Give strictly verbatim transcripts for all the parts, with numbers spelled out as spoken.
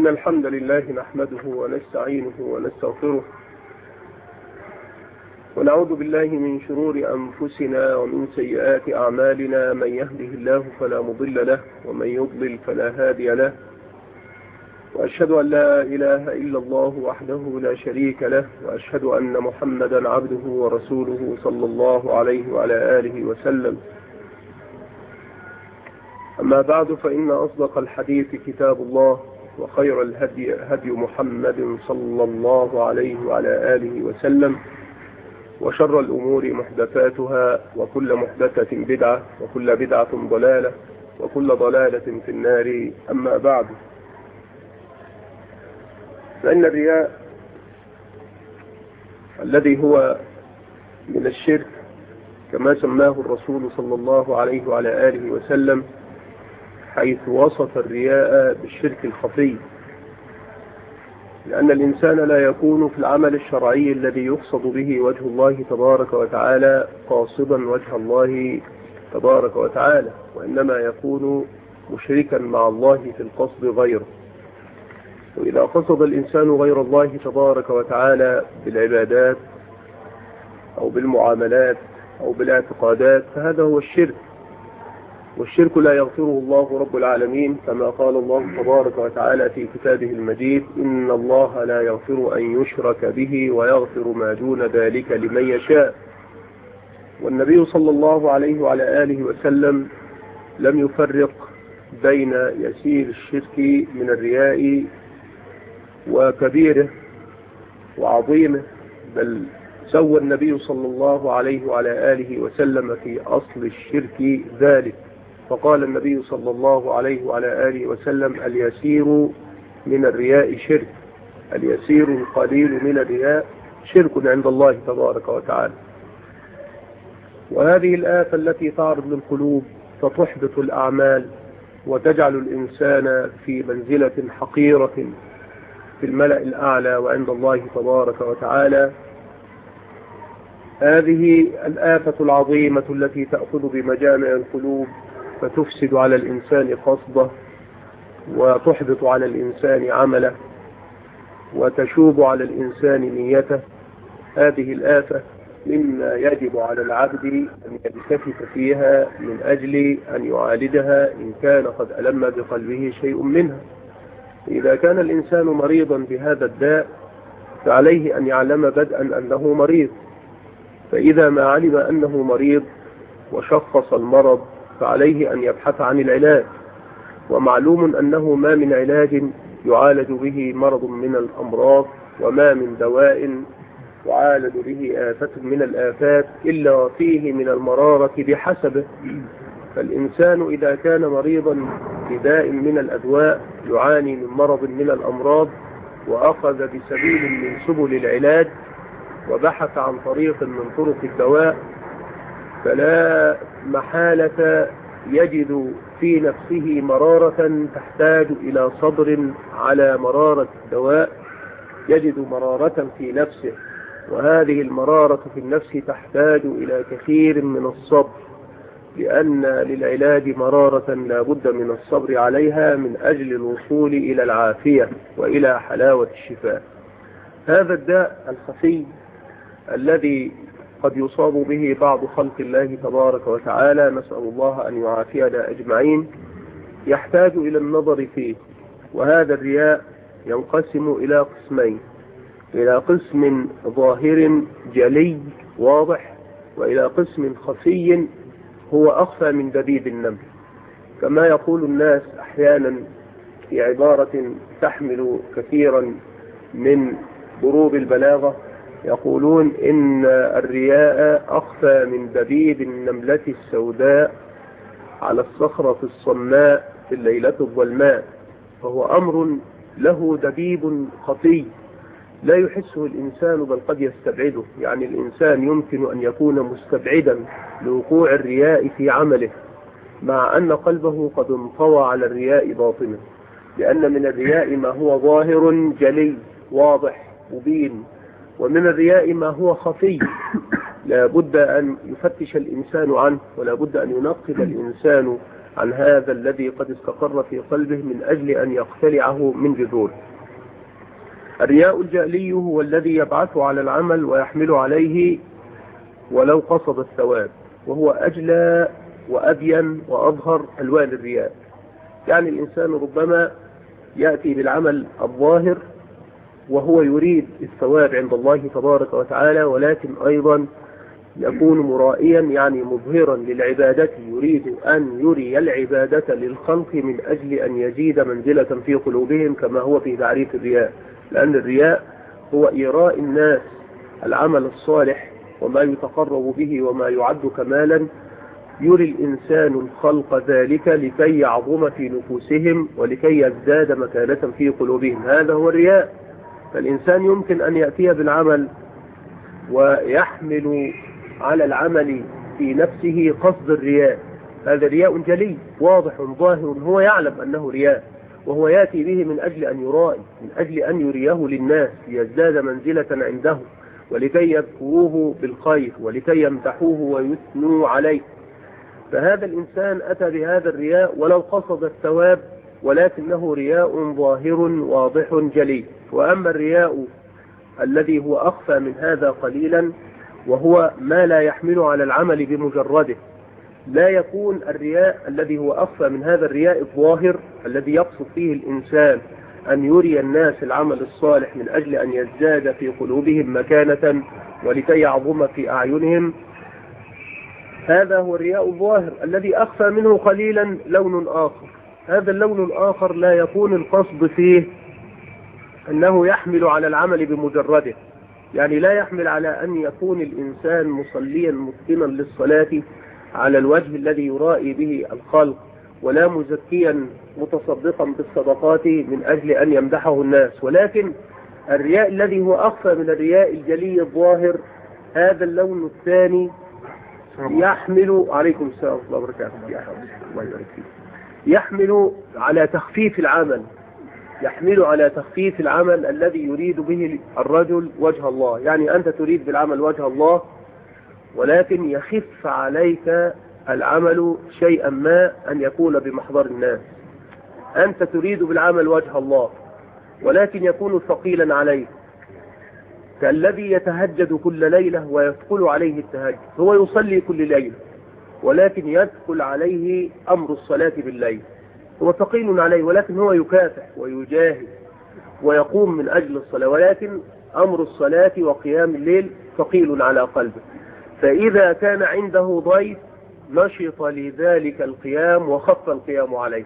إن الحمد لله نحمده ونستعينه ونستغفره ونعوذ بالله من شرور أنفسنا ومن سيئات أعمالنا. من يهده الله فلا مضل له ومن يضلل فلا هادي له، وأشهد أن لا إله إلا الله وحده لا شريك له، وأشهد أن محمدا عبده ورسوله صلى الله عليه وعلى آله وسلم. أما بعد، فإن أصدق الحديث كتاب الله، وخير الهدي هدي محمد صلى الله عليه وعلى آله وسلم، وشر الأمور محدثاتها، وكل محدثة بدعة، وكل بدعة ضلالة، وكل ضلالة في النار. أما بعد، فإن الرياء الذي هو من الشرك كما سماه الرسول صلى الله عليه وعلى آله وسلم، حيث وصف الرياء بالشرك الخفي، لأن الإنسان لا يكون في العمل الشرعي الذي يقصد به وجه الله تبارك وتعالى قاصدا وجه الله تبارك وتعالى، وإنما يكون مشركا مع الله في القصد غيره. وإذا قصد الإنسان غير الله تبارك وتعالى بالعبادات أو بالمعاملات أو بالاعتقادات، فهذا هو الشرك، والشرك لا يغفره الله رب العالمين، كما قال الله تبارك وتعالى في كتابه المجيد: إن الله لا يغفر أن يشرك به ويغفر ما دون ذلك لمن يشاء. والنبي صلى الله عليه وعلى آله وسلم لم يفرق بين يسير الشرك من الرياء وكبيره وعظيمه، بل سوى النبي صلى الله عليه وعلى آله وسلم في أصل الشرك ذلك، فقال النبي صلى الله عليه وعلى آله وسلم: اليسير من الرياء شرك، اليسير القليل من الرياء شرك عند الله تبارك وتعالى. وهذه الآفة التي تعرض للقلوب فتحبط الأعمال وتجعل الإنسان في منزلة حقيرة في الملأ الأعلى وعند الله تبارك وتعالى، هذه الآفة العظيمة التي تأخذ بمجامع القلوب فتفسد على الإنسان قصده، وتحبط على الإنسان عمله، وتشوب على الإنسان نيته. هذه الآفة مما يجب على العبد أن يلتفت فيها من أجل أن يعالجها إن كان قد ألم بقلبه شيء منها. إذا كان الإنسان مريضا بهذا الداء فعليه أن يعلم بدءا أنه مريض، فإذا ما علم أنه مريض وشخص المرض فعليه أن يبحث عن العلاج. ومعلوم أنه ما من علاج يعالج به مرض من الأمراض، وما من دواء يعالج به آفة من الآفات إلا وفيه من المرارة بحسبه. فالإنسان إذا كان مريضا بداء من الأدواء يعاني من مرض من الأمراض، وأخذ بسبيل من سبل العلاج وبحث عن طريق من طرق الدواء، فلا محالة يجد في نفسه مرارة تحتاج إلى صبر على مرارة الدواء، يجد مرارة في نفسه، وهذه المرارة في النفس تحتاج إلى كثير من الصبر، لأن للعلاج مرارة لا بد من الصبر عليها من أجل الوصول إلى العافية وإلى حلاوة الشفاء. هذا الداء الخفي الذي قد يصاب به بعض خلق الله تبارك وتعالى، نسأل الله أن يعافينا أجمعين، يحتاج إلى النظر فيه. وهذا الرياء ينقسم إلى قسمين: إلى قسم ظاهر جلي واضح، وإلى قسم خفي هو أخفى من دبيب النمل، كما يقول الناس أحيانا في عبارة تحمل كثيرا من ضروب البلاغة، يقولون إن الرياء أخفى من دبيب النملة السوداء على الصخرة الصماء في الليلة الظلماء. فهو أمر له دبيب خفي لا يحسه الإنسان بل قد يستبعده. يعني الإنسان يمكن أن يكون مستبعدا لوقوع الرياء في عمله، مع أن قلبه قد انطوى على الرياء باطنا، لأن من الرياء ما هو ظاهر جلي واضح مبين، ومن الرياء ما هو خفي لا بد أن يفتش الإنسان عنه، ولا بد أن ينقب الإنسان عن هذا الذي قد استقر في قلبه من أجل أن يقتلعه من جذوره. الرياء الجألي هو الذي يبعث على العمل ويحمل عليه ولو قصد الثواب، وهو أجلى وأبين وأظهر ألوان الرياء. يعني الإنسان ربما يأتي بالعمل الظاهر وهو يريد الثواب عند الله تبارك وتعالى، ولكن أيضا يكون مرائيا، يعني مظهرا للعبادة، يريد أن يري العبادة للخلق من أجل أن يزيد منزلة في قلوبهم، كما هو في تعريف الرياء. لأن الرياء هو إيراء الناس العمل الصالح وما يتقرب به وما يعد كمالا، يري الإنسان الخلق ذلك لكي يعظم في نفوسهم ولكي يزداد مكانة في قلوبهم. هذا هو الرياء. فالإنسان يمكن أن يأتي بالعمل ويحمل على العمل في نفسه قصد الرياء، هذا رياء جلي واضح ظاهر، هو يعلم أنه رياء، وهو يأتي به من أجل أن يرائي، من أجل أن يريه للناس ليزداد منزلة عنده، ولكي يذكروه بالخير ولكي يمدحوه ويثنوا عليه. فهذا الإنسان أتى بهذا الرياء ولو قصد الثواب، ولكنه رياء ظاهر واضح جلي. وأما الرياء الذي هو أخفى من هذا قليلا، وهو ما لا يحمل على العمل بمجرده، لا يكون الرياء الذي هو أخفى من هذا الرياء الظاهر الذي يقصد فيه الإنسان أن يري الناس العمل الصالح من أجل أن يزداد في قلوبهم مكانة ولكي يعظم في أعينهم. هذا هو الرياء الظاهر الذي أخفى منه قليلا لون آخر. هذا اللون الآخر لا يكون القصد فيه أنه يحمل على العمل بمجرده، يعني لا يحمل على أن يكون الإنسان مصليا متقنا للصلاة على الوجه الذي يرائي به الخلق، ولا مزكيا متصدقا بالصدقات من أجل أن يمدحه الناس. ولكن الرياء الذي هو أخفى من الرياء الجلي الظاهر، هذا اللون الثاني يحمل عليكم السلام ورحمة الله وبركاته، الله يبارك فيك، يحمل على تخفيف العمل، يحمل على تخفيف العمل الذي يريد به الرجل وجه الله. يعني أنت تريد بالعمل وجه الله، ولكن يخف عليك العمل شيئا ما أن يكون بمحضر الناس. أنت تريد بالعمل وجه الله، ولكن يكون ثقيلا عليك، كالذي يتهجد كل ليلة ويثقل عليه التهجد. هو يصلي كل ليلة، ولكن يثقل عليه أمر الصلاة بالليل، هو ثقيل عليه، ولكن هو يكافح ويجاهد ويقوم من أجل الصلاة، ولكن أمر الصلاة وقيام الليل ثقيل على قلبه. فإذا كان عنده ضيف نشط لذلك القيام وخف القيام عليه.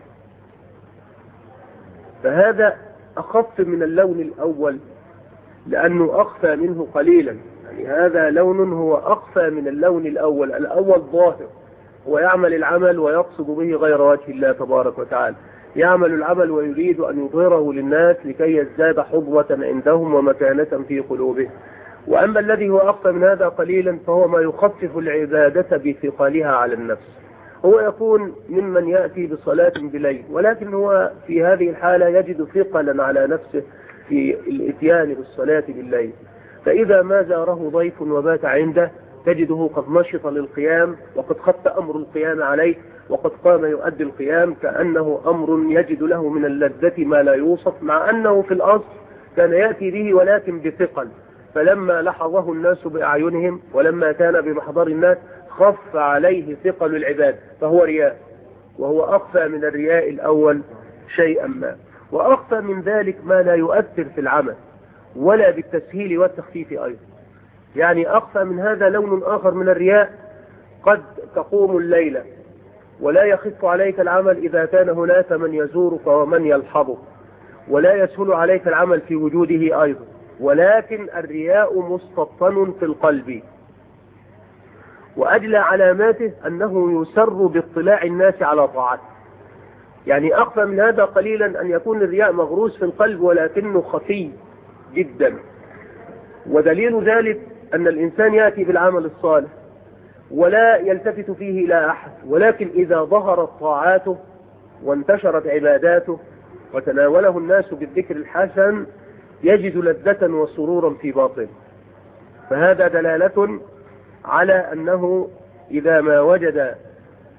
فهذا أخف من اللون الأول لأنه أخفى منه قليلا، يعني هذا لون هو أخفى من اللون الأول. الأول ظاهر، ويعمل العمل ويقصد به غير وجه الله تبارك وتعالى، يعمل العمل ويريد أن يظهره للناس لكي يزداد حظوة عندهم ومكانة في قلوبهم. وأما الذي هو أخفى من هذا قليلا فهو ما يخفف العبادة بثقلها على النفس. هو يكون ممن يأتي بصلاة بليل، ولكن هو في هذه الحالة يجد ثقلا على نفسه في الاتيان بالصلاة بالليل. فإذا ما زاره ضيف وبات عنده تجده قد نشط للقيام، وقد خف أمر القيام عليه، وقد قام يؤدي القيام كأنه أمر يجد له من اللذة ما لا يوصف، مع أنه في الأصل كان يأتي به ولكن بثقل. فلما لحظه الناس بأعينهم ولما كان بمحضر الناس خف عليه ثقل العباد، فهو رياء، وهو أخفى من الرياء الأول شيئا ما. وأخفى من ذلك ما لا يؤثر في العمل ولا بالتسهيل والتخفيف أيضا. يعني أخفى من هذا لون آخر من الرياء، قد تقوم الليلة ولا يخف عليك العمل إذا كان هناك من يزورك ومن يلحظك، ولا يسهل عليك العمل في وجوده أيضا، ولكن الرياء مستبطن في القلب. وأجلى علاماته أنه يسر باطلاع الناس على طاعته. يعني أخفى من هذا قليلا أن يكون الرياء مغروس في القلب ولكنه خفي جدا. ودليل ذلك أن الإنسان يأتي بالعمل الصالح ولا يلتفت فيه إلى أحد، ولكن إذا ظهرت طاعاته وانتشرت عباداته وتناوله الناس بالذكر الحسن يجد لذة وسرورا في باطنه. فهذا دلالة على أنه إذا ما وجد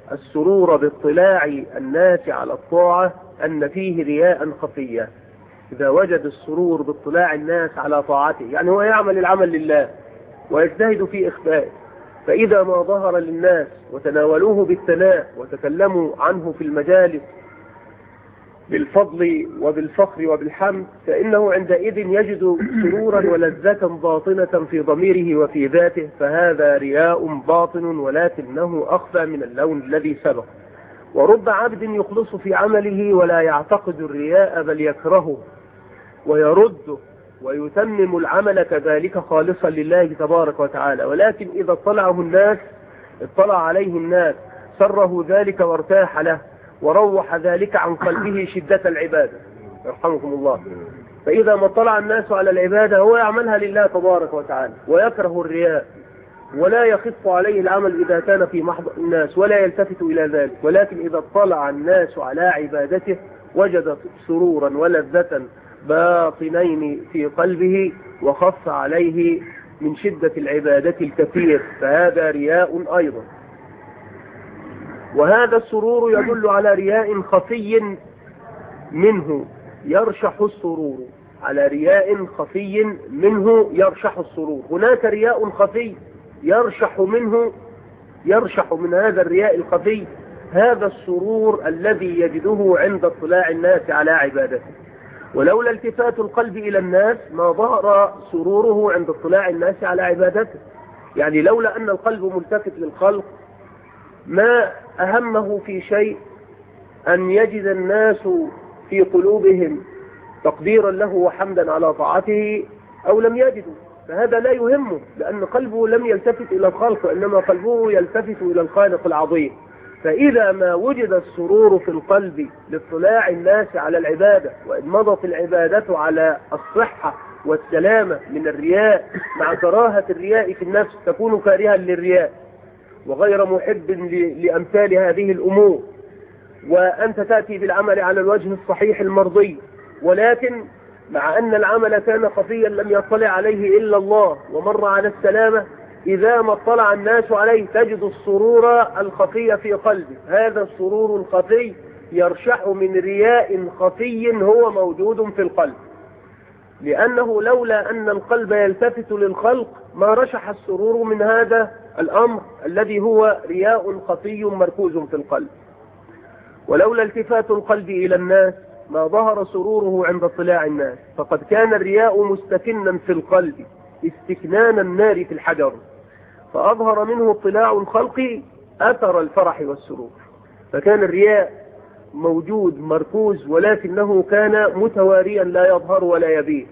السرور باطلاع الناس على الطاعة أن فيه رياء خفيا. إذا وجد السرور باطلاع الناس على طاعته، يعني هو يعمل العمل لله ويجتهد في إخفائه، فإذا ما ظهر للناس وتناولوه بالثناء وتكلموا عنه في المجالس بالفضل وبالفخر وبالحمد، فإنه عندئذ يجد سرورا ولذة باطنة في ضميره وفي ذاته، فهذا رياء باطن ولكنه أخفى من اللون الذي سبق. ورب عبد يخلص في عمله ولا يعتقد الرياء بل يكرهه ويرده ويتمم العمل كذلك خالصا لله تبارك وتعالى، ولكن إذا اطلعه الناس اطلع عليه الناس سره ذلك وارتاح له وروح ذلك عن قلبه شدة العبادة، يرحمكم الله. فإذا ما اطلع الناس على العبادة هو يعملها لله تبارك وتعالى ويكره الرياء ولا يخف عليه العمل إذا كان في محضر الناس ولا يلتفت إلى ذلك، ولكن إذا اطلع الناس على عبادته وجد سرورا ولذة باطنين في قلبه وخف عليه من شدة العبادة الكثير، فهذا رياء أيضا. وهذا السرور يدل على رياء خفي منه يرشح السرور، على رياء خفي منه يرشح السرور. هناك رياء خفي يرشح منه يرشح من هذا الرياء الخفي هذا السرور الذي يجده عند اطلاع الناس على عبادته. ولولا التفات القلب إلى الناس ما ظهر سروره عند اطلاع الناس على عبادته. يعني لولا أن القلب ملتفت للخلق ما أهمه في شيء أن يجد الناس في قلوبهم تقديرا له وحمدا على طاعته أو لم يجدوا، فهذا لا يهمه، لأن قلبه لم يلتفت إلى الخلق وإنما قلبه يلتفت إلى الخالق العظيم. فإذا ما وجد السرور في القلب لاطلاع الناس على العبادة، وإن مضت العبادة على الصحة والسلامة من الرياء مع كراهة الرياء في النفس، تكون كارها للرياء وغير محب لأمثال هذه الأمور، وأنت تأتي بالعمل على الوجه الصحيح المرضي، ولكن مع أن العمل كان خفيا لم يطلع عليه إلا الله ومر على السلامة، إذا ما اطلع الناس عليه تجد السرور الخفي في قلبه. هذا السرور الخفي يرشح من رياء خفي هو موجود في القلب، لأنه لولا أن القلب يلتفت للخلق ما رشح السرور من هذا الأمر الذي هو رياء خفي مركوز في القلب. ولولا التفات القلب إلى الناس ما ظهر سروره عند اطلاع الناس، فقد كان الرياء مستكنا في القلب استكنان النار في الحجر، فأظهر منه اطلاع الخلق أثر الفرح والسرور. فكان الرياء موجود مركوز ولكنه كان متواريا لا يظهر ولا يبين،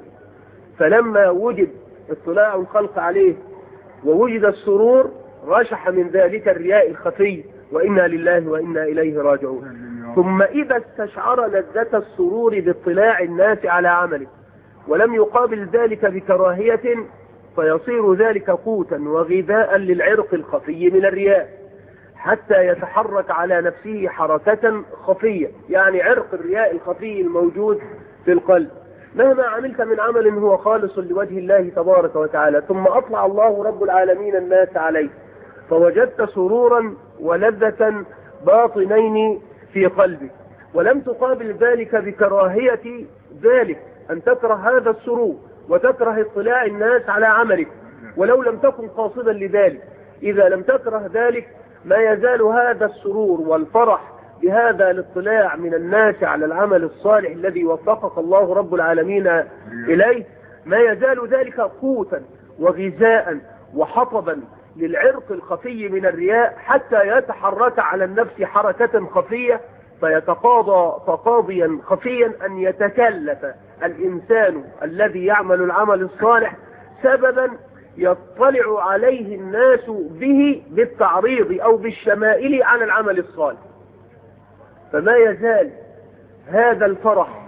فلما وجد اطلاع الخلق عليه ووجد السرور رشح من ذلك الرياء الخفي، وإنا لله وإنا إليه راجعون. ثم إذا استشعر لذة السرور باطلاع الناس على عمله ولم يقابل ذلك بكراهية، فيصير ذلك قوتا وغذاء للعرق الخفي من الرياء حتى يتحرك على نفسه حركة خفية، يعني عرق الرياء الخفي الموجود في القلب. مهما عملت من عمل هو خالص لوجه الله تبارك وتعالى ثم أطلع الله رب العالمين الناس عليه فوجدت سرورا ولذة باطنين في قلبك، ولم تقابل ذلك بكراهية ذلك، أن تكره هذا السرور وتكره اطلاع الناس على عملك ولو لم تكن قاصدا لذلك. إذا لم تكره ذلك ما يزال هذا السرور والفرح بهذا الاطلاع من الناس على العمل الصالح الذي وفقك الله رب العالمين إليه، ما يزال ذلك قوتا وغذاء وحطبا للعرق الخفي من الرياء حتى يتحرك على النفس حركة خفية فيتقاضى تقاضيا خفيا أن يتكلف الإنسان الذي يعمل العمل الصالح سببا يطلع عليه الناس به بالتعريض أو بالشمائل على العمل الصالح. فما يزال هذا الفرح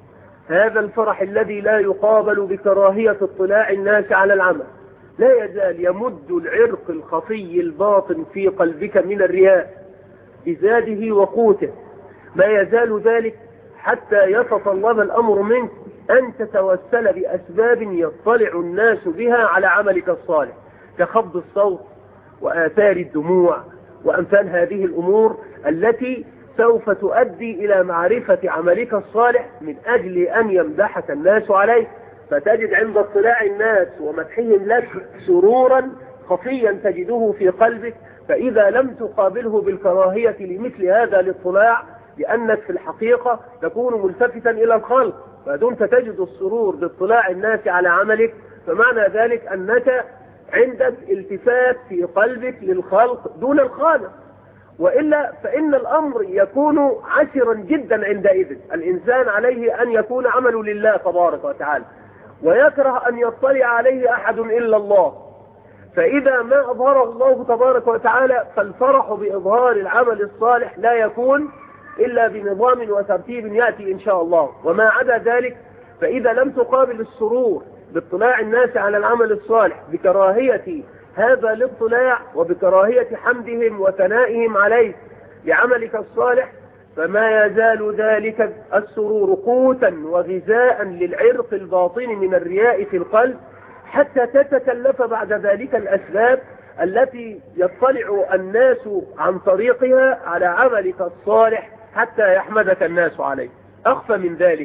هذا الفرح الذي لا يقابل بكراهية اطلاع الناس على العمل لا يزال يمد العرق الخفي الباطن في قلبك من الرياء بزاده وقوته، ما يزال ذلك حتى يتطلب الأمر منك أن تتوسل بأسباب يطلع الناس بها على عملك الصالح كخفض الصوت وآثار الدموع وأمثال هذه الأمور التي سوف تؤدي إلى معرفة عملك الصالح من أجل أن يمدحك الناس عليه، فتجد عند اطلاع الناس ومدحهم لك سرورا خفيا تجده في قلبك، فإذا لم تقابله بالكراهية لمثل هذا الاطلاع، لأنك في الحقيقة تكون ملتفتا إلى الخلق، فدمت تجد السرور باطلاع الناس على عملك، فمعنى ذلك أنك عندك التفات في قلبك للخلق دون الخالق، وإلا فإن الأمر يكون عسرا جدا عندئذ. الإنسان عليه أن يكون عمله لله تبارك وتعالى، ويكره أن يطلع عليه أحد إلا الله، فإذا ما أظهره الله تبارك وتعالى فالفرح بإظهار العمل الصالح لا يكون إلا بنظام وترتيب يأتي إن شاء الله، وما عدا ذلك فإذا لم تقابل السرور باطلاع الناس على العمل الصالح بكراهية هذا الاطلاع وبكراهية حمدهم وثنائهم عليه لعملك الصالح، فما يزال ذلك السرور قوتا وغذاء للعرق الباطن من الرياء في القلب، حتى تتكلف بعد ذلك الأسباب التي يطلع الناس عن طريقها على عملك الصالح حتى يحمدك الناس عليه. أخفى من ذلك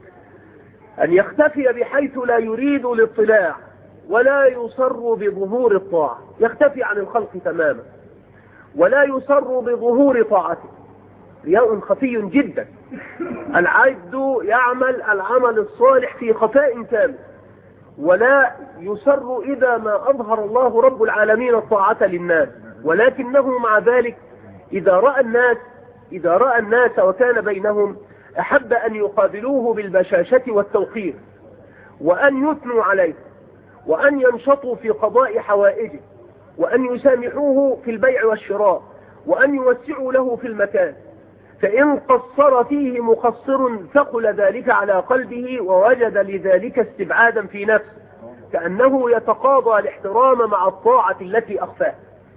أن يختفي بحيث لا يريد الاطلاع ولا يصر بظهور الطاعة، يختفي عن الخلق تماما ولا يصر بظهور طاعته، رياء خفي جدا. العبد يعمل العمل الصالح في خفاء كامل، ولا يسر إذا ما أظهر الله رب العالمين الطاعة للناس، ولكنه مع ذلك إذا رأى الناس إذا رأى الناس وكان بينهم أحب أن يقابلوه بالبشاشة والتوقير، وأن يثنوا عليه، وأن ينشطوا في قضاء حوائجه، وأن يسامحوه في البيع والشراء، وأن يوسعوا له في المكان. فإن قصر فيه مقصر ثقل ذلك على قلبه ووجد لذلك استبعادا في نفسه، كأنه يتقاضى الاحترام مع الطاعة التي أخفاها.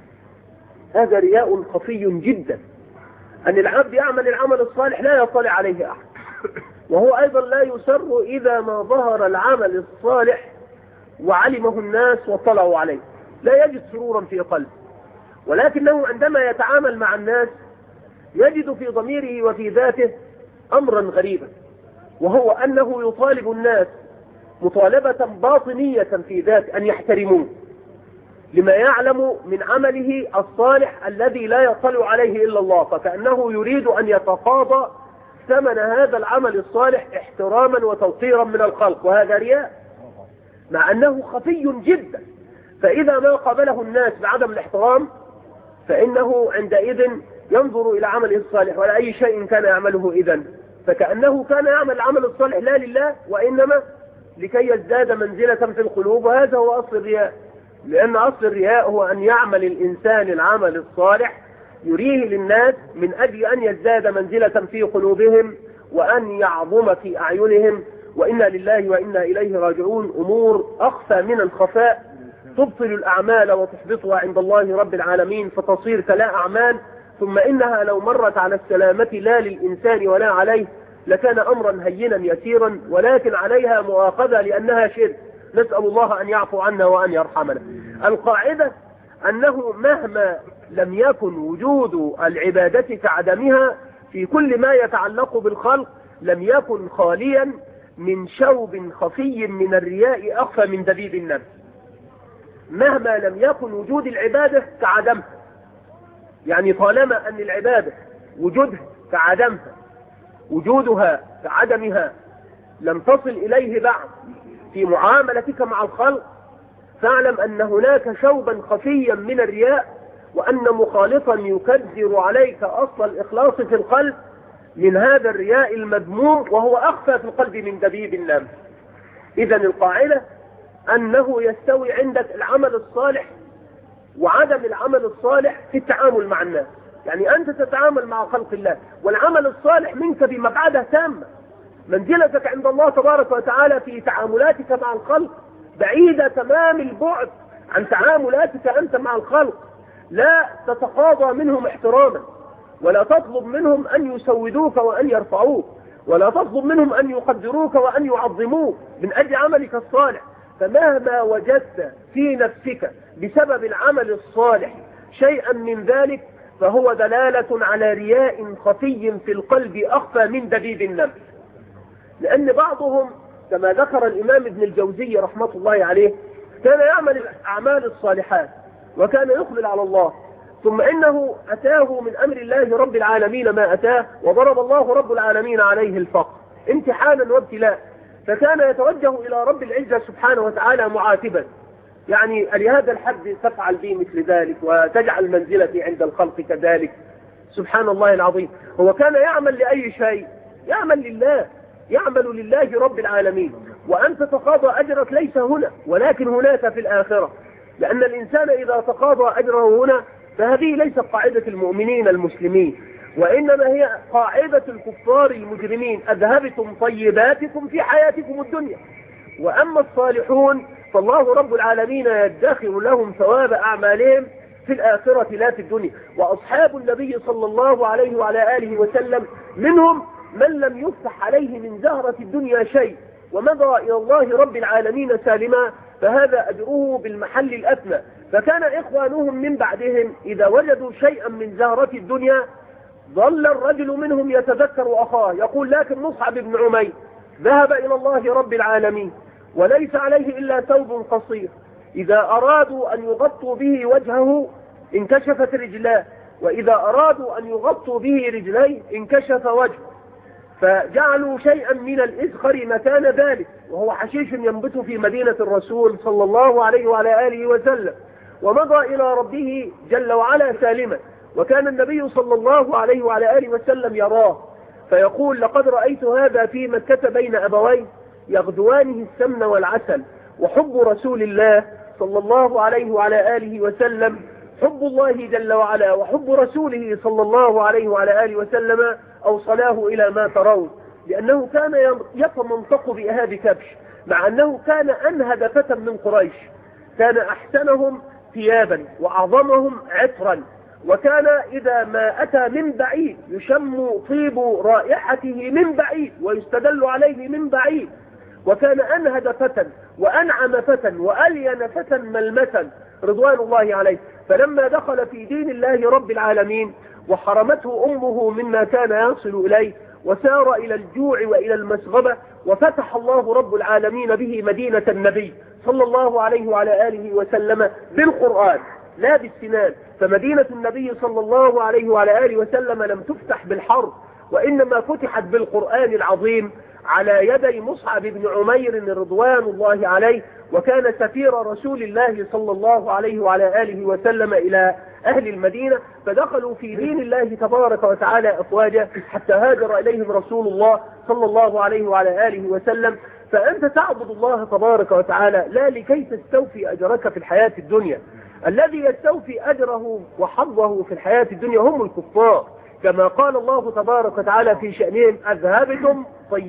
هذا رياء خفي جدا، أن العبد يعمل العمل الصالح لا يطلع عليه أحد، وهو أيضا لا يسر إذا ما ظهر العمل الصالح وعلمه الناس واطلعوا عليه، لا يجد سرورا في قلبه، ولكنه عندما يتعامل مع الناس يجد في ضميره وفي ذاته أمرا غريبا، وهو أنه يطالب الناس مطالبة باطنية في ذات أن يحترموه لما يعلم من عمله الصالح الذي لا يطلع عليه إلا الله، فكأنه يريد أن يتقاضى ثمن هذا العمل الصالح احتراما وتوقيرا من الخلق، وهذا رياء مع أنه خفي جدا. فإذا ما قابله الناس بعدم الاحترام فإنه عندئذ ينظر إلى عمله الصالح ولا أي شيء كان يعمله إذن، فكأنه كان يعمل العمل الصالح لا لله وإنما لكي يزداد منزلة في القلوب، وهذا هو أصل الرياء. لأن أصل الرياء هو أن يعمل الإنسان العمل الصالح يريه للناس من أجل أن يزداد منزلة في قلوبهم وأن يعظم في أعينهم، وإنا لله وإنا إليه راجعون. أمور أخفى من الخفاء تبطل الأعمال وتحبطها عند الله رب العالمين فتصير كلا أعمال، ثم إنها لو مرت على السلامة لا للإنسان ولا عليه لكان أمرا هينا يسيرا، ولكن عليها مؤاخذة لأنها شرك. نسأل الله أن يعفو عنا وأن يرحمنا. القاعدة أنه مهما لم يكن وجود العبادة كعدمها في كل ما يتعلق بالخلق لم يكن خاليا من شوب خفي من الرياء أخفى من دبيب النفس. مهما لم يكن وجود العبادة كعدمها، يعني طالما أن العبادة وجودها كعدمها وجودها كعدمها لم تصل إليه بعد في معاملتك مع الخلق، فاعلم أن هناك شوبا خفيا من الرياء، وأن مخالطا يكدر عليك أصل الإخلاص في القلب من هذا الرياء المذموم، وهو أخفى في القلب من دبيب النمل. إذن القاعدة أنه يستوي عندك العمل الصالح وعدم العمل الصالح في التعامل مع الناس، يعني أنت تتعامل مع خلق الله والعمل الصالح منك بمبعدة تامة. منزلتك عند الله تبارك وتعالى في تعاملاتك مع الخلق بعيدة تمام البعد عن تعاملاتك أنت مع الخلق. لا تتقاضى منهم احتراما، ولا تطلب منهم أن يسودوك وأن يرفعوك، ولا تطلب منهم أن يقدروك وأن يعظموك من أجل عملك الصالح. فمهما وجدت في نفسك بسبب العمل الصالح شيئا من ذلك فهو دلالة على رياء خفي في القلب أخفى من دبيب النمل. لأن بعضهم كما ذكر الإمام ابن الجوزي رحمة الله عليه كان يعمل الأعمال الصالحات وكان يقبل على الله، ثم إنه أتاه من أمر الله رب العالمين ما أتاه، وضرب الله رب العالمين عليه الفقر امتحانا وابتلاء، فكان يتوجه إلى رب العزة سبحانه وتعالى معاتبا، يعني لهذا الحد تفعل بي مثل ذلك وتجعل منزلتي عند الخلق كذلك. سبحان الله العظيم. هو كان يعمل لأي شيء؟ يعمل لله، يعمل لله رب العالمين. وأن تتقاضى أجرك ليس هنا ولكن هناك في الآخرة، لأن الإنسان إذا تقاضى أجره هنا فهذه ليست قاعدة المؤمنين المسلمين، وإنما هي قاعدة الكفار المجرمين: أذهبتم طيباتكم في حياتكم الدنيا. وأما الصالحون فالله رب العالمين يدخر لهم ثواب أعمالهم في الآخرة لا في الدنيا. وأصحاب النبي صلى الله عليه وعلى آله وسلم منهم من لم يفتح عليه من زهرة الدنيا شيء ومضى إلى الله رب العالمين سالما، فهذا أجره بالمحل الأدنى. فكان إخوانهم من بعدهم إذا وجدوا شيئا من زهرة الدنيا ظل الرجل منهم يتذكر أخاه، يقول: لكن مصعب بن عمير ذهب إلى الله رب العالمين وليس عليه إلا ثوب قصير، إذا أرادوا أن يغطوا به وجهه انكشفت رجلاه، وإذا أرادوا أن يغطوا به رجليه انكشف وجهه، فجعلوا شيئا من الإزخر مكان ذلك، وهو حشيش ينبت في مدينة الرسول صلى الله عليه وعلى آله وسلم، ومضى إلى ربه جل وعلا سالما. وكان النبي صلى الله عليه وعلى آله وسلم يراه فيقول: لقد رأيت هذا في مكة بين أبوين يغدوانه السمن والعسل. وحب رسول الله صلى الله عليه وعلى آله وسلم حب الله جل وعلا وحب رسوله صلى الله عليه وعلى آله وسلم أوصلاه إلى ما ترون، لأنه كان يتمنطق بإهاب كبش، مع أنه كان أنهد فتى من قريش، كان أحسنهم ثيابا وأعظمهم عطرا، وكان إذا ما أتى من بعيد يشم طيب رائحته من بعيد ويستدل عليه من بعيد، وكان أنهد فتى وأنعم فتى وألين فتى ملمة رضوان الله عليه. فلما دخل في دين الله رب العالمين وحرمته أمه مما كان يصل إليه وسار إلى الجوع وإلى المسغبة، وفتح الله رب العالمين به مدينة النبي صلى الله عليه وعلى آله وسلم بالقرآن لا بالسنان. فمدينة النبي صلى الله عليه وعلى آله وسلم لم تفتح بالحرب، وإنما فتحت بالقرآن العظيم على يدي مصعب بن عمير رضوان الله عليه، وكان سفير رسول الله صلى الله عليه وعلى آله وسلم إلى أهل المدينة، فدخلوا في دين الله تبارك وتعالى أفواجا حتى هاجر إليهم رسول الله صلى الله عليه وعلى آله وسلم. فأنت تعبد الله تبارك وتعالى لا لكي تستوفي أجرك في الحياة الدنيا، الذي يستوفي أجره وحظه في الحياة الدنيا هم الكفار، كما قال الله تبارك وتعالى في شأنهم: أذهبتم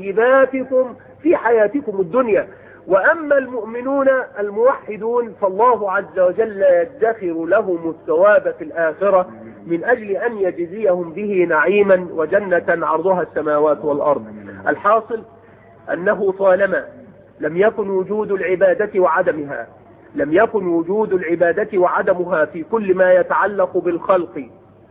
طيباتكم في حياتكم الدنيا. وأما المؤمنون الموحدون فالله عز وجل يدخر لهم الثواب في الآخرة من أجل أن يجزيهم به نعيما وجنة عرضها السماوات والأرض. الحاصل أنه طالما لم يكن وجود العبادة وعدمها لم يكن وجود العبادة وعدمها في كل ما يتعلق بالخلق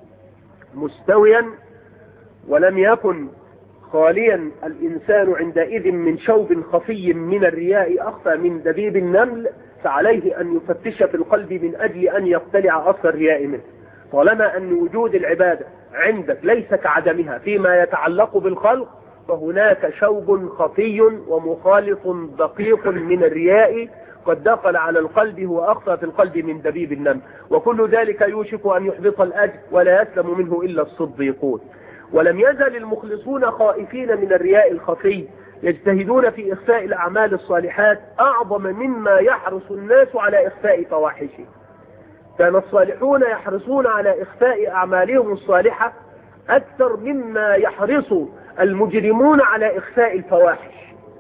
مستويا، ولم يكن خاليا الإنسان عندئذ من شوب خفي من الرياء أخفى من دبيب النمل، فعليه أن يفتش في القلب من أجل أن يقتلع أصل الرياء منه. طالما أن وجود العبادة عندك ليس كعدمها فيما يتعلق بالخلق، فهناك شوب خفي ومخالط دقيق من الرياء قد دخل على القلب هو أخفى في القلب من دبيب النمل، وكل ذلك يوشك أن يحبط الأجر ولا يسلم منه إلا الصديقون. ولم يزل المخلصون خائفين من الرياء الخفي، يجتهدون في إخفاء الأعمال الصالحات أعظم مما يحرص الناس على إخفاء فواحشه. كان الصالحون يحرصون على إخفاء أعمالهم الصالحة أكثر مما يحرص المجرمون على إخفاء الفواحش.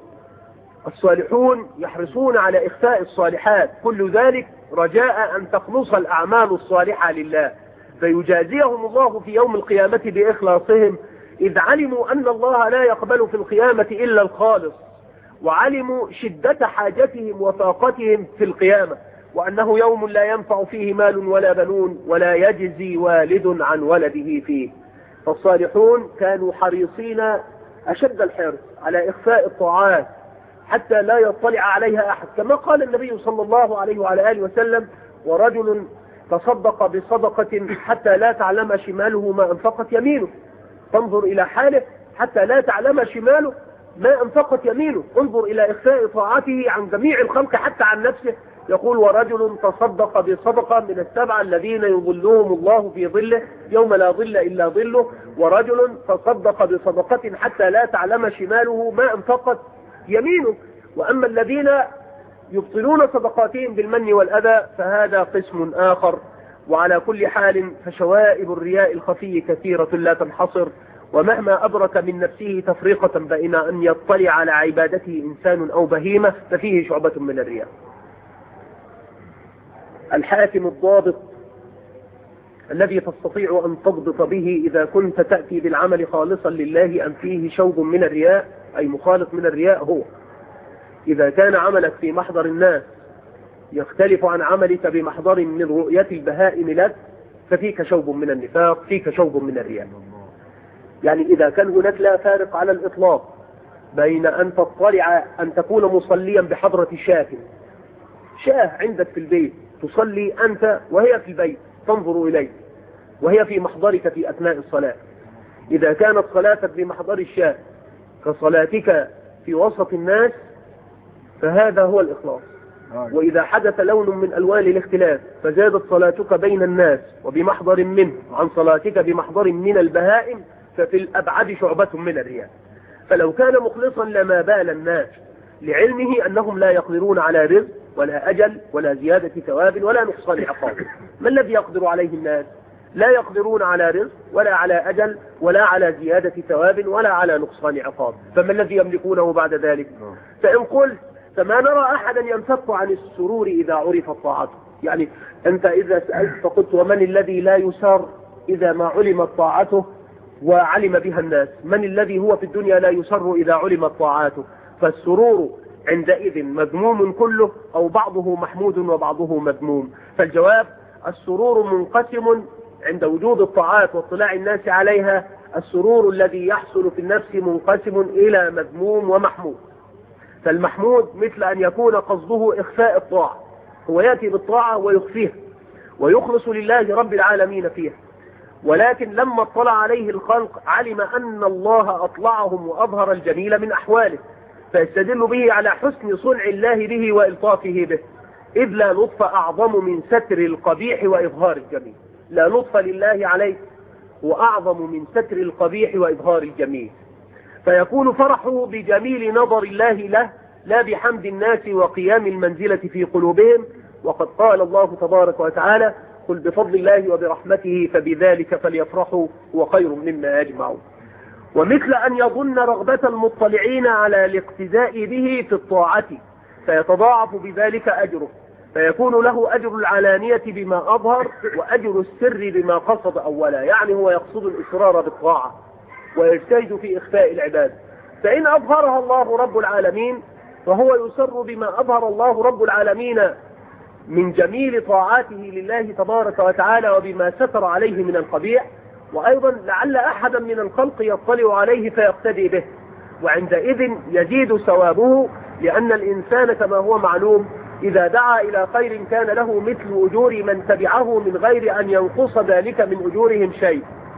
الصالحون يحرصون على إخفاء الصالحات، كل ذلك رجاء أن تخلص الأعمال الصالحة لله، فيجازيهم الله في يوم القيامة بإخلاصهم، إذ علموا أن الله لا يقبل في القيامة إلا الخالص، وعلموا شدة حاجتهم وطاقتهم في القيامة، وأنه يوم لا ينفع فيه مال ولا بنون ولا يجزي والد عن ولده فيه. فالصالحون كانوا حريصين أشد الحرص على إخفاء الطاعات حتى لا يطلع عليها أحد، كما قال النبي صلى الله عليه وعلى آله وسلم: ورجل تصدق بصدقة حتى لا تعلم شماله ما أنفقت يمينه. تنظر إلى حاله حتى لا تعلم شماله ما أنفقت يمينه. انظر إلى إخفاء طاعته عن جميع الخلق حتى عن نفسه. يقول: ورجل تصدق بصدقة من السبعة الذين يظلهم الله في ظله يوم لا ظل إلا ظله، ورجل تصدق بصدقة حتى لا تعلم شماله ما أنفقت يمينه. وأما الذين يبطلون صدقاتهم بالمن والأذى فهذا قسم آخر. وعلى كل حال فشوائب الرياء الخفي كثيرة لا تنحصر، ومهما أدرك من نفسه تفريقة بين أن يطلع على عبادته إنسان أو بهيمة ففيه شعبة من الرياء. الحاكم الضابط الذي تستطيع أن تضبط به إذا كنت تأتي بالعمل خالصا لله أم فيه شوب من الرياء أي مخالط من الرياء، هو إذا كان عملك في محضر الناس يختلف عن عملك بمحضر من رؤية البهائم لك ففيك شوب من النفاق، فيك شوب من الرياء. يعني إذا كان هناك لا فارق على الإطلاق بين أن تطلع أن تكون مصليا بحضرة شاة شاه عندك في البيت تصلي أنت وهي في البيت تنظر إليه وهي في محضرك في أثناء الصلاة، إذا كانت صلاتك بمحضر الشاه كصلاتك في وسط الناس فهذا هو الإخلاص. وإذا حدث لون من ألوان الاختلاف فزادت صلاتك بين الناس وبمحضر منه عن صلاتك بمحضر من البهائم ففي الأبعد شعبة من الرياء. فلو كان مخلصا لما بال الناس لعلمه أنهم لا يقدرون على رزق ولا أجل ولا زيادة ثواب ولا نقصان عقاب. ما الذي يقدر عليه الناس؟ لا يقدرون على رزق ولا على أجل ولا على زيادة ثواب ولا على نقصان عقاب، فما الذي يملكونه بعد ذلك؟ فإن قلت فما نرى أحدا ينفك عن السرور إذا عرفت طاعته. يعني أنت إذا سألت فقلت: ومن الذي لا يسار إذا ما علمت طاعته وعلم بها الناس؟ من الذي هو في الدنيا لا يسر إذا علمت طاعاته؟ فالسرور عندئذ مذموم كله أو بعضه محمود وبعضه مذموم. فالجواب: السرور منقسم عند وجود الطاعات واطلاع الناس عليها. السرور الذي يحصل في النفس منقسم إلى مذموم ومحمود. فالمحمود مثل أن يكون قصده إخفاء الطاعة، هو يأتي بالطاعة ويخفيها ويخلص لله رب العالمين فيها، ولكن لما اطلع عليه الخلق علم أن الله أطلعهم وأظهر الجميل من أحواله فيستدل به على حسن صنع الله به وإلطافه به، إذ لا لطف أعظم من ستر القبيح وإظهار الجميل. لا لطف لله عليه وأعظم من ستر القبيح وإظهار الجميل. فيكون فرحه بجميل نظر الله له لا بحمد الناس وقيام المنزلة في قلوبهم. وقد قال الله تبارك وتعالى: قل بفضل الله وبرحمته فبذلك فليفرحوا هو خير مما يجمعون. ومثل أن يظن رغبة المطلعين على الاقتداء به في الطاعة فيتضاعف بذلك أجره، فيكون له أجر العلانية بما أظهر وأجر السر بما قصد أولا. يعني هو يقصد الإصرار بالطاعة ويجتهد في إخفاء العباد، فإن أظهرها الله رب العالمين فهو يسر بما أظهر الله رب العالمين من جميل طاعاته لله تبارك وتعالى وبما ستر عليه من القبيح، وأيضا لعل أحدا من الخلق يطلع عليه فيقتدي به، وعندئذ يزيد ثوابه، لأن الإنسان كما هو معلوم إذا دعا إلى خير كان له مثل أجور من تبعه من غير أن ينقص ذلك من أجورهم شيء،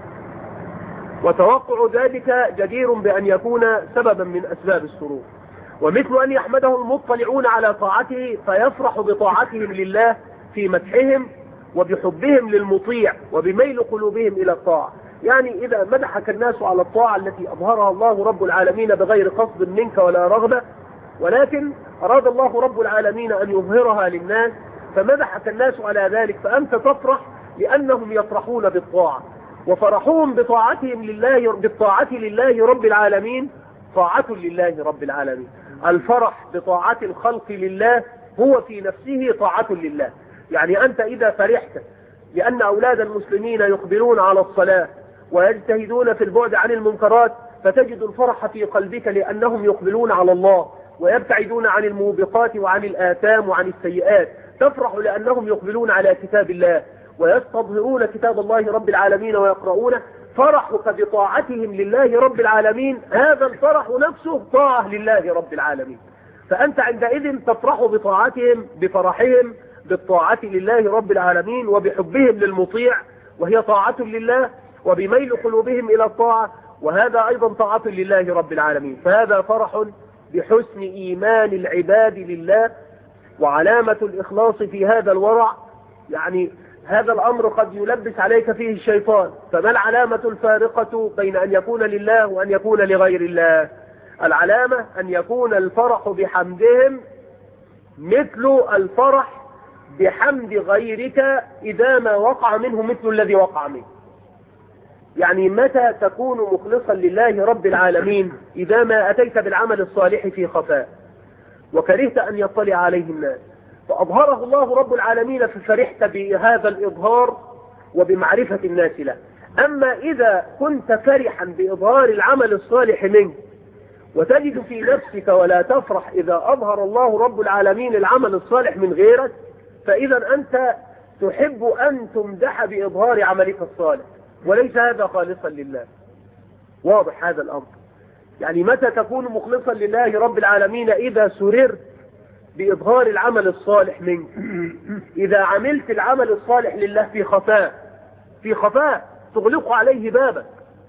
وتوقع ذلك جدير بأن يكون سببا من أسباب السرور. ومثل أن يحمده المطلعون على طاعته فيفرح بطاعتهم لله في مدحهم وبحبهم للمطيع وبميل قلوبهم إلى الطاعة. يعني إذا مدحك الناس على الطاعة التي أظهرها الله رب العالمين بغير قصد منك ولا رغبة، ولكن أراد الله رب العالمين أن يظهرها للناس فمدحك الناس على ذلك، فأنت تفرح لأنهم يفرحون بالطاعة، وفرحهم بطاعتهم لله بالطاعة لله رب العالمين طاعة لله رب العالمين. الفرح بطاعة الخلق لله هو في نفسه طاعة لله. يعني أنت إذا فرحت لأن أولاد المسلمين يقبلون على الصلاة ويجتهدون في البعد عن المنكرات فتجد الفرح في قلبك لأنهم يقبلون على الله ويبتعدون عن الموبقات وعن الآثام وعن السيئات، تفرح لأنهم يقبلون على كتاب الله ويستظهرون كتاب الله رب العالمين ويقرؤونه. فرحك بطاعتهم لله رب العالمين هذا الفرح نفسه طاعة لله رب العالمين، فأنت عندئذ تفرح بطاعتهم بفرحهم بالطاعة لله رب العالمين وبحبهم للمطيع وهي طاعة لله، وبميل قلوبهم إلى الطاعة وهذا أيضا طاعة لله رب العالمين. فهذا فرح بحسن إيمان العباد لله وعلامة الإخلاص في هذا الورع. يعني هذا الأمر قد يلبس عليك فيه الشيطان، فما العلامة الفارقة بين أن يكون لله وأن يكون لغير الله؟ العلامة أن يكون الفرح بحمدهم مثل الفرح بحمد غيرك إذا ما وقع منه مثل الذي وقع منه. يعني متى تكون مخلصا لله رب العالمين؟ إذا ما أتيت بالعمل الصالح في خفاء وكرهت أن يطلع عليه الناس فأظهره الله رب العالمين ففرحت بهذا الإظهار وبمعرفة الناس له. أما إذا كنت فرحا بإظهار العمل الصالح منك وتجد في نفسك ولا تفرح إذا أظهر الله رب العالمين العمل الصالح من غيرك، فإذا أنت تحب أن تمدح بإظهار عملك الصالح وليس هذا خالصا لله. واضح هذا الأمر؟ يعني متى تكون مخلصا لله رب العالمين؟ إذا سررت بإظهار العمل الصالح منك. إذا عملت العمل الصالح لله في خفاء في خفاء تغلق عليه بابك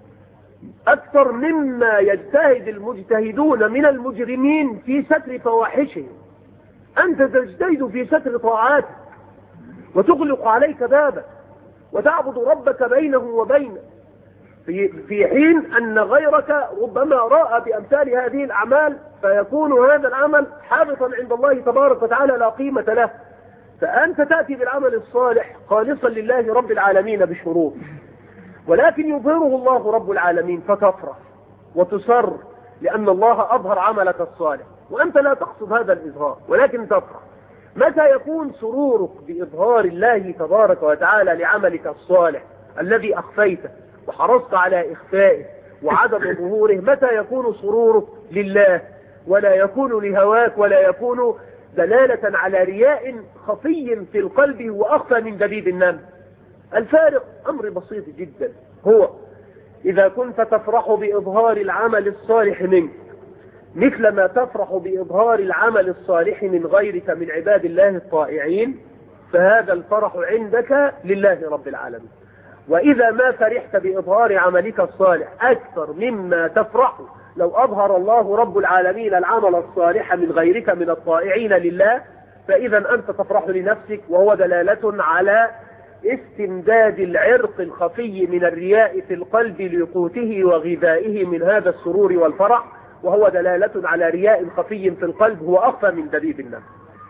أكثر مما يجتهد المجتهدون من المجرمين في ستر فواحشهم. أنت تجتهد في ستر طاعاتك وتغلق عليك بابك وتعبد ربك بينه وبينه، في في حين أن غيرك ربما رأى بأمثال هذه الأعمال فيكون هذا العمل حابطا عند الله تبارك وتعالى لا قيمة له. فأنت تأتي بالعمل الصالح خالصا لله رب العالمين بشروط، ولكن يظهره الله رب العالمين فتفرح وتسر لأن الله أظهر عملك الصالح وأنت لا تقصد هذا الإظهار ولكن تفرح. متى يكون سرورك بإظهار الله تبارك وتعالى لعملك الصالح الذي أخفيته وحرصت على إخفائه وعدم ظهوره؟ متى يكون سرورك لله ولا يكون لهواك ولا يكون دلالة على رياء خفي في القلب وأخفى من دبيب النمل؟ الفارق أمر بسيط جدا، هو إذا كنت تفرح بإظهار العمل الصالح منك مثل ما تفرح بإظهار العمل الصالح من غيرك من عباد الله الطائعين فهذا الفرح عندك لله رب العالمين. وإذا ما فرحت بإظهار عملك الصالح أكثر مما تفرح لو أظهر الله رب العالمين العمل الصالح من غيرك من الطائعين لله فإذا أنت تفرح لنفسك، وهو دلالة على استمداد العرق الخفي من الرياء في القلب لقوته وغذائه من هذا السرور والفرح، وهو دلالة على رياء خفي في القلب هو أخفى من دبيب النمل.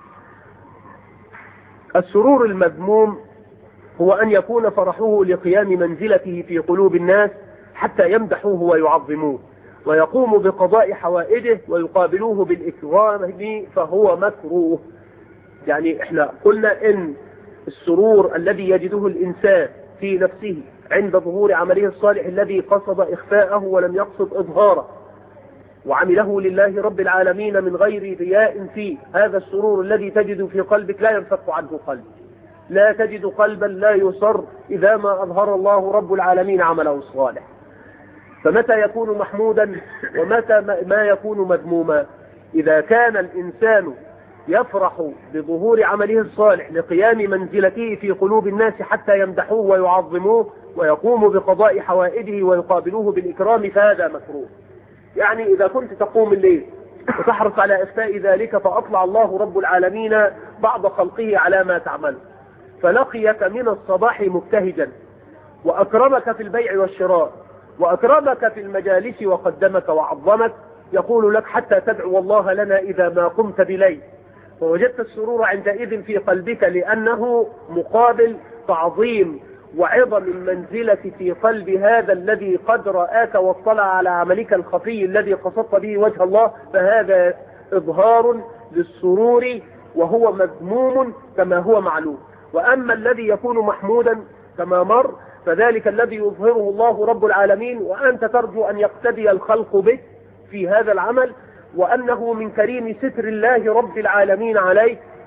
السرور المذموم هو أن يكون فرحه لقيام منزلته في قلوب الناس حتى يمدحوه ويعظموه ويقوموا بقضاء حوائجه ويقابلوه بالإكرام فهو مكروه. يعني احنا قلنا ان السرور الذي يجده الإنسان في نفسه عند ظهور عمله الصالح الذي قصد إخفاءه ولم يقصد إظهاره وعمله لله رب العالمين من غير رياء فيه، هذا السرور الذي تجد في قلبك لا ينفك عنه قلب. لا تجد قلبا لا يصر إذا ما أظهر الله رب العالمين عمله الصالح. فمتى يكون محمودا ومتى ما يكون مذموما؟ إذا كان الإنسان يفرح بظهور عمله الصالح لقيام منزلته في قلوب الناس حتى يمدحوه ويعظموه ويقوموا بقضاء حوائجه ويقابلوه بالإكرام فهذا مكروه. يعني إذا كنت تقوم الليل وتحرص على إخفاء ذلك فأطلع الله رب العالمين بعض خلقه على ما تعمل فلقيك من الصباح مبتهجا وأكرمك في البيع والشراء وأكرمك في المجالس وقدمك وعظمك، يقول لك حتى تدعو الله لنا إذا ما قمت بليل، فوجدت السرور عندئذ في قلبك لأنه مقابل تعظيم وعظم المنزلة في قلب هذا الذي قد رآك واطلع على عملك الخفي الذي قصدت به وجه الله، فهذا إظهار للسرور وهو مذموم كما هو معلوم. وأما الذي يكون محمودا كما مر فذلك الذي يظهره الله رب العالمين وأنت ترجو أن يقتدي الخلق بك في هذا العمل، وأنه من كريم ستر الله رب العالمين عليك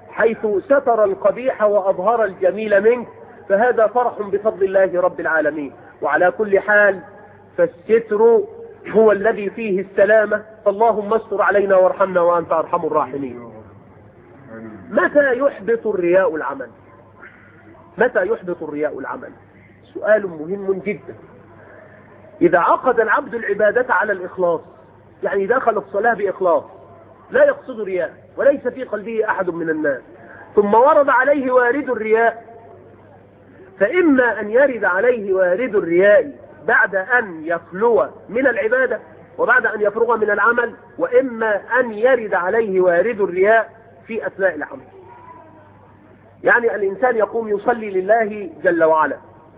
حيث ستر القبيح وأظهر الجميل منك، فهذا فرح بفضل الله رب العالمين. وعلى كل حال فالستر هو الذي فيه السلامة، فاللهم استر علينا وارحمنا وأنت أرحم الراحمين. متى يحبط الرياء العمل؟ متى يحبط الرياء العمل؟ سؤال مهم جدا. إذا عقد العبد العبادة على الإخلاص، يعني دخل الصلاة بإخلاص لا يقصد رياء وليس في قلبه أحد من الناس، ثم ورد عليه وارد الرياء، فإما أن يرد عليه وارد الرياء بعد أن يخلو من العبادة وبعد أن يفرغ من العمل، وإما أن يرد عليه وارد الرياء في أثناء العمل. يعني الإنسان يقوم يصلي لله جل وعلا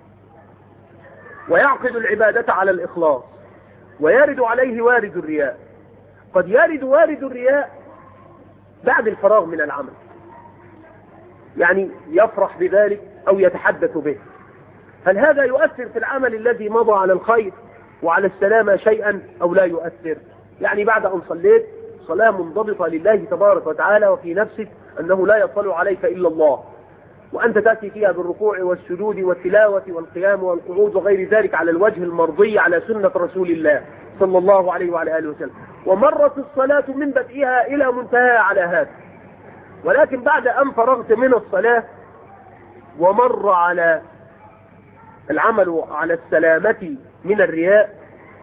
ويعقد العبادة على الإخلاص ويرد عليه وارد الرياء. قد يرد وارد الرياء بعد الفراغ من العمل، يعني يفرح بذلك أو يتحدث به. هل هذا يؤثر في العمل الذي مضى على الخير وعلى السلامة شيئا أو لا يؤثر؟ يعني بعد أن صليت صلاة منضبطة لله تبارك وتعالى وفي نفسك أنه لا يطلع عليك إلا الله، وأنت تأتي فيها بالركوع والسجود والتلاوة والقيام والقعود وغير ذلك على الوجه المرضي على سنة رسول الله صلى الله عليه وعلى آله وسلم، ومرت الصلاة من بدئها إلى منتهى على هذا، ولكن بعد أن فرغت من الصلاة ومر على العمل على السلامة من الرياء،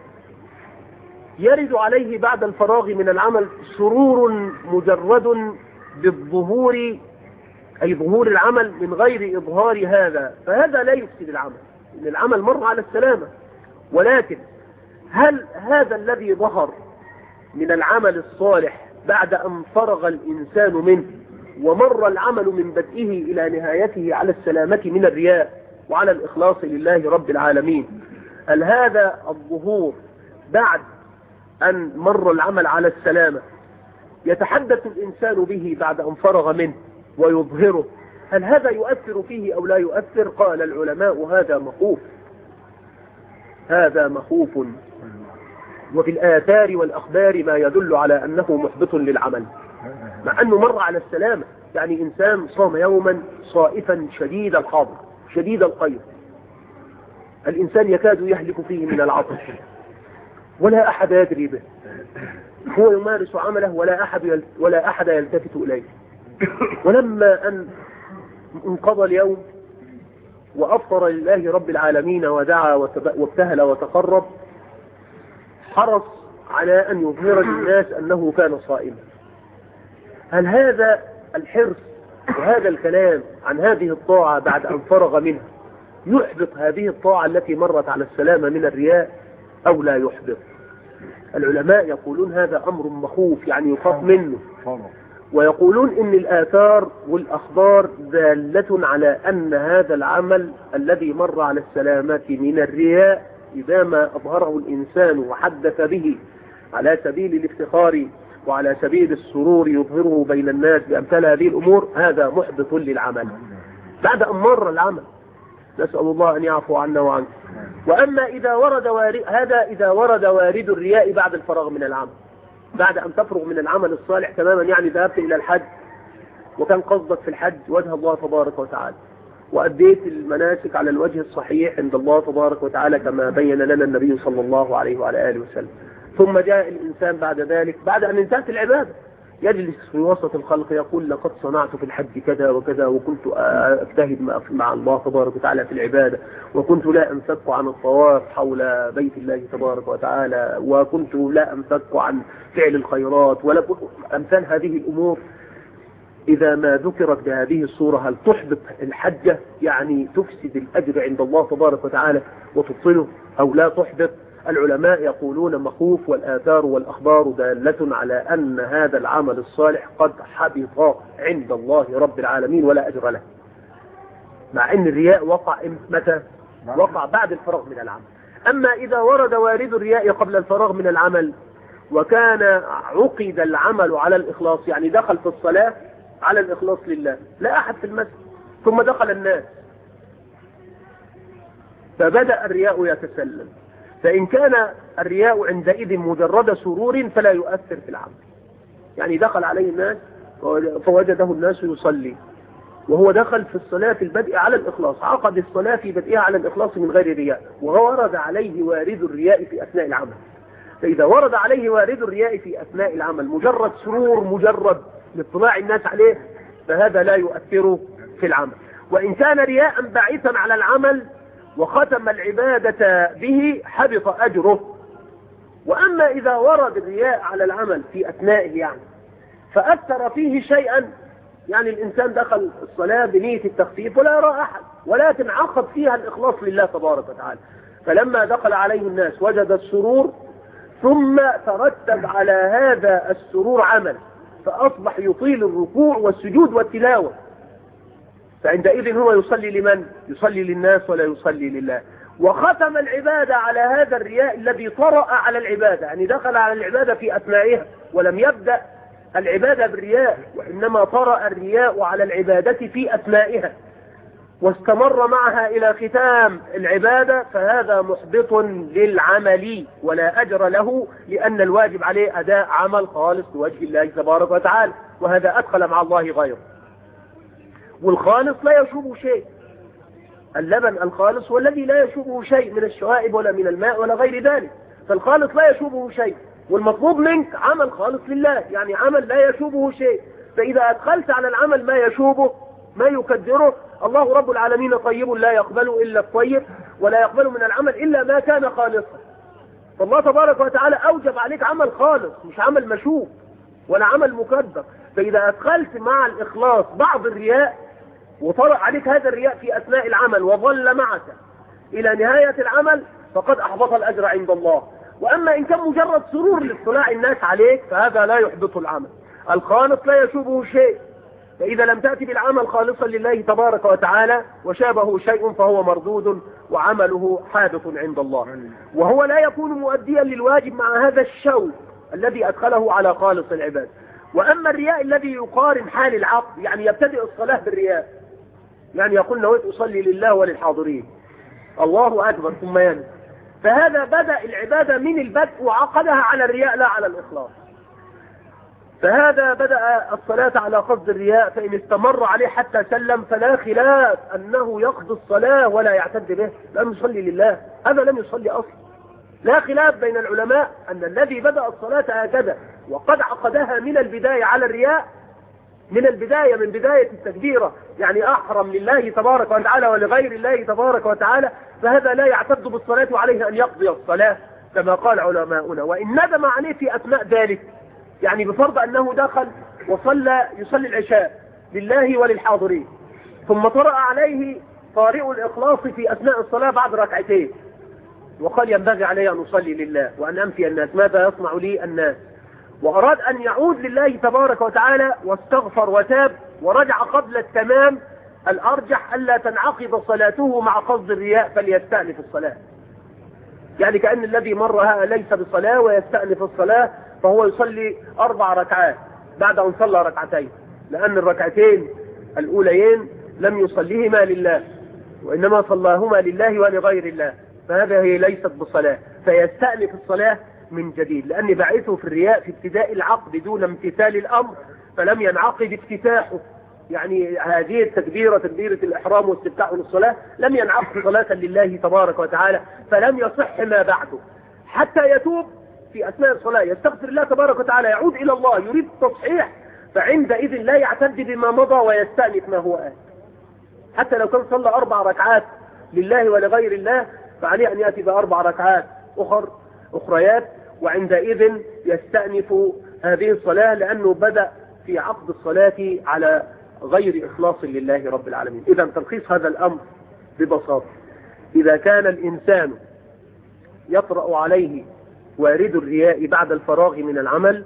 يرد عليه بعد الفراغ من العمل سرور مجرد بالظهور، أي ظهور العمل من غير إظهار هذا، فهذا لا يفسد العمل، إن العمل مر على السلامة. ولكن هل هذا الذي ظهر من العمل الصالح بعد أن فرغ الإنسان منه ومر العمل من بدئه إلى نهايته على السلامة من الرياء وعلى الإخلاص لله رب العالمين، هل هذا الظهور بعد أن مر العمل على السلامة يتحدث الإنسان به بعد أن فرغ منه ويظهره، هل هذا يؤثر فيه أو لا يؤثر؟ قال العلماء هذا مخوف، هذا مخوف، وفي الآثار والأخبار ما يدل على أنه محبط للعمل، مع أنه مر على السلامة. يعني إنسان صام يوما صائفا شديد الحاضر شديد القيد، الإنسان يكاد يهلك فيه من العطش ولا أحد يدري به، هو يمارس عمله ولا أحد ولا أحد يلتفت إليه. ولما أن انقضى اليوم وأفطر لله رب العالمين ودعا وابتهل وتقرب، حرص على أن يظهر للناس أنه كان صائما. هل هذا الحرص وهذا الكلام عن هذه الطاعة بعد أن فرغ منها يحبط هذه الطاعة التي مرت على السلامة من الرياء أو لا يحبط؟ العلماء يقولون هذا أمر مخوف، يعني يخاف منه، ويقولون إن الآثار والأخبار دالة على أن هذا العمل الذي مر على السلامة من الرياء إذا ما أظهره الإنسان وحدث به على سبيل الافتخار وعلى سبيل السرور يظهره بين الناس بأمثال هذه الأمور، هذا محبط للعمل بعد أن مر العمل. نسأل الله أن يعفو عنا وعنك. وأما إذا ورد وارد، هذا إذا ورد وارد الرياء بعد الفراغ من العمل، بعد أن تفرغ من العمل الصالح تماما، يعني ذهبت إلى الحج وكان قصدك في الحج وجه الله تبارك وتعالى، وأديت المناسك على الوجه الصحيح عند الله تبارك وتعالى كما بين لنا النبي صلى الله عليه وعلى آله وسلم، ثم جاء الإنسان بعد ذلك بعد أن انتهت العبادة يجلس في وسط الخلق يقول لقد صنعت في الحج كذا وكذا، وكنت أجتهد مع الله تبارك وتعالى في العبادة، وكنت لا أنفك عن الطواف حول بيت الله تبارك وتعالى، وكنت لا أنفك عن فعل الخيرات، ولا أمثال هذه الأمور. إذا ما ذكرت بهذه الصورة هل تحبط الحجة، يعني تفسد الأجر عند الله تبارك وتعالى وتبطله، أو لا تحبط؟ العلماء يقولون مخوف، والآثار والأخبار دالة على أن هذا العمل الصالح قد حبط عند الله رب العالمين ولا أجر له، مع أن الرياء وقع متى؟ وقع بعد الفراغ من العمل. أما إذا ورد وارد الرياء قبل الفراغ من العمل وكان عقد العمل على الإخلاص، يعني دخل في الصلاة على الإخلاص لله، لا أحد في المسجد، ثم دخل الناس فبدأ الرياء يتسلل، فإن كان الرياء عندئذ مجرد سرور فلا يؤثر في العمل، يعني دخل عليه الناس فوجده الناس يصلي وهو دخل في الصلاة في البدء على الإخلاص، عقد الصلاة في بدئها على الإخلاص من غير رياء، وورد عليه وارد الرياء في أثناء العمل. فإذا ورد عليه وارد الرياء في أثناء العمل مجرد سرور مجرد لاطلاع الناس عليه، فهذا لا يؤثر في العمل. وإن كان رياء باعثا على العمل وختم العبادة به حبط أجره. وأما إذا ورد الرياء على العمل في أثنائه يعني فأثر فيه شيئا، يعني الإنسان دخل الصلاة بنية التخفيف ولا يرى أحد، ولكن عقد فيها الإخلاص لله تبارك وتعالى، فلما دخل عليه الناس وجد السرور، ثم ترتب على هذا السرور عمل، فأصبح يطيل الركوع والسجود والتلاوة، فعندئذ هو يصلي لمن؟ يصلي للناس ولا يصلي لله. وختم العبادة على هذا الرياء الذي طرأ على العبادة، يعني دخل على العبادة في أثنائها ولم يبدأ العبادة بالرياء، وإنما طرأ الرياء على العبادة في أثنائها واستمر معها إلى ختام العبادة، فهذا محبط للعمل ولا أجر له، لأن الواجب عليه أداء عمل خالص لوجه الله تبارك وتعالى، وهذا أدخل مع الله غيره. والخالص لا يشوبه شيء، اللبن الخالص هو الذي لا يشوبه شيء من الشوائب ولا من الماء ولا غير ذلك، فالخالص لا يشوبه شيء، والمطلوب منك عمل خالص لله، يعني عمل لا يشوبه شيء. فإذا أدخلت على العمل ما يشوبه ما يكدره، الله رب العالمين طيب لا يقبل إلا الطيب، ولا يقبل من العمل إلا ما كان خالصا. فالله تبارك وتعالى أوجب عليك عمل خالص، مش عمل مشوب ولا عمل مكدر. فإذا أدخلت مع الإخلاص بعض الرياء وطرأ عليك هذا الرياء في أثناء العمل وظل معك إلى نهاية العمل، فقد أحبط الأجر عند الله. وأما إن كان مجرد سرور لاطلاع الناس عليك فهذا لا يحبط العمل. الخالص لا يشوبه شيء، فإذا لم تأتي بالعمل خالصا لله تبارك وتعالى وشابه شيء فهو مردود وعمله حادث عند الله، وهو لا يكون مؤديا للواجب مع هذا الشوق الذي أدخله على خالص العباد. وأما الرياء الذي يقارن حال العقد، يعني يبتدئ الصلاة بالرياء، يعني يقول نويت أصلي لله وللحاضرين، الله أكبر، ثم ينسى، فهذا بدأ العبادة من البدء وعقدها على الرياء لا على الإخلاص. فهذا بدأ الصلاة على قصد الرياء، فإن استمر عليه حتى سلم فلا خلاف أنه يقضي الصلاة ولا يعتد به، لم يصلي لله، هذا لم يصلي أصلا. لا خلاف بين العلماء أن الذي بدأ الصلاة هكذا وقد عقدها من البداية على الرياء، من البداية من بداية التكبيرة، يعني أحرم لله تبارك وتعالى ولغير الله تبارك وتعالى، فهذا لا يعتد بالصلاة وعليه أن يقضي الصلاة كما قال علماؤنا. وإن ندم عليه في أثناء ذلك، يعني بفرض أنه دخل وصلى يصلي العشاء لله وللحاضرين، ثم طرأ عليه طارئ الإخلاص في أثناء الصلاة بعد ركعتين، وقال ينبغي علي أن أصلي لله وأن أنفي الناس، ماذا يصنع لي الناس؟ وأراد أن يعود لله تبارك وتعالى واستغفر وتاب ورجع قبل التمام، الأرجح ألا تنعقد صلاته مع قصد الرياء، فليستأنف الصلاة. يعني كأن الذي مرها ليس بصلاة ويستأنف الصلاة، فهو يصلي أربع ركعات بعد أن صلى ركعتين، لأن الركعتين الأوليين لم يصليهما لله وإنما صلاهما لله ولغير الله، فهذا هي ليست بصلاة، فيستأنف الصلاة من جديد، لأن بعثه في الرياء في ابتداء العقد دون امتثال الأمر، فلم ينعقد افتتاحه، يعني هذه التكبيرة تكبيرة الإحرام واستفتاحه للصلاة لم ينعقد صلاة لله تبارك وتعالى، فلم يصح ما بعده حتى يتوب في أثناء الصلاة، يستغفر الله تبارك وتعالى، يعود إلى الله، يريد التصحيح، فعندئذ لا يعتد بما مضى ويستأنف ما هو آت. حتى لو كان صلى أربع ركعات لله ولغير الله، فعليه أن يأتي بأربع ركعات أخر أخريات، وعندئذ يستأنف هذه الصلاة، لأنه بدأ في عقد الصلاة على غير إخلاص لله رب العالمين. إذا تلخيص هذا الأمر ببساطة، إذا كان الإنسان يطرأ عليه وارد الرياء بعد الفراغ من العمل،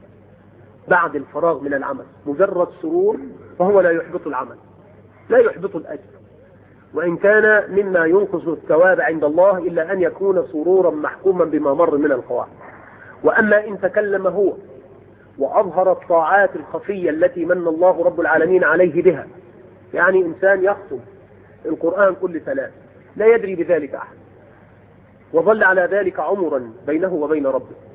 بعد الفراغ من العمل مجرد سرور، فهو لا يحبط العمل، لا يحبط الأجر، وإن كان مما ينقص الثواب عند الله إلا أن يكون سرورا محكوما بما مر من القواعد. وأما إن تكلم هو وأظهر الطاعات الخفية التي من الله رب العالمين عليه بها، يعني إنسان يختم القرآن كل ثلاث لا يدري بذلك أحد، وظل على ذلك عمرا بينه وبين ربه،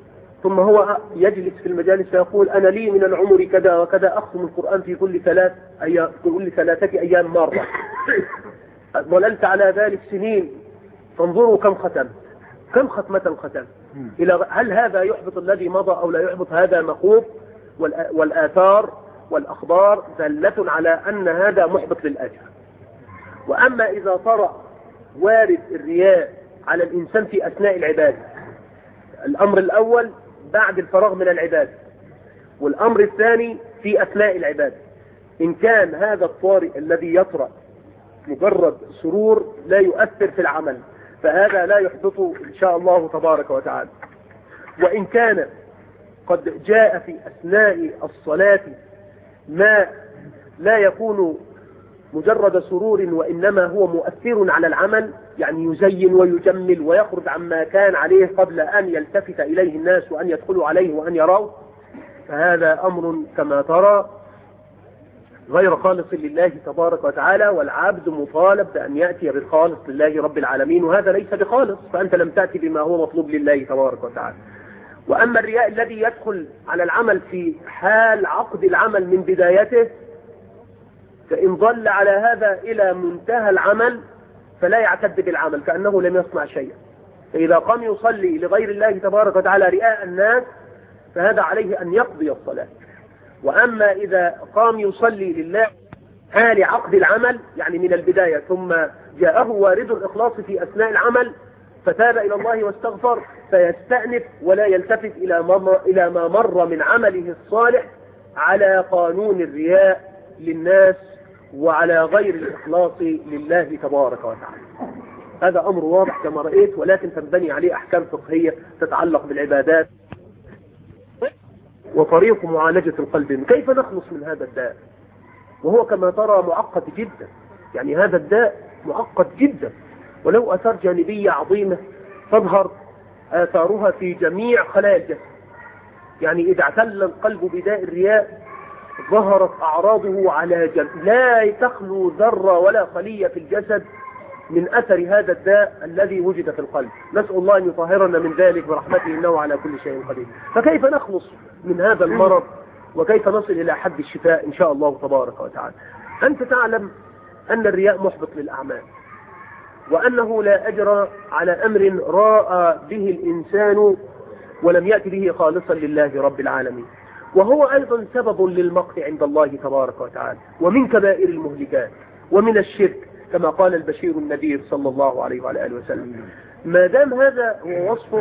ثم هو يجلس في المجالس فيقول أنا لي من العمر كذا وكذا، أختم القرآن في كل ثلاث أيام، كل ثلاثة أيام مرة، ظللت على ذلك سنين، فانظروا كم ختم، كم ختمة ختم. إلى هل هذا يحبط الذي مضى أو لا يحبط؟ هذا مخوف، والآثار والأخبار دلة على أن هذا محبط للأجر. وأما إذا طرأ وارد الرياء على الإنسان في أثناء العبادة، الأمر الأول بعد الفراغ من العبادة، والأمر الثاني في أثناء العبادة، إن كان هذا الطارئ الذي يطرأ مجرد سرور لا يؤثر في العمل، فهذا لا يحدثه إن شاء الله تبارك وتعالى. وإن كان قد جاء في أثناء الصلاة ما لا يكون مجرد سرور وإنما هو مؤثر على العمل، يعني يزين ويجمل ويخرج عما كان عليه قبل أن يلتفت إليه الناس وأن يدخلوا عليه وأن يروه، فهذا أمر كما ترى غير خالص لله تبارك وتعالى، والعبد مطالب بأن يأتي بالخالص لله رب العالمين، وهذا ليس بخالص، فأنت لم تأتي بما هو مطلوب لله تبارك وتعالى. وأما الرياء الذي يدخل على العمل في حال عقد العمل من بدايته، فإن ظل على هذا إلى منتهى العمل فلا يعتد بالعمل كأنه لم يصنع شيئا. فإذا قام يصلي لغير الله تبارك وتعالى رئاء الناس فهذا عليه أن يقضي الصلاة. وأما إذا قام يصلي لله حال عقد العمل، يعني من البداية، ثم جاءه وارد الإخلاص في أثناء العمل فتاب إلى الله واستغفر، فيستأنف ولا يلتفت إلى ما مر من عمله الصالح على قانون الرياء للناس وعلى غير الإخلاص لله تبارك وتعالى. هذا أمر واضح كما رأيت، ولكن تنبني عليه أحكام فقهية تتعلق بالعبادات وطريق معالجة القلب. كيف نخلص من هذا الداء؟ وهو كما ترى معقد جدا، يعني هذا الداء معقد جدا، وله آثار جانبية عظيمة تظهر آثارها في جميع خلايا الجسد. يعني إذا اعتل القلب بداء الرياء ظهرت أعراضه على جميع، لا تخلو ذرة ولا خلية في الجسد من أثر هذا الداء الذي وجد في القلب. نسأل الله أن يطهرنا من ذلك برحمته إنه على كل شيء قدير. فكيف نخلص من هذا المرض وكيف نصل إلى حد الشفاء إن شاء الله تبارك وتعالى؟ أنت تعلم أن الرياء محبط للأعمال، وأنه لا أجر على أمر راى به الإنسان ولم يأتي به خالصا لله رب العالمين، وهو أيضا سبب للمقت عند الله تبارك وتعالى، ومن كبائر المهلكات ومن الشرك كما قال البشير النذير صلى الله عليه وعلى آله وسلم. ما دام هذا هو وصفه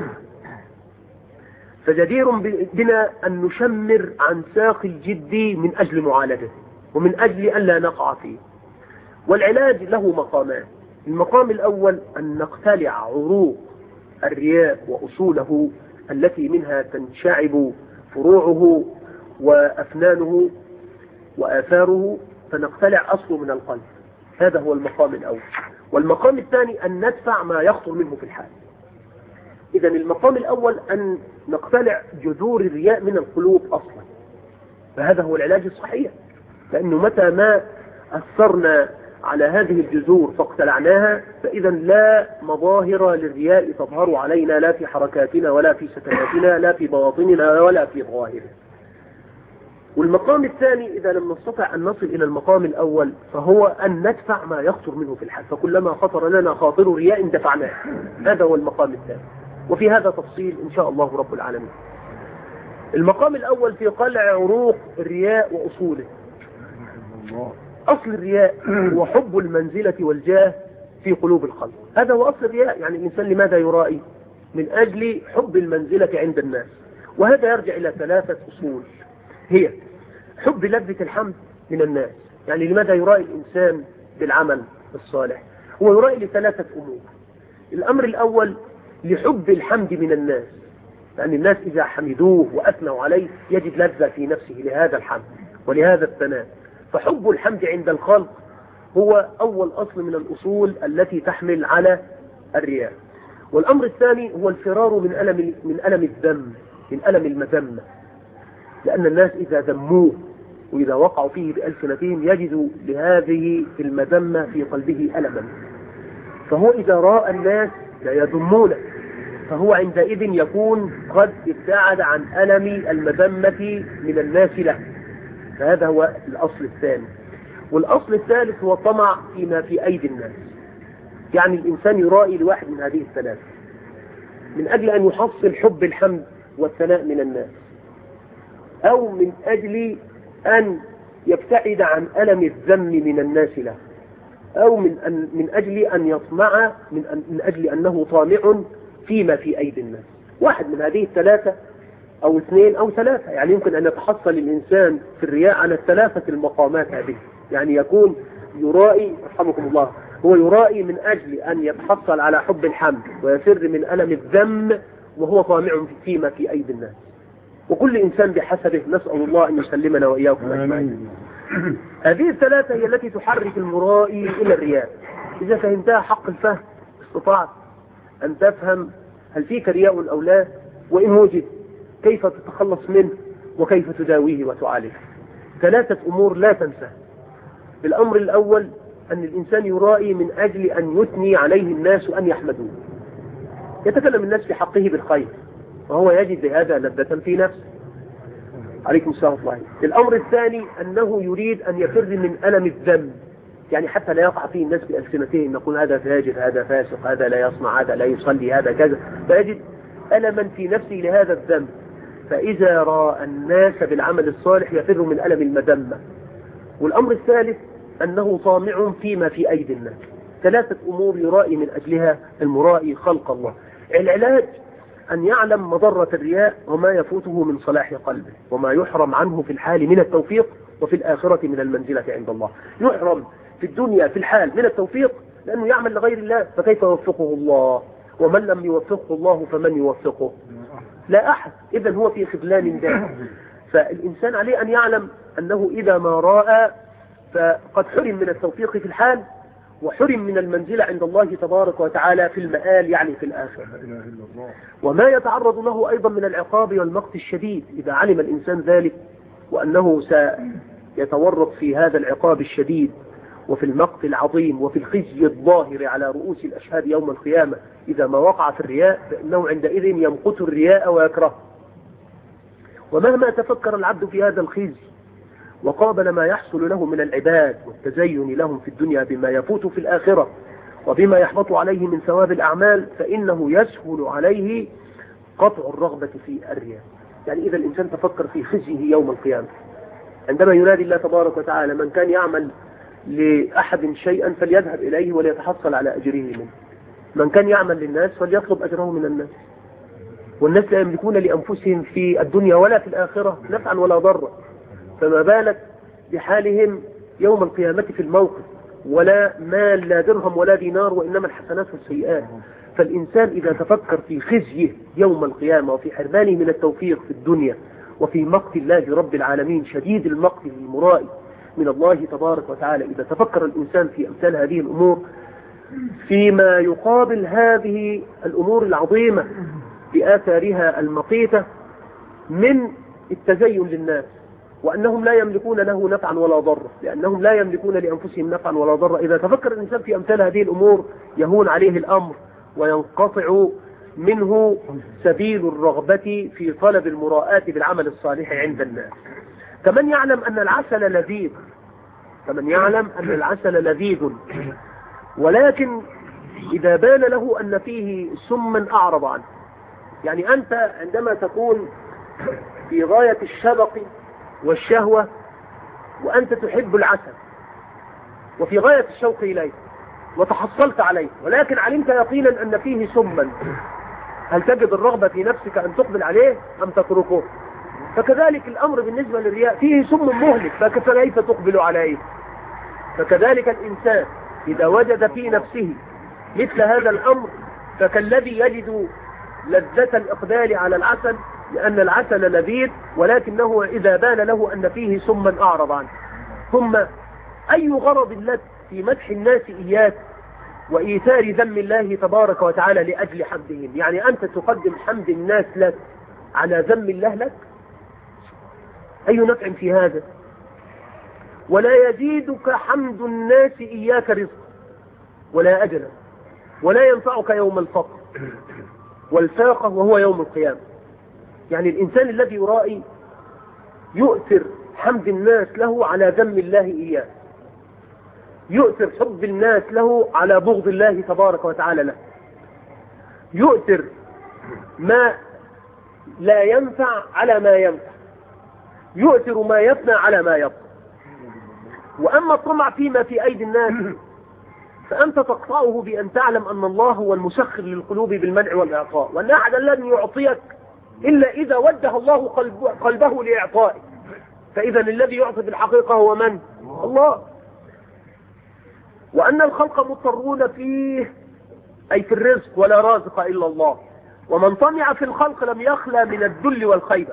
فجدير بنا أن نشمر عن ساق الجد من أجل معالجته ومن أجل أن لا نقع فيه. والعلاج له مقامان. المقام الأول أن نقتلع عروق الرياء وأصوله التي منها تنشعب فروعه وأفنانه وآثاره، فنقتلع أصله من القلب. هذا هو المقام الأول. والمقام الثاني أن ندفع ما يخطر منه في الحال. إذا المقام الأول أن نقتلع جذور الرياء من القلوب أصلا، فهذا هو العلاج الصحيح، لأنه متى ما أثرنا على هذه الجذور فاقتلعناها فإذا لا مظاهر للرياء تظهر علينا، لا في حركاتنا ولا في سكناتنا، لا في بواطننا ولا في ظواهرنا. والمقام الثاني إذا لم نستطع أن نصل إلى المقام الأول فهو أن ندفع ما يخطر منه في الحال، فكلما خطر لنا خاطر رياء دفعناه. هذا هو المقام الثاني، وفي هذا تفصيل إن شاء الله رب العالمين. المقام الأول في قلع عروق الرياء وأصوله. أصل الرياء هو حب المنزلة والجاه في قلوب الخلق، هذا هو أصل الرياء. يعني الإنسان لماذا يرائي؟ من أجل حب المنزلة عند الناس، وهذا يرجع إلى ثلاثة أصول، هي حب لذة الحمد من الناس. يعني لماذا يرائي الإنسان بالعمل الصالح؟ هو يرائي لثلاثة أمور. الأمر الأول لحب الحمد من الناس، لأن الناس إذا حمدوه وأثنوا عليه يجد لذة في نفسه لهذا الحمد ولهذا الثناء. فحب الحمد عند الخلق هو أول أصل من الأصول التي تحمل على الرياء. والأمر الثاني هو الفرار من ألم من ألم الذم، من ألم المذمة، لأن الناس إذا ذموه وإذا وقعوا فيه بألسنتهم يجدوا لهذه المذمة في قلبه ألما، فهو إذا رأى الناس لا يذمونه فهو عندئذ يكون قد ابتعد عن ألم المذمة من الناس له. فهذا هو الأصل الثاني. والأصل الثالث هو الطمع فيما في أيدي الناس. يعني الإنسان يرائي لواحد من هذه الثلاثة من أجل أن يحصل حب الحمد والثناء من الناس، أو من أجل أن يبتعد عن ألم الذم من الناس له، أو من, أن من أجل أن يطمع من, أن من أجل أنه طامع فيما في أيدي الناس. واحد من هذه الثلاثة أو اثنين أو ثلاثة. يعني يمكن أن يتحصل الإنسان في الرياء على الثلاثة المقامات هذه. يعني يكون يرائي رحمكم الله، هو يرائي من أجل أن يتحصل على حب الحمد ويفر من ألم الذم وهو طامع فيما في أيدي الناس. وكل إنسان بحسبه، نسأل الله أن يسلمنا وإياكم أجمعين. هذه الثلاثة هي التي تحرك المرائي إلى الرياء. إذا فهمتها حق الفهم استطعت أن تفهم هل فيك رياء أو لا، وإن وجد كيف تتخلص منه وكيف تداويه وتعالجه. ثلاثة أمور لا تنسى. الأمر الأول أن الإنسان يرائي من أجل أن يثني عليه الناس وأن يحمدوه. يتكلم الناس في حقه بالخير وهو يجد بهذا لذة في نفسه. عليكم السلام ورحمة الله. الأمر الثاني أنه يريد أن يفر من ألم الذم، يعني حتى لا يقع فيه الناس بألسنتهم نقول هذا فاجر، هذا فاسق، هذا لا يصنع، هذا لا يصلي، هذا كذا، فيجد ألما في نفسه لهذا الذنب. فإذا رأى الناس بالعمل الصالح يفر من ألم المذمة. والأمر الثالث أنه طامع فيما في أيدي الناس. ثلاثة أمور يرائي من أجلها المرائي خلق الله. العلاج أن يعلم مضرة الرياء وما يفوته من صلاح قلبه وما يحرم عنه في الحال من التوفيق وفي الآخرة من المنزلة عند الله. يحرم في الدنيا في الحال من التوفيق لأنه يعمل لغير الله، فكيف يوفقه الله؟ ومن لم يوفقه الله فمن يوفقه؟ لا أحد. إذن هو في خذلان دائم. فالإنسان عليه أن يعلم أنه إذا ما رأى فقد حرم من التوفيق في الحال وحرم من المنزلة عند الله تبارك وتعالى في المآل، يعني في الآخرة. وما يتعرض له أيضا من العقاب والمقت الشديد إذا علم الإنسان ذلك، وأنه سيتورط في هذا العقاب الشديد وفي المقت العظيم وفي الخزي الظاهر على رؤوس الأشهاد يوم القيامة إذا ما وقع في الرياء، فإنه عندئذ يمقت الرياء ويكره. ومهما تفكر العبد في هذا الخزي وقابل ما يحصل له من العباد والتزين لهم في الدنيا بما يفوت في الآخرة وبما يحبط عليه من ثواب الأعمال، فإنه يسهل عليه قطع الرغبة في الرياء. يعني إذا الإنسان تفكر في خزيه يوم القيامة عندما ينادي الله تبارك وتعالى من كان يعمل لأحد شيئا فليذهب إليه وليتحصل على أجره منه، من كان يعمل للناس فليطلب أجره من الناس. والناس لا يملكون لأنفسهم في الدنيا ولا في الآخرة نفعا ولا ضرا، فما بالك بحالهم يوم القيامة في الموقف؟ ولا مال لا درهم ولا دينار، وإنما الحسنات والسيئات. فالإنسان إذا تفكر في خزيه يوم القيامة وفي حرمانه من التوفيق في الدنيا وفي مقت الله رب العالمين شديد المقت للمرائي من الله تبارك وتعالى، إذا تفكر الإنسان في أمثال هذه الأمور فيما يقابل هذه الأمور العظيمة بآثارها المقيتة من التزين للناس وأنهم لا يملكون له نفعا ولا ضرا، لأنهم لا يملكون لأنفسهم نفعا ولا ضرا، إذا تفكر الإنسان في أمثال هذه الأمور يهون عليه الأمر وينقطع منه سبيل الرغبة في طلب المراءة بالعمل الصالح عند الناس. كمن يعلم أن العسل لذيذ، كمن يعلم أن العسل لذيذ، ولكن إذا بان له أن فيه سما أعرض عنه. يعني أنت عندما تكون في غاية الشبق والشهوة وأنت تحب العسل وفي غاية الشوق إليه وتحصلت عليه، ولكن علمت يقينا أن فيه سما، هل تجد الرغبة في نفسك أن تقبل عليه أم تتركه؟ فكذلك الأمر بالنسبة للرياء، فيه سم مهلك فكيف تقبل عليه؟ فكذلك الإنسان إذا وجد في نفسه مثل هذا الأمر فكالذي يجد لذة الإقبال على العسل، لأن العسل لذيذ ولكنه إذا بان له أن فيه سما أعرض عنه. ثم أي غرض لك في مدح الناس إياك وإيثار ذم الله تبارك وتعالى لأجل حمدهم؟ يعني أنت تقدم حمد الناس لك على ذم الله لك؟ أي نفع في هذا؟ ولا يزيدك حمد الناس إياك رزق ولا أجلا، ولا ينفعك يوم الفقر. والفاقة وهو يوم القيامة. يعني الإنسان الذي يرائي يؤثر حمد الناس له على ذم الله إياه، يؤثر حب الناس له على بغض الله تبارك وتعالى له، يؤثر ما لا ينفع على ما ينفع، يؤثر ما يفنى على ما يبقى. وأما الطمع فيما في أيدي الناس فأنت تقطعه بأن تعلم أن الله هو المسخر للقلوب بالمنع والإعطاء، وأن أحدا لن يعطيك إلا إذا وجه الله قلبه لإعطائك. فإذا الذي يعطي في الحقيقة هو من؟ الله. وأن الخلق مضطرون فيه أي في الرزق، ولا رازق إلا الله. ومن طمع في الخلق لم يخلى من الذل والخيبة،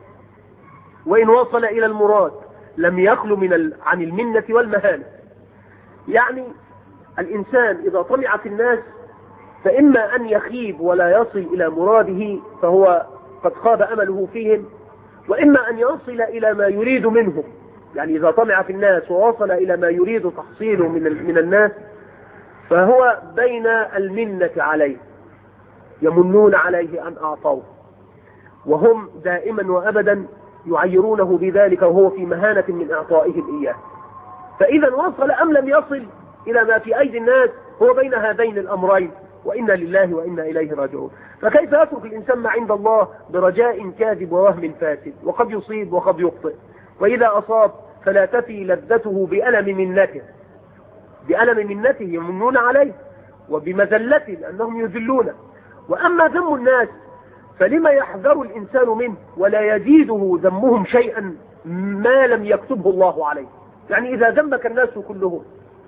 وإن وصل إلى المراد لم يخلو من ال... عن المنة والمهانة. يعني الإنسان إذا طمع في الناس فإما أن يخيب ولا يصل إلى مراده فهو قد خاب أمله فيهم، وإما أن يصل إلى ما يريد منهم. يعني إذا طمع في الناس ووصل إلى ما يريد تحصيله من, ال... من الناس فهو بين المنة عليه، يمنون عليه أن أعطوه، وهم دائما وأبدا يعيرونه بذلك وهو في مهانة من إعطائهم إياه. فإذا وصل أم لم يصل إلى ما في أيدي الناس هو بين هذين الأمرين، وإنا لله وإنا إليه راجعون. فكيف يترك الإنسان ما عند الله برجاء كاذب ووهم فاسد؟ وقد يصيب وقد يخطئ، وإذا أصاب فلا تفي لذته بألم منته، بألم منته يمنون عليه، وبمذلته لأنهم يذلونه. وأما ذم الناس فلما يحذر الإنسان منه ولا يزيده ذمهم شيئا ما لم يكتبه الله عليه. يعني إذا ذمك الناس كلهم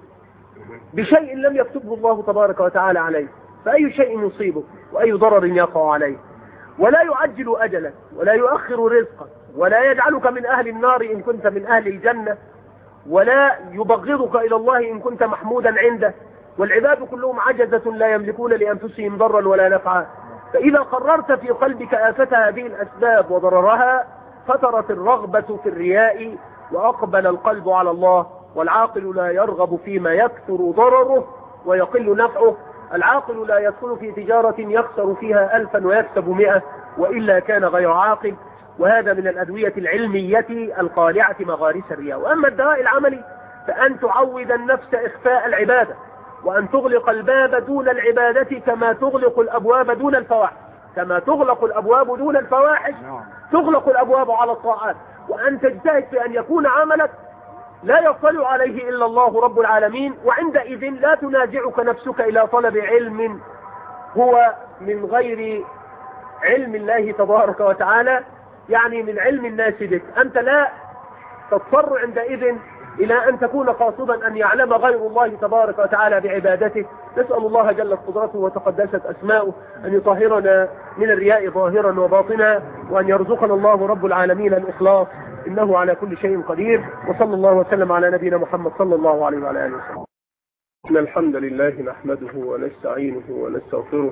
بشيء لم يكتبه الله تبارك وتعالى عليه فأي شيء يصيبه وأي ضرر يقع عليه. ولا يعجل أجلك ولا يؤخر رزقك ولا يجعلك من أهل النار إن كنت من أهل الجنة، ولا يبغضك إلى الله إن كنت محمودا عنده. والعباد كلهم عجزة لا يملكون لأنفسهم ضرا ولا نفعا. فإذا قررت في قلبك آفة هذه الأسباب وضررها فترت الرغبة في الرياء وأقبل القلب على الله. والعاقل لا يرغب فيما يكثر ضرره ويقل نفعه. العاقل لا يدخل في تجارة يخسر فيها ألفا ويكسب مئة وإلا كان غير عاقل. وهذا من الأدوية العلمية القالعة مغارس الرياء. وأما الدواء العملي فأن تعود النفس إخفاء العبادة، وأن تغلق الباب دون العبادة كما تغلق الأبواب دون الفواحش. كما تغلق الأبواب دون الفواحش تغلق الأبواب على الطاعات. وأن تجتهد في أن يكون عملك لا يطلع عليه إلا الله رب العالمين، وعندئذ لا تنازعك نفسك إلى طلب علم هو من غير علم الله تبارك وتعالى، يعني من علم الناس بك. أنت لا تضطر عندئذ إلى أن تكون قاصدا أن يعلم غير الله تبارك وتعالى بعبادته. نسأل الله جلت قدرته وتقدست أسماؤه أن يطهرنا من الرياء ظاهرا وباطنا، وأن يرزقنا الله رب العالمين الإخلاص إنه على كل شيء قدير. وصلى الله وسلم على نبينا محمد صلى الله عليه وعلى آله وسلم. إن الحمد لله نحمده ونستعينه ونستغفره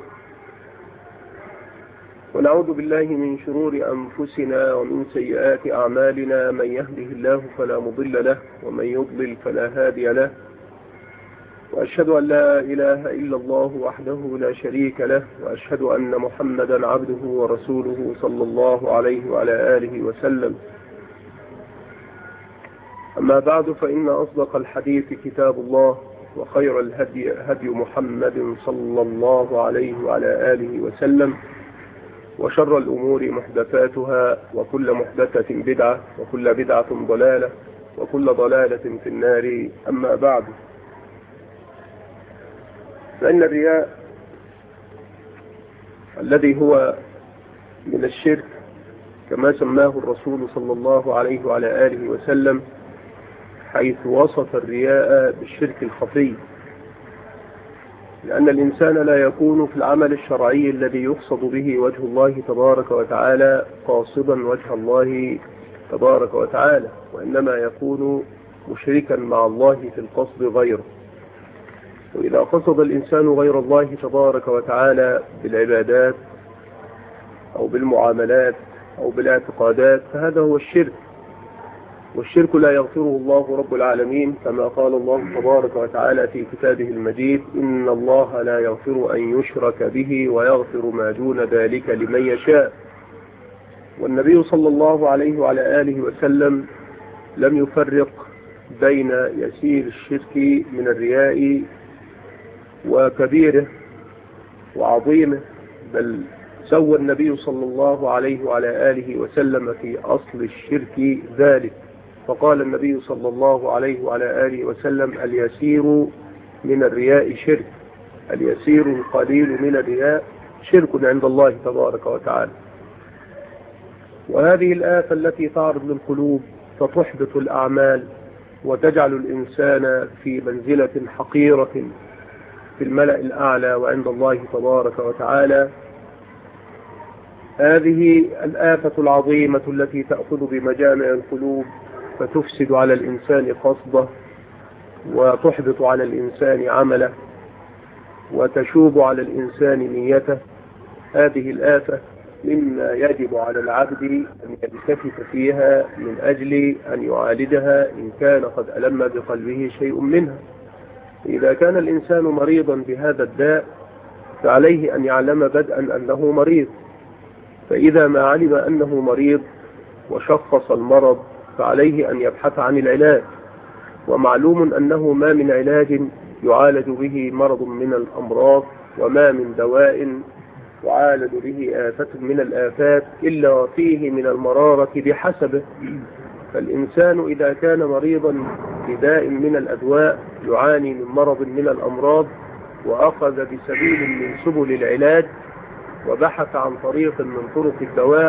ونعوذ بالله من شرور أنفسنا ومن سيئات أعمالنا. من يهده الله فلا مضل له ومن يضلل فلا هادي له. وأشهد أن لا إله إلا الله وحده لا شريك له، وأشهد أن محمدا عبده ورسوله صلى الله عليه وعلى آله وسلم. أما بعد، فإن أصدق الحديث كتاب الله، وخير الهدي هدي محمد صلى الله عليه وعلى آله وسلم، وشر الأمور محدثاتها، وكل محدثة بدعة، وكل بدعة ضلالة، وكل ضلالة في النار. أما بعد، فإن الرياء الذي هو من الشرك كما سماه الرسول صلى الله عليه وعلى آله وسلم، حيث وصف الرياء بالشرك الخفي، لأن الإنسان لا يكون في العمل الشرعي الذي يقصد به وجه الله تبارك وتعالى قاصدا وجه الله تبارك وتعالى، وإنما يكون مشركا مع الله في القصد غيره. وإذا قصد الإنسان غير الله تبارك وتعالى بالعبادات أو بالمعاملات أو بالاعتقادات فهذا هو الشرك. والشرك لا يغفره الله رب العالمين، كما قال الله تبارك وتعالى في كتابه المجيد: إن الله لا يغفر أن يشرك به ويغفر ما دون ذلك لمن يشاء. والنبي صلى الله عليه وعلى آله وسلم لم يفرق بين يسير الشرك من الرياء وكبيره وعظيمه، بل سوى النبي صلى الله عليه وعلى آله وسلم في أصل الشرك ذلك، فقال النبي صلى الله عليه وعلى آله وسلم: اليسير من الرياء شرك، اليسير القليل من الرياء شرك عند الله تبارك وتعالى. وهذه الآفة التي تعرض للقلوب فتحبط الأعمال وتجعل الإنسان في منزلة حقيرة في الملأ الأعلى وعند الله تبارك وتعالى، هذه الآفة العظيمة التي تأخذ بمجامع القلوب فتفسد على الإنسان قصده وتحبط على الإنسان عمله وتشوب على الإنسان نيته. هذه الآفة مما يجب على العبد أن يلتفت فيها من أجل أن يعالجها إن كان قد ألم بقلبه شيء منها. إذا كان الإنسان مريضا بهذا الداء فعليه أن يعلم بدءا أنه مريض، فإذا ما علم أنه مريض وشخص المرض فعليه أن يبحث عن العلاج. ومعلوم أنه ما من علاج يعالج به مرض من الأمراض وما من دواء يعالج به آفة من الآفات إلا فيه من المرارة بحسبه. فالإنسان إذا كان مريضا بداء من الأدواء يعاني من مرض من الأمراض وأخذ بسبيل من سبل العلاج وبحث عن طريق من طرق الدواء،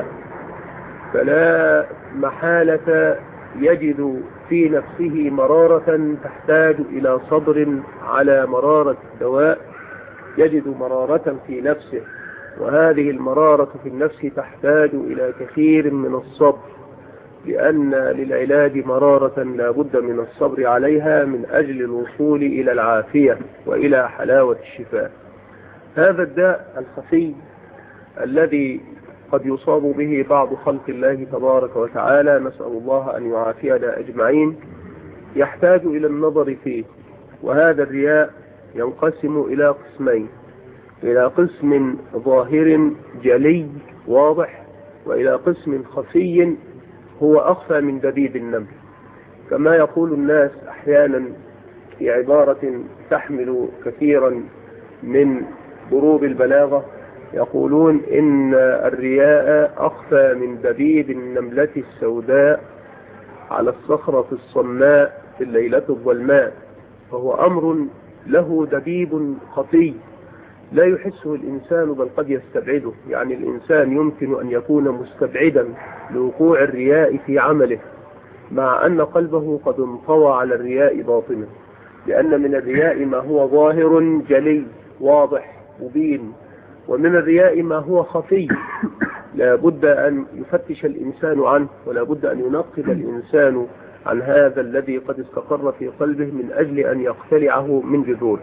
فلا محالة يجد في نفسه مرارة تحتاج إلى صبر على مرارة الدواء، يجد مرارة في نفسه، وهذه المرارة في النفس تحتاج إلى كثير من الصبر، لأن للعلاج مرارة لا بد من الصبر عليها من أجل الوصول إلى العافية وإلى حلاوة الشفاء. هذا الداء الخفي الذي قد يصاب به بعض خلق الله تبارك وتعالى، نسأل الله أن يعافينا أجمعين، يحتاج إلى النظر فيه. وهذا الرياء ينقسم إلى قسمين: إلى قسم ظاهر جلي واضح، وإلى قسم خفي هو أخفى من دبيب النمل، كما يقول الناس أحيانا في عبارة تحمل كثيرا من ضروب البلاغة، يقولون إن الرياء أخفى من دبيب النملة السوداء على الصخرة الصماء في الليلة الظلماء. فهو أمر له دبيب خفي لا يحسه الإنسان بل قد يستبعده. يعني الإنسان يمكن أن يكون مستبعدا لوقوع الرياء في عمله مع أن قلبه قد انطوى على الرياء باطنا، لأن من الرياء ما هو ظاهر جلي واضح مبين، ومن الرياء ما هو خفي لا بد أن يفتش الإنسان عنه، ولا بد أن ينقب الإنسان عن هذا الذي قد استقر في قلبه من أجل أن يقتلعه من جذوره.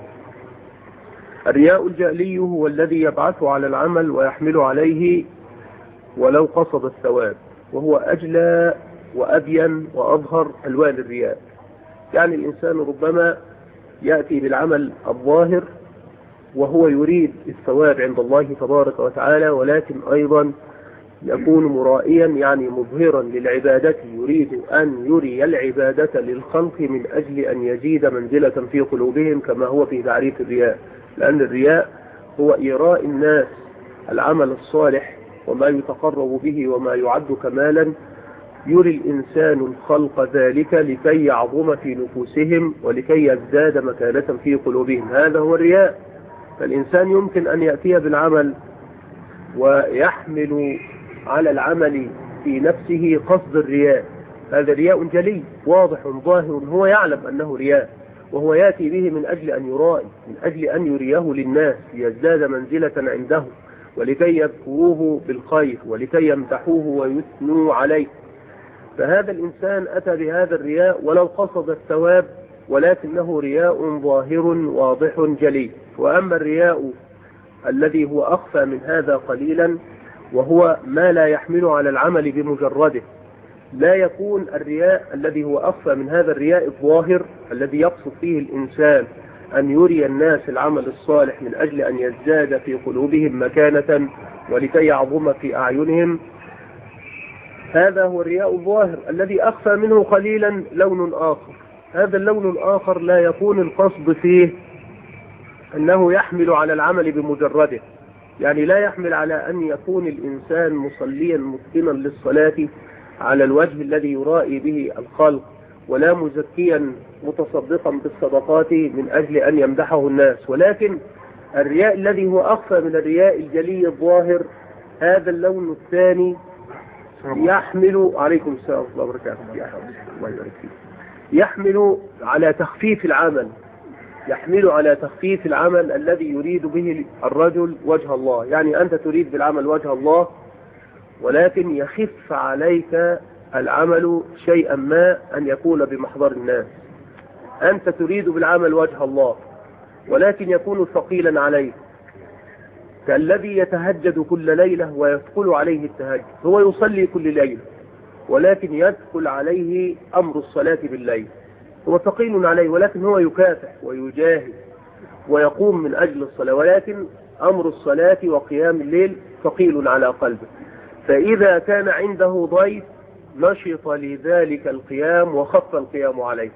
الرياء الجلي هو الذي يبعث على العمل ويحمل عليه ولو قصد الثواب، وهو أجلى وأبين وأظهر ألوان الرياء. يعني الإنسان ربما يأتي بالعمل الظاهر وهو يريد الثواب عند الله تبارك وتعالى، ولكن أيضا يكون مرائيا، يعني مظهرا للعبادة، يريد أن يري العبادة للخلق من أجل أن يزيد منزلة في قلوبهم، كما هو في تعريف الرياء. لأن الرياء هو إيراء الناس العمل الصالح وما يتقرب به وما يعد كمالا، يري الإنسان الخلق ذلك لكي يعظم في نفوسهم ولكي يزداد مكانة في قلوبهم. هذا هو الرياء. فالإنسان يمكن أن يأتي بالعمل ويحمل على العمل في نفسه قصد الرياء، هذا رياء جلي واضح ظاهر، هو يعلم أنه رياء، وهو يأتي به من أجل أن يرائي، من أجل أن يريه للناس ليزداد منزلة عنده، ولكي يذكروه بالخير ولكي يمدحوه ويثنوا عليه. فهذا الإنسان أتى بهذا الرياء ولو قصد الثواب، ولكنه رياء ظاهر واضح جلي. وأما الرياء الذي هو أخفى من هذا قليلا، وهو ما لا يحمل على العمل بمجرده، لا يكون الرياء الذي هو أخفى من هذا الرياء الظاهر الذي يقصد فيه الإنسان أن يري الناس العمل الصالح من أجل أن يزداد في قلوبهم مكانة ولكي يعظم في أعينهم. هذا هو الرياء الظاهر الذي أخفى منه قليلا لون آخر. هذا اللون الآخر لا يكون القصد فيه أنه يحمل على العمل بمجرده، يعني لا يحمل على أن يكون الإنسان مصليا متقنا للصلاة على الوجه الذي يرائي به الخلق، ولا مزكيا متصدقا بالصدقات من أجل أن يمدحه الناس، ولكن الرياء الذي هو أخفى من الرياء الجلي الظاهر، هذا اللون الثاني يحمل عليكم السلام ورحمة الله وبركاته. الله يبارك فيك. يحمل على تخفيف العمل، يحمل على تخفيف العمل الذي يريد به الرجل وجه الله. يعني أنت تريد بالعمل وجه الله، ولكن يخف عليك العمل شيئا ما أن يكون بمحضر الناس. أنت تريد بالعمل وجه الله ولكن يكون ثقيلا عليك، كالذي يتهجد كل ليلة ويثقل عليه التهجد. هو يصلي كل ليلة ولكن يثقل عليه أمر الصلاة بالليل، هو ثقيل عليه، ولكن هو يكافح ويجاهد ويقوم من أجل الصلاة، ولكن أمر الصلاة وقيام الليل ثقيل على قلبه. فإذا كان عنده ضيف نشط لذلك القيام وخف القيام عليه.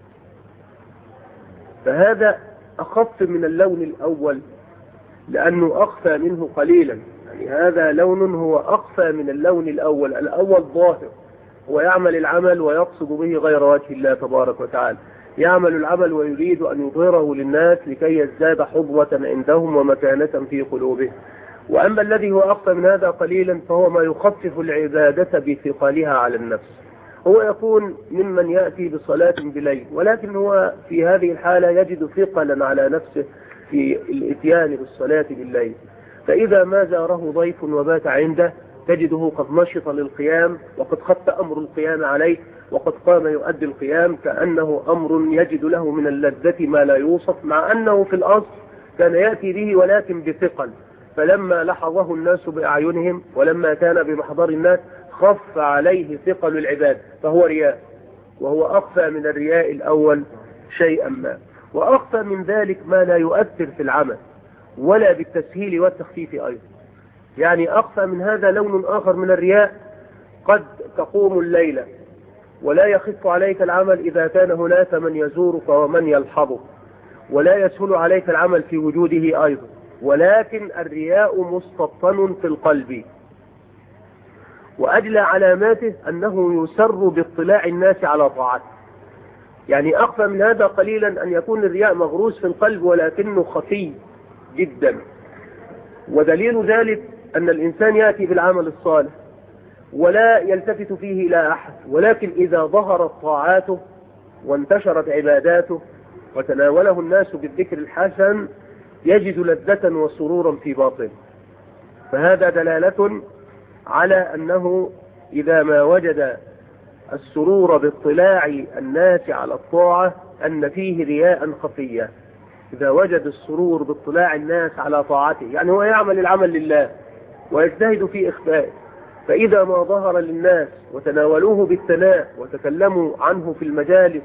فهذا أخف من اللون الأول لأنه أخفى منه قليلا، يعني هذا لون هو أخفى من اللون الأول. الأول ظاهر، ويعمل العمل ويقصد به غير وجه الله تبارك وتعالى، يعمل العمل ويريد أن يظهره للناس لكي يزداد حظوة عندهم ومكانة في قلوبهم. وأما الذي هو أخفى من هذا قليلا فهو ما يخفف العبادة بثقلها على النفس. هو يكون ممن يأتي بصلاة بليل، ولكن هو في هذه الحالة يجد ثقلا على نفسه في الاتيان بالصلاة بالليل. فإذا ما زاره ضيف وبات عنده تجده قد نشط للقيام وقد خف أمر القيام عليه، وقد قام يؤدي القيام كأنه أمر يجد له من اللذة ما لا يوصف، مع أنه في الأصل كان يأتي به ولكن بثقل. فلما لحظه الناس بأعينهم ولما كان بمحضر الناس خف عليه ثقل العباد، فهو رياء، وهو أخفى من الرياء الأول شيئا ما. وأخفى من ذلك ما لا يؤثر في العمل ولا بالتسهيل والتخفيف أيضا. يعني أخفى من هذا لون آخر من الرياء، قد تقوم الليلة ولا يخف عليك العمل إذا كان هناك من يزورك ومن يلحظك، ولا يسهل عليك العمل في وجوده أيضا، ولكن الرياء مستبطن في القلب. وأجلى علاماته أنه يسر باطلاع الناس على طاعته. يعني أخفى من هذا قليلا أن يكون الرياء مغروس في القلب ولكنه خفي جدا. ودليل ذلك أن الإنسان يأتي بالعمل الصالح ولا يلتفت فيه إلى أحد، ولكن إذا ظهرت طاعاته وانتشرت عباداته وتناوله الناس بالذكر الحسن يجد لذة وسرورا في باطنه. فهذا دلالة على أنه إذا ما وجد السرور باطلاع الناس على الطاعة أن فيه رياء خفيا. إذا وجد السرور باطلاع الناس على طاعته، يعني هو يعمل العمل لله ويجتهد في إخفائه، فإذا ما ظهر للناس وتناولوه بالثناء وتكلموا عنه في المجالس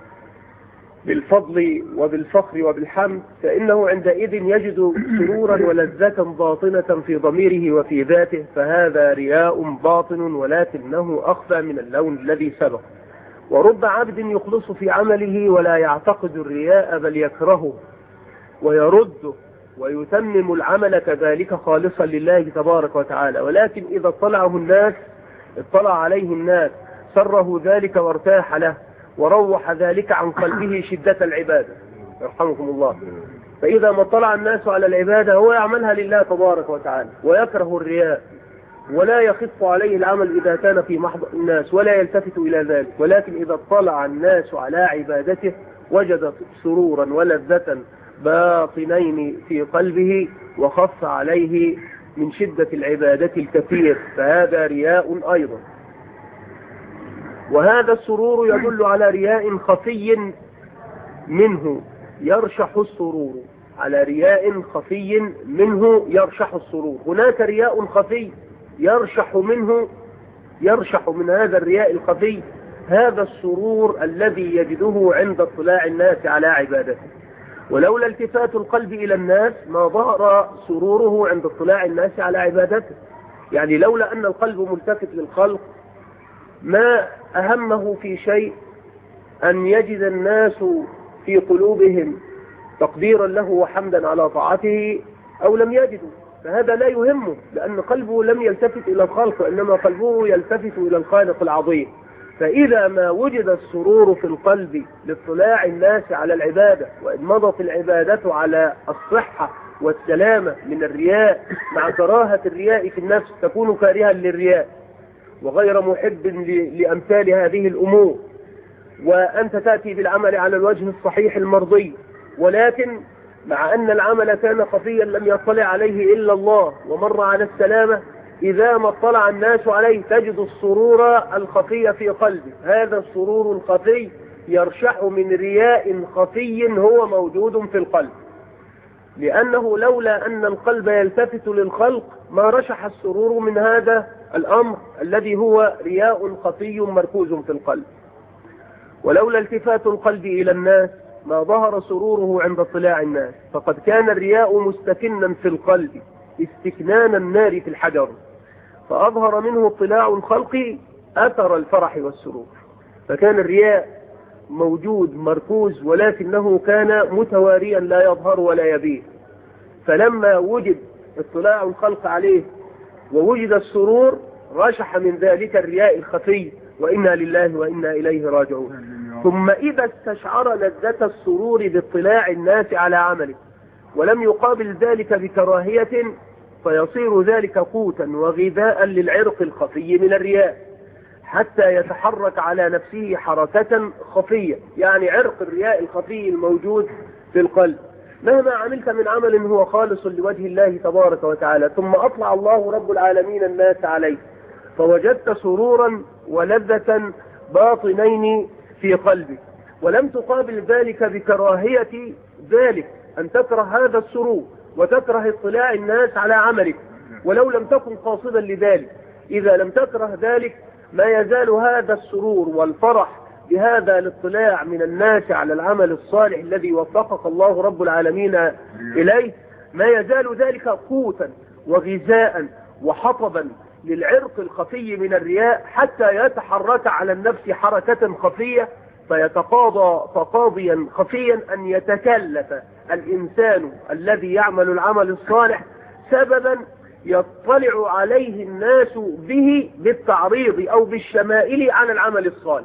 بالفضل وبالفخر وبالحمد، فإنه عندئذ يجد سرورا ولذة باطنة في ضميره وفي ذاته. فهذا رياء باطن ولكنه أخفى من اللون الذي سبق. ورب عبد يخلص في عمله ولا يعتقد الرياء بل يكرهه ويرده ويتمم العمل كذلك خالصا لله تبارك وتعالى، ولكن إذا اطلعه الناس اطلع عليه الناس سره ذلك وارتاح له وروح ذلك عن قلبه شدة العبادة، يرحمكم الله. فإذا ما اطلع الناس على العبادة هو يعملها لله تبارك وتعالى ويكره الرياء ولا يخف عليه العمل إذا كان في محضر الناس ولا يلتفت إلى ذلك، ولكن إذا اطلع الناس على عبادته وجد سرورا ولذة باطنين في قلبه وخف عليه من شدة العبادة الكثير، فهذا رياء أيضا. وهذا السرور يدل على رياء خفي منه يرشح السرور، على رياء خفي منه يرشح السرور. هناك رياء خفي يرشح منه يرشح من هذا الرياء الخفي هذا السرور الذي يجده عند اطلاع الناس على عبادته. ولولا التفات القلب إلى الناس ما ظهر سروره عند اطلاع الناس على عبادته. يعني لولا أن القلب ملتفت للخلق ما أهمه في شيء أن يجد الناس في قلوبهم تقديرا له وحمدا على طاعته أو لم يجدوا، فهذا لا يهمه، لأن قلبه لم يلتفت إلى الخلق، إنما قلبه يلتفت إلى الخالق العظيم. فإذا ما وجد السرور في القلب لاطلاع الناس على العبادة، وإن مضت العبادة على الصحة والسلامة من الرياء مع كراهة الرياء في النفس، تكون كارها للرياء وغير محب لأمثال هذه الأمور، وأنت تأتي بالعمل على الوجه الصحيح المرضي، ولكن مع أن العمل كان خفيا لم يطلع عليه إلا الله ومر على السلامة، إذا ما اطلع الناس عليه تجد السرور الخفي في قلبه. هذا السرور الخفي يرشح من رياء خفي هو موجود في القلب، لأنه لولا أن القلب يلتفت للخلق ما رشح السرور من هذا الأمر الذي هو رياء خفي مركوز في القلب. ولولا التفات القلب إلى الناس ما ظهر سروره عند اطلاع الناس، فقد كان الرياء مستكنا في القلب استكنان النار في الحجر، فأظهر منه اطلاع الخلق أثر الفرح والسرور. فكان الرياء موجود مركوز، ولكنه كان متواريا لا يظهر ولا يبين. فلما وجد اطلاع الخلق عليه ووجد السرور رشح من ذلك الرياء الخفي، وإنا لله وإنا إليه راجعون. ثم إذا استشعر لذة السرور باطلاع الناس على عمله ولم يقابل ذلك بكراهية، فيصير ذلك قوتا وغذاء للعرق الخفي من الرياء حتى يتحرك على نفسه حركة خفية، يعني عرق الرياء الخفي الموجود في القلب. مهما عملت من عمل هو خالص لوجه الله تبارك وتعالى، ثم أطلع الله رب العالمين الناس عليه، فوجدت سرورا ولذة باطنين في قلبك، ولم تقابل ذلك بكراهية ذلك، أن تكره هذا السرور وتكره اطلاع الناس على عملك ولو لم تكن قاصدا لذلك. إذا لم تكره ذلك ما يزال هذا السرور والفرح بهذا الاطلاع من الناس على العمل الصالح الذي وفقك الله رب العالمين إليه، ما يزال ذلك قوتا وغذاء وحطبا للعرق الخفي من الرياء حتى يتحرك على النفس حركة خفية، فيتقاضى تقاضيا خفيا أن يتكلف الإنسان الذي يعمل العمل الصالح سببا يطلع عليه الناس به بالتعريض أو بالشمائل عن العمل الصالح.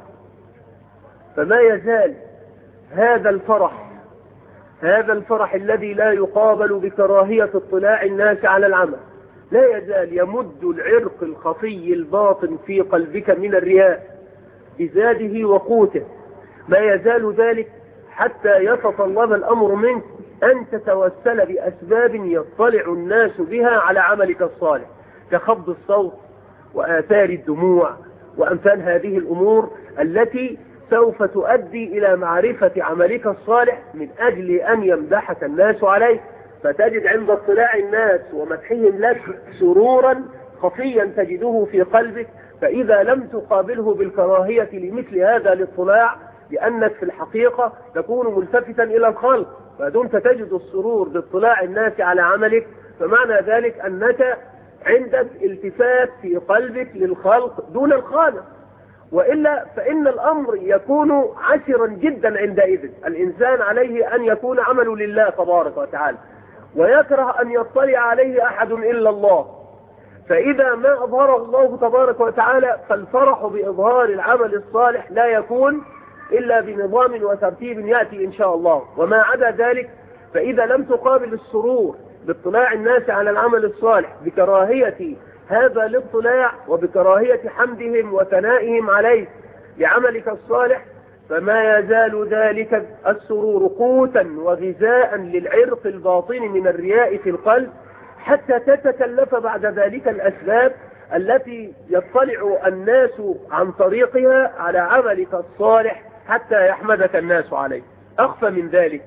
فما يزال هذا الفرح هذا الفرح الذي لا يقابل بكراهية اطلاع الناس على العمل لا يزال يمد العرق الخفي الباطن في قلبك من الرياء بزاده وقوته. ما يزال ذلك حتى يتطلب الأمر منك أن تتوسل بأسباب يطلع الناس بها على عملك الصالح، كخفض الصوت وآثار الدموع وأمثال هذه الأمور التي سوف تؤدي إلى معرفة عملك الصالح من أجل أن يمدحك الناس عليه، فتجد عند اطلاع الناس ومدحهم لك سرورا خفيا تجده في قلبك. فإذا لم تقابله بالكراهية لمثل هذا الاطلاع، لأنك في الحقيقة تكون ملتفتا إلى الخلق، فدمت تجد السرور باطلاع الناس على عملك، فمعنى ذلك أنك عندك التفات في قلبك للخلق دون الخالق، وإلا فإن الأمر يكون عسرا جدا عندئذ. الإنسان عليه أن يكون عمله لله تبارك وتعالى، ويكره أن يطلع عليه أحد إلا الله. فإذا ما أظهره الله تبارك وتعالى فالفرح بإظهار العمل الصالح لا يكون إلا بنظام وترتيب يأتي إن شاء الله. وما عدا ذلك فإذا لم تقابل السرور باطلاع الناس على العمل الصالح بكراهية هذا الاطلاع وبكراهية حمدهم وثنائهم عليه لعملك الصالح، فما يزال ذلك السرور قوتا وغذاء للعرق الباطن من الرياء في القلب حتى تتكلف بعد ذلك الأسباب التي يطلع الناس عن طريقها على عملك الصالح حتى يحمدك الناس عليه. أخفى من ذلك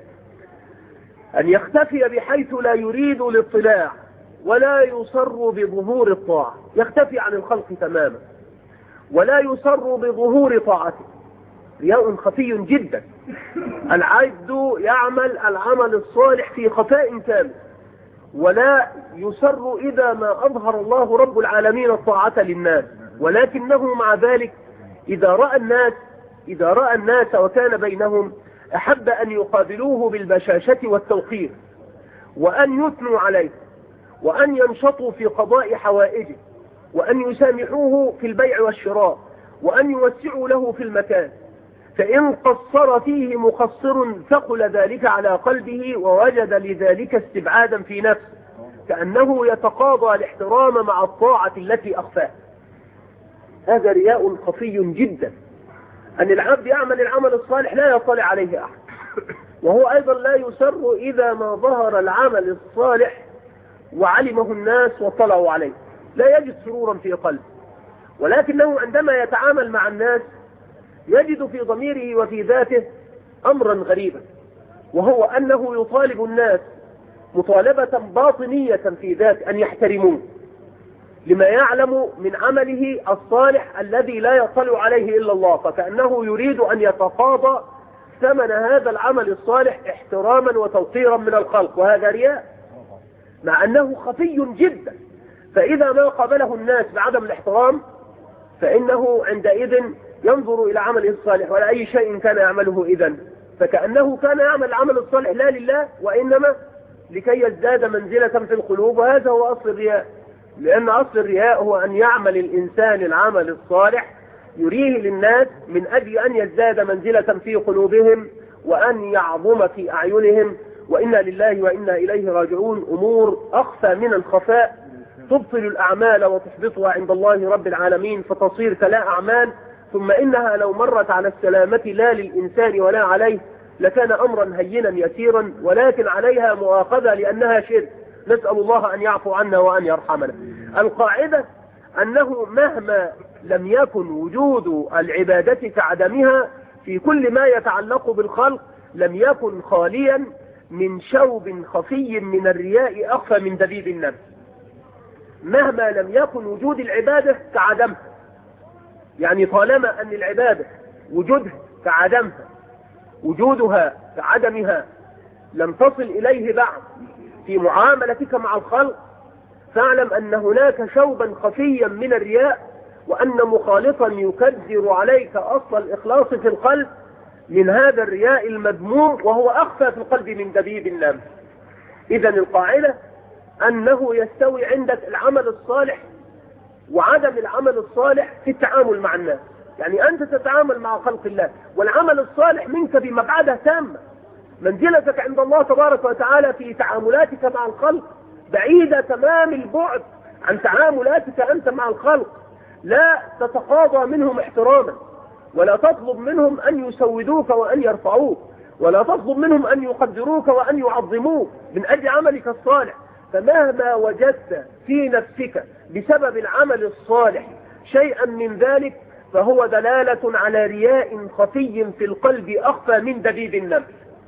أن يختفي بحيث لا يريد الاطلاع ولا يصر بظهور الطاعة، يختفي عن الخلق تماما، ولا يسر بظهور طاعته. رياء خفي جدا. العبد يعمل العمل الصالح في خفاء تام، ولا يسر إذا ما أظهر الله رب العالمين الطاعة للناس، ولكنه مع ذلك إذا رأى الناس إذا رأى الناس وكان بينهم أحب أن يقابلوه بالبشاشة والتوقير، وأن يثنوا عليه، وأن ينشطوا في قضاء حوائجه، وأن يسامحوه في البيع والشراء، وأن يوسعوا له في المكان. فإن قصر فيه مقصر ثقل ذلك على قلبه، ووجد لذلك استبعادا في نفسه، كأنه يتقاضى الاحترام مع الطاعة التي أخفاها. هذا رياء خفي جدا، أن العبد يعمل العمل الصالح لا يطلع عليه أحد، وهو أيضا لا يسر إذا ما ظهر العمل الصالح وعلمه الناس واطلعوا عليه، لا يجد سرورا في قلبه. ولكنه عندما يتعامل مع الناس يجد في ضميره وفي ذاته أمرا غريبا، وهو أنه يطالب الناس مطالبة باطنية في ذات أن يحترموه لما يعلم من عمله الصالح الذي لا يطلع عليه إلا الله، فكأنه يريد أن يتقاضى ثمن هذا العمل الصالح احتراما وتوقيرا من الخلق، وهذا رياء مع أنه خفي جدا. فإذا ما قابله الناس بعدم الاحترام فإنه عندئذ ينظر إلى عمله الصالح ولا أي شيء كان يعمله إذن، فكأنه كان يعمل العمل الصالح لا لله وإنما لكي يزداد منزلة في القلوب، وهذا هو أصل الرياء. لأن أصل الرياء هو أن يعمل الإنسان العمل الصالح يريه للناس من أجل أن يزداد منزلة في قلوبهم وأن يعظم في أعينهم، وإنا لله وإنا إليه راجعون. أمور أخفى من الخفاء تبطل الأعمال وتحبطها عند الله رب العالمين، فتصير كلا أعمال، ثم إنها لو مرت على السلامة لا للإنسان ولا عليه لكان أمرا هينا يسيرا، ولكن عليها مؤاخذة لأنها شرك. نسأل الله أن يعفو عنا وأن يرحمنا. القاعدة أنه مهما لم يكن وجود العبادة كعدمها في كل ما يتعلق بالخلق لم يكن خاليا من شوب خفي من الرياء أخفى من دبيب النمل. مهما لم يكن وجود العبادة كعدمها، يعني طالما أن العبادة وجودها كعدمها وجودها كعدمها لم تصل إليه بعد في معاملتك مع الخلق، فاعلم أن هناك شوبا خفيا من الرياء، وأن مخالطا يكدر عليك أصل الإخلاص في القلب من هذا الرياء المذموم، وهو أخفى في القلب من دبيب النمل. إذن القاعدة أنه يستوي عندك العمل الصالح وعدم العمل الصالح في التعامل مع الناس. يعني أنت تتعامل مع خلق الله والعمل الصالح منك بمبعده تامة، منزلتك عند الله تبارك وتعالى في تعاملاتك مع الخلق بعيدة تمام البعد عن تعاملاتك أنت مع الخلق. لا تتقاضى منهم احتراما، ولا تطلب منهم أن يسودوك وأن يرفعوك، ولا تطلب منهم أن يقدروك وأن يعظموك من أجل عملك الصالح. فمهما وجدت في نفسك بسبب العمل الصالح شيئا من ذلك فهو دلالة على رياء خفي في القلب أخفى من دبيب النمل.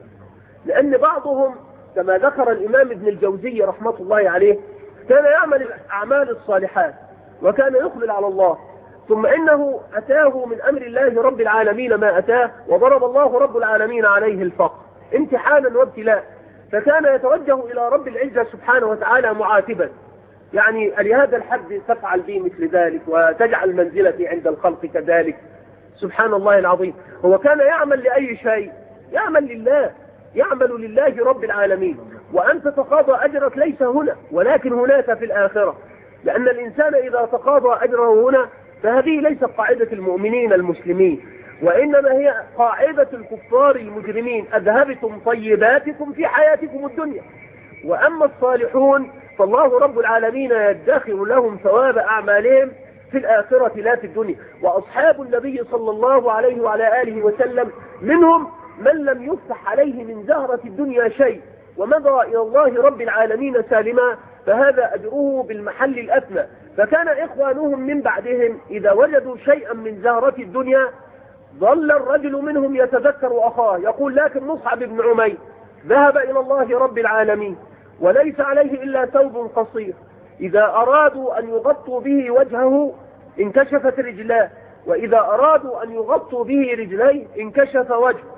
لأن بعضهم كما ذكر الإمام ابن الجوزي رحمة الله عليه كان يعمل الأعمال الصالحات وكان يقبل على الله، ثم إنه أتاه من أمر الله رب العالمين ما أتاه، وضرب الله رب العالمين عليه الفقر امتحانا وابتلاء، فكان يتوجه إلى رب العزة سبحانه وتعالى معاتبا، يعني لهذا الحد تفعل بي مثل ذلك وتجعل منزلتي عند الخلق كذلك. سبحان الله العظيم. هو كان يعمل لأي شيء؟ يعمل لله، يعمل لله رب العالمين، وأن تتقاضى أجرك ليس هنا ولكن هناك في الآخرة، لأن الإنسان إذا تقاضى أجره هنا فهذه ليست قاعدة المؤمنين المسلمين، وإنما هي قاعدة الكفار المجرمين. أذهبتم طيباتكم في حياتكم الدنيا، وأما الصالحون فالله رب العالمين يدخر لهم ثواب أعمالهم في الآخرة لا في الدنيا. وأصحاب النبي صلى الله عليه وعلى آله وسلم منهم من لم يفتح عليه من زهرة الدنيا شيء ومضى إلى الله رب العالمين سالما، فهذا أجره بالمحل الأثنى. فكان إخوانهم من بعدهم إذا وجدوا شيئا من زهرة الدنيا ظل الرجل منهم يتذكر أخاه، يقول لكن مصعب بن عمير ذهب إلى الله رب العالمين وليس عليه إلا ثوب قصير، إذا أرادوا أن يغطوا به وجهه انكشفت رجلاه، وإذا أرادوا أن يغطوا به رجليه انكشف وجهه،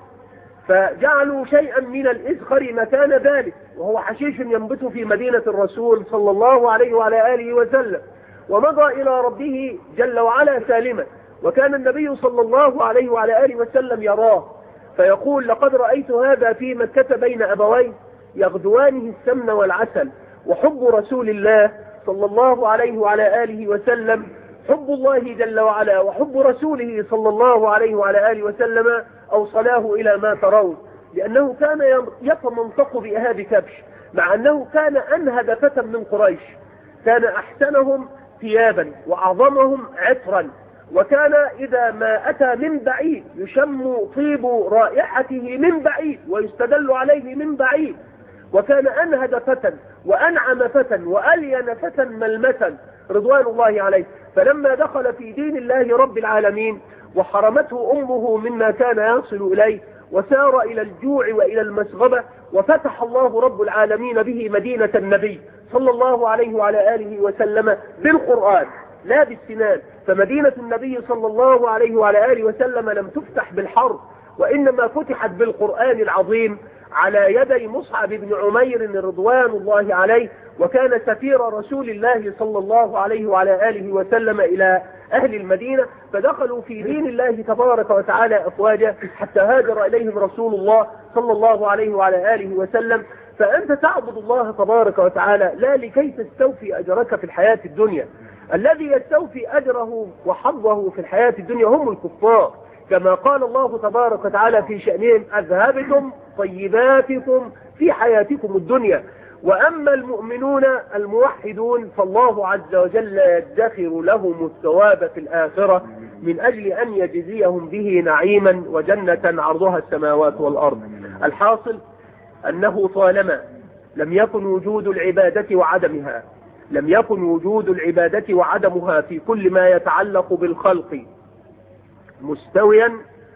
فجعلوا شيئا من الإزخر مكان ذلك، وهو حشيش ينبت في مدينة الرسول صلى الله عليه وعلى آله وسلم، ومضى إلى ربه جل وعلا سالما. وكان النبي صلى الله عليه وعلى آله وسلم يراه فيقول: لقد رأيت هذا في مكة بين أبويه يغدوانه السمن والعسل. وحب رسول الله صلى الله عليه وعلى آله وسلم حب الله جل وعلا وحب رسوله صلى الله عليه وعلى آله وسلم أوصلاه إلى ما ترون، لأنه كان يتمنطق بإهاب كبش، مع أنه كان أنهد فتى من قريش، كان أحسنهم ثيابا وأعظمهم عطرا، وكان إذا ما أتى من بعيد يشم طيب رائحته من بعيد ويستدل عليه من بعيد، وكان أنهد فتى وأنعم فتى وألين فتى ملمسا رضوان الله عليه. فلما دخل في دين الله رب العالمين وحرمته أمه مما كان يصل إليه وسار إلى الجوع وإلى المسغبة، وفتح الله رب العالمين به مدينة النبي صلى الله عليه وعلى آله وسلم بالقرآن لا بالسنان. فمدينة النبي صلى الله عليه وعلى آله وسلم لم تفتح بالحرب، وإنما فتحت بالقرآن العظيم على يدي مصعب بن عمير رضوان الله عليه، وكان سفير رسول الله صلى الله عليه وعلى آله وسلم إلى أهل المدينة، فدخلوا في دين الله تبارك وتعالى أفواجا حتى هاجر إليهم رسول الله صلى الله عليه وعلى آله وسلم. فأنت تعبد الله تبارك وتعالى لا لكي تستوفي أجرك في الحياة الدنيا، الذي يستوفي أجره وحظه في الحياة الدنيا هم الكفار، كما قال الله تبارك وتعالى في شأنهم: أذهبتم طيباتكم في حياتكم الدنيا. وأما المؤمنون الموحدون فالله عز وجل يدخر لهم الثواب في الآخرة من أجل أن يجزيهم به نعيما وجنة عرضها السماوات والأرض. الحاصل أنه طالما لم يكن وجود العبادة وعدمها لم يكن وجود العبادة وعدمها في كل ما يتعلق بالخلق مستويا،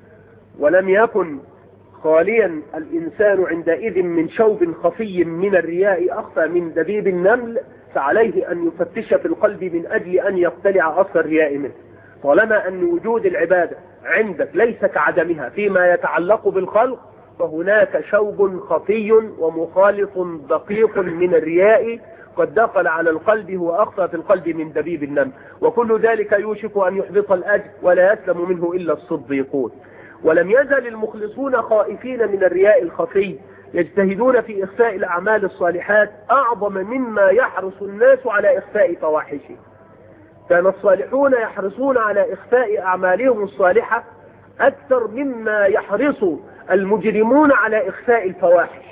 ولم يكن خاليا الإنسان عندئذ من شوب خفي من الرياء أخفى من دبيب النمل، فعليه أن يفتش في القلب من أجل أن يقتلع أصل الرياء منه. طالما أن وجود العبادة عندك ليس كعدمها فيما يتعلق بالخلق، فهناك شوب خفي ومخالط دقيق من الرياء قد دخل على القلب هو أخفى في القلب من دبيب النمل، وكل ذلك يوشك أن يحبط الأجر ولا يسلم منه إلا الصديقون. ولم يزل المخلصون خائفين من الرياء الخفي، يجتهدون في إخفاء الأعمال الصالحات أعظم مما يحرص الناس على إخفاء فواحشهم. كان الصالحون يحرصون على إخفاء أعمالهم الصالحة أكثر مما يحرص المجرمون على إخفاء الفواحش.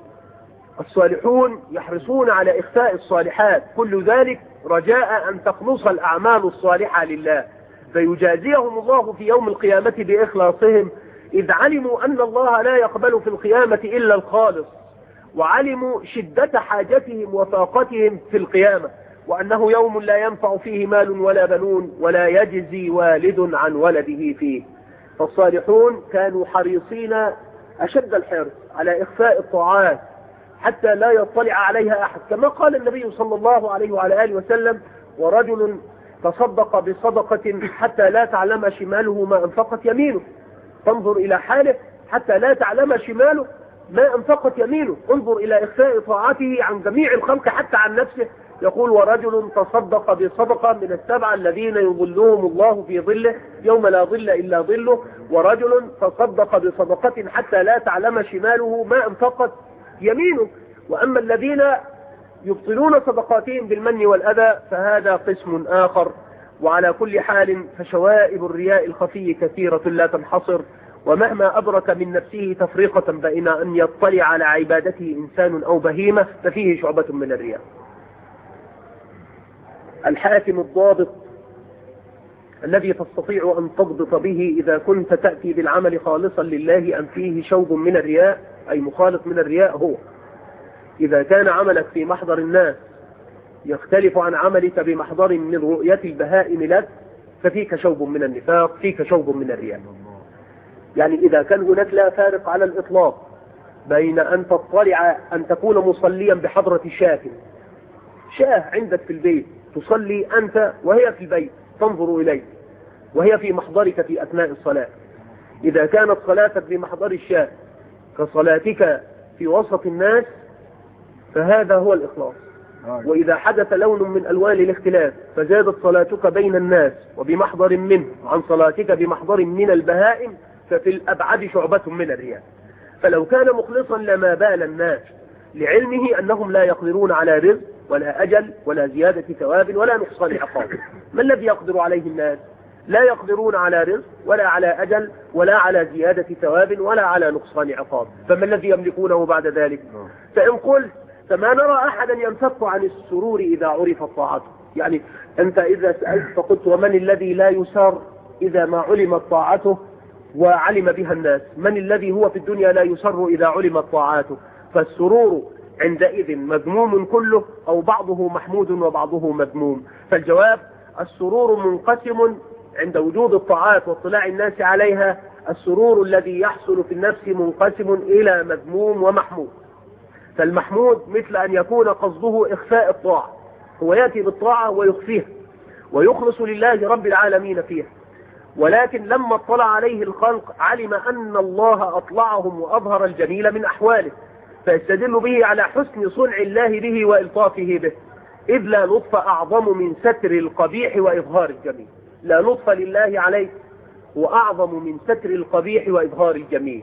الصالحون يحرصون على إخفاء الصالحات، كل ذلك رجاء أن تخلص الأعمال الصالحة لله، فيجازيهم الله في يوم القيامة بإخلاصهم، إذ علموا أن الله لا يقبل في القيامة إلا الخالص، وعلموا شدة حاجتهم وفاقتهم في القيامة، وأنه يوم لا ينفع فيه مال ولا بنون ولا يجزي والد عن ولده فيه. فالصالحون كانوا حريصين أشد الحرص على إخفاء الطاعات حتى لا يطلع عليها أحد، كما قال النبي صلى الله عليه وعلى آله وسلم: ورجل تصدق بصدقة حتى لا تعلم شماله ما أنفقت يمينه. فانظر إلى حاله حتى لا تعلم شماله ما أنفقت يمينه، انظر إلى إخفاء طاعته عن جميع الخلق حتى عن نفسه. يقول: ورجل تصدق بصدقة من السبعة الذين يظلهم الله في ظله يوم لا ظل إلا ظله، ورجل تصدق بصدقة حتى لا تعلم شماله ما أنفقت يمينه. وأما الذين يبطلون صدقاتهم بالمن والأذى فهذا قسم آخر. وعلى كل حال فشوائب الرياء الخفي كثيرة لا تنحصر، ومهما أدرك من نفسه تفريقة بين أن يطلع على عبادته إنسان أو بهيمة ففيه شعبة من الرياء. الحاكم الضابط الذي تستطيع أن تضبط به إذا كنت تأتي بالعمل خالصا لله أم فيه شوب من الرياء أي مخالط من الرياء، هو إذا كان عملك في محضر الناس يختلف عن عملك بمحضر من رؤية البهائم لك ففيك شوب من النفاق، فيك شوب من الرياء. يعني إذا كان هناك لا فارق على الإطلاق بين أن تطلع أن تكون مصليا بحضرة شاة شاه عندك في البيت تصلي أنت وهي في البيت تنظر إليه، وهي في محضرك في أثناء الصلاة. إذا كانت صلاتك في محضر الشاة كصلاتك في وسط الناس فهذا هو الإخلاص. وإذا حدث لون من ألوان الاختلاف فزادت صلاتك بين الناس وبمحضر منه عن صلاتك بمحضر من البهائم ففي الأبعد شعبة من الرياء. فلو كان مخلصا لما بال الناس لعلمه أنهم لا يقدرون على رزق ولا أجل ولا زيادة ثواب ولا نقصان عقاب. ما الذي يقدر عليه الناس؟ لا يقدرون على رزق ولا على أجل ولا على زيادة ثواب ولا على نقصان عقاب، فما الذي يملكونه بعد ذلك؟ فإن قلت فما نرى أحدا ينفك عن السرور إذا عرف طاعته. يعني أنت إذا سألت فقلت ومن الذي لا يسر إذا ما علمت طاعته وعلم بها الناس؟ من الذي هو في الدنيا لا يسر إذا علمت طاعته؟ فالسرور عندئذ مذموم كله أو بعضه محمود وبعضه مذموم. فالجواب السرور منقسم عند وجود الطاعات واطلاع الناس عليها. السرور الذي يحصل في النفس منقسم إلى مذموم ومحمود. فالمحمود مثل أن يكون قصده إخفاء الطاعة، هو يأتي بالطاعة ويخفيها ويخلص لله رب العالمين فيها، ولكن لما اطلع عليه الخلق علم أن الله أطلعهم وأظهر الجميل من أحواله فيستدل به على حسن صنع الله به وإلطافه به، إذ لا لطف أعظم من ستر القبيح وإظهار الجميل. لا لطف لله عليه وأعظم من ستر القبيح وإظهار الجميل.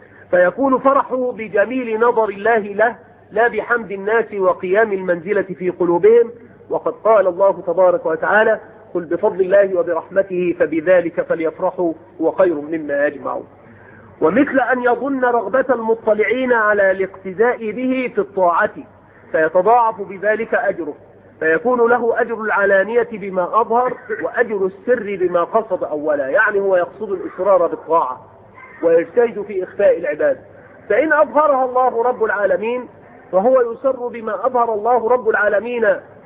فيكون فرحه بجميل نظر الله له لا بحمد الناس وقيام المنزلة في قلوبهم. وقد قال الله تبارك وتعالى قل بفضل الله وبرحمته فبذلك فليفرحوا هو خير مما يجمعون. ومثل أن يظن رغبة المطلعين على الاقتداء به في الطاعة فيتضاعف بذلك أجره، فيكون له أجر العلانية بما أظهر وأجر السر بما قصد أولا. يعني هو يقصد الإصرار بالطاعة ويجتهد في إخفاء العباد، فإن أظهرها الله رب العالمين فهو يسر بما أظهر الله رب العالمين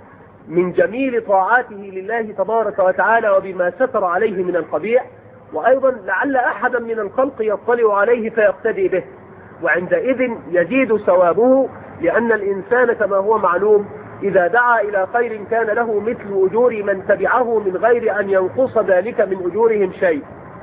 من جميل طاعاته لله تبارك وتعالى وبما ستر عليه من القبيح. وأيضا لعل أحدا من الخلق يطلع عليه فيقتدي به، وعندئذ يزيد ثوابه، لأن الإنسان كما هو معلوم إذا دعا إلى خير كان له مثل أجور من تبعه من غير أن ينقص ذلك من أجورهم شيء،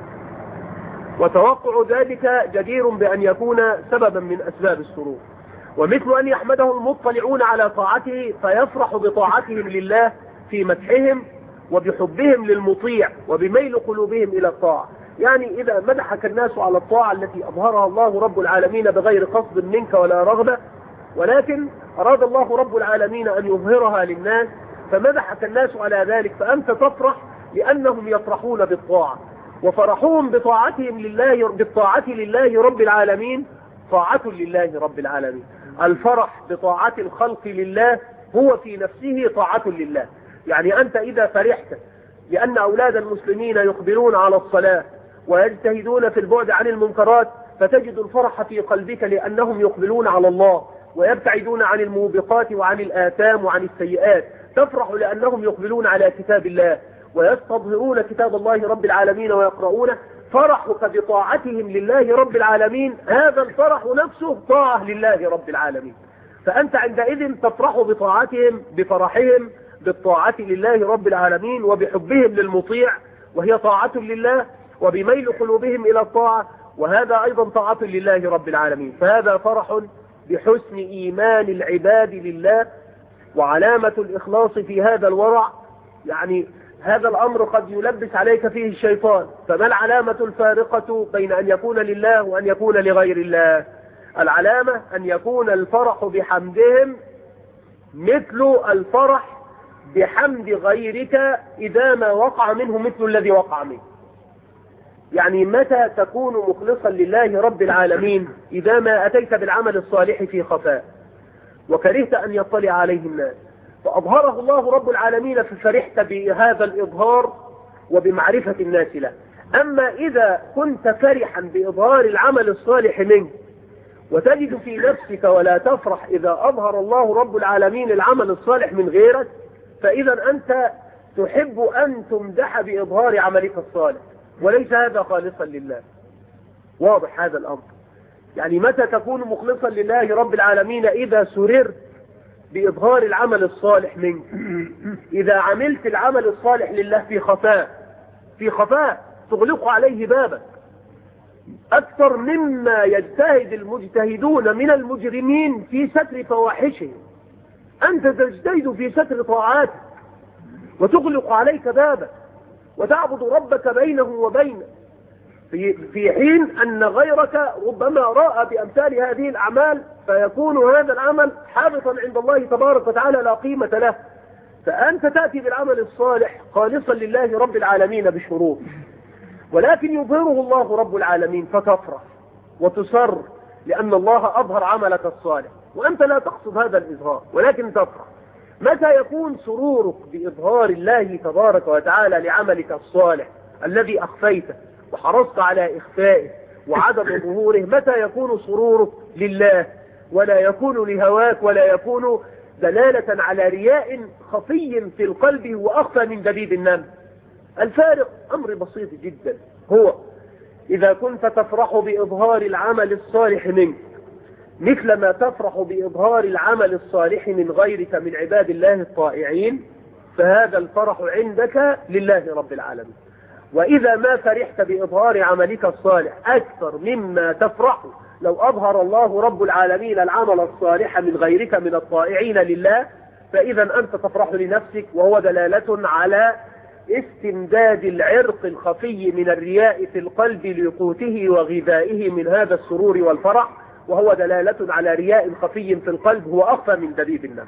وتوقع ذلك جدير بأن يكون سببا من أسباب السرور. ومثل أن يحمده المطلعون على طاعته فيفرح بطاعتهم لله في مدحهم وبحبهم للمطيع وبميل قلوبهم إلى الطاعة. يعني إذا مدحك الناس على الطاعة التي أظهرها الله رب العالمين بغير قصد منك ولا رغبة، ولكن أراد الله رب العالمين أن يظهرها للناس فمدحك الناس على ذلك، فأنت تفرح لأنهم يفرحون بالطاعة، وفرحهم بطاعتهم لله بالطاعة لله رب العالمين طاعة لله رب العالمين. الفرح بطاعة الخلق لله هو في نفسه طاعة لله. يعني أنت إذا فرحت لأن أولاد المسلمين يقبلون على الصلاة ويجتهدون في البعد عن المنكرات فتجد الفرح في قلبك لأنهم يقبلون على الله ويبتعدون عن الموبقات وعن الآثام وعن السيئات، تفرح لأنهم يقبلون على كتاب الله ويستظهرون كتاب الله رب العالمين ويقرؤونه. فرحك بطاعتهم لله رب العالمين هذا الفرح نفسه طاعة لله رب العالمين، فأنت عندئذ تفرح بطاعتهم بفرحهم بالطاعة لله رب العالمين وبحبهم للمطيع وهي طاعة لله، وبميل قلوبهم إلى الطاعة وهذا أيضا طاعة لله رب العالمين. فهذا فرح بحسن إيمان العباد لله وعلامة الإخلاص في هذا الورع. يعني هذا الأمر قد يلبس عليك فيه الشيطان، فما العلامة الفارقة بين أن يكون لله وأن يكون لغير الله؟ العلامة أن يكون الفرح بحمدهم مثل الفرح بحمد غيرك إذا ما وقع منه مثل الذي وقع منه. يعني متى تكون مخلصا لله رب العالمين؟ إذا ما أتيت بالعمل الصالح في خفاء وكرهت أن يطلع عليه الناس فأظهره الله رب العالمين ففرحت بهذا الإظهار وبمعرفة الناس له. أما إذا كنت فرحا بإظهار العمل الصالح منك وتجد في نفسك ولا تفرح إذا أظهر الله رب العالمين العمل الصالح من غيرك، فإذا أنت تحب أن تمدح بإظهار عملك الصالح وليس هذا خالصا لله. واضح هذا الأمر؟ يعني متى تكون مخلصا لله رب العالمين؟ إذا سررت بإظهار العمل الصالح منك. إذا عملت العمل الصالح لله في خفاء في خفاء تغلق عليه بابك أكثر مما يجتهد المجتهدون من المجرمين في ستر فواحشهم. أنت تجتهد في ستر طاعاتك وتغلق عليك بابك وتعبد ربك بينه وبينه، في في حين أن غيرك ربما رأى بأمثال هذه الأعمال فيكون هذا العمل حابطا عند الله تبارك وتعالى لا قيمة له. فأنت تأتي بالعمل الصالح خالصا لله رب العالمين بشروط، ولكن يظهره الله رب العالمين فتفرح وتصر لأن الله أظهر عملك الصالح، وأنت لا تقصد هذا الإظهار ولكن تفرح. متى يكون سرورك بإظهار الله تبارك وتعالى لعملك الصالح الذي أخفيته وحرصت على إخفائه وعدم ظهوره؟ متى يكون سرورك لله ولا يكون لهواك ولا يكون دلالة على رياء خفي في القلب وأخفى من دبيب النمل؟ الفارق أمر بسيط جدا، هو إذا كنت تفرح بإظهار العمل الصالح منك مثل ما تفرح بإظهار العمل الصالح من غيرك من عباد الله الطائعين، فهذا الفرح عندك لله رب العالمين. وإذا ما فرحت بإظهار عملك الصالح أكثر مما تفرح لو أظهر الله رب العالمين العمل الصالح من غيرك من الطائعين لله، فإذا أنت تفرح لنفسك، وهو دلالة على استمداد العرق الخفي من الرياء في القلب لقوته وغذائه من هذا السرور والفرح، وهو دلالة على رياء خفي في القلب هو أخفى من دبيب النمل.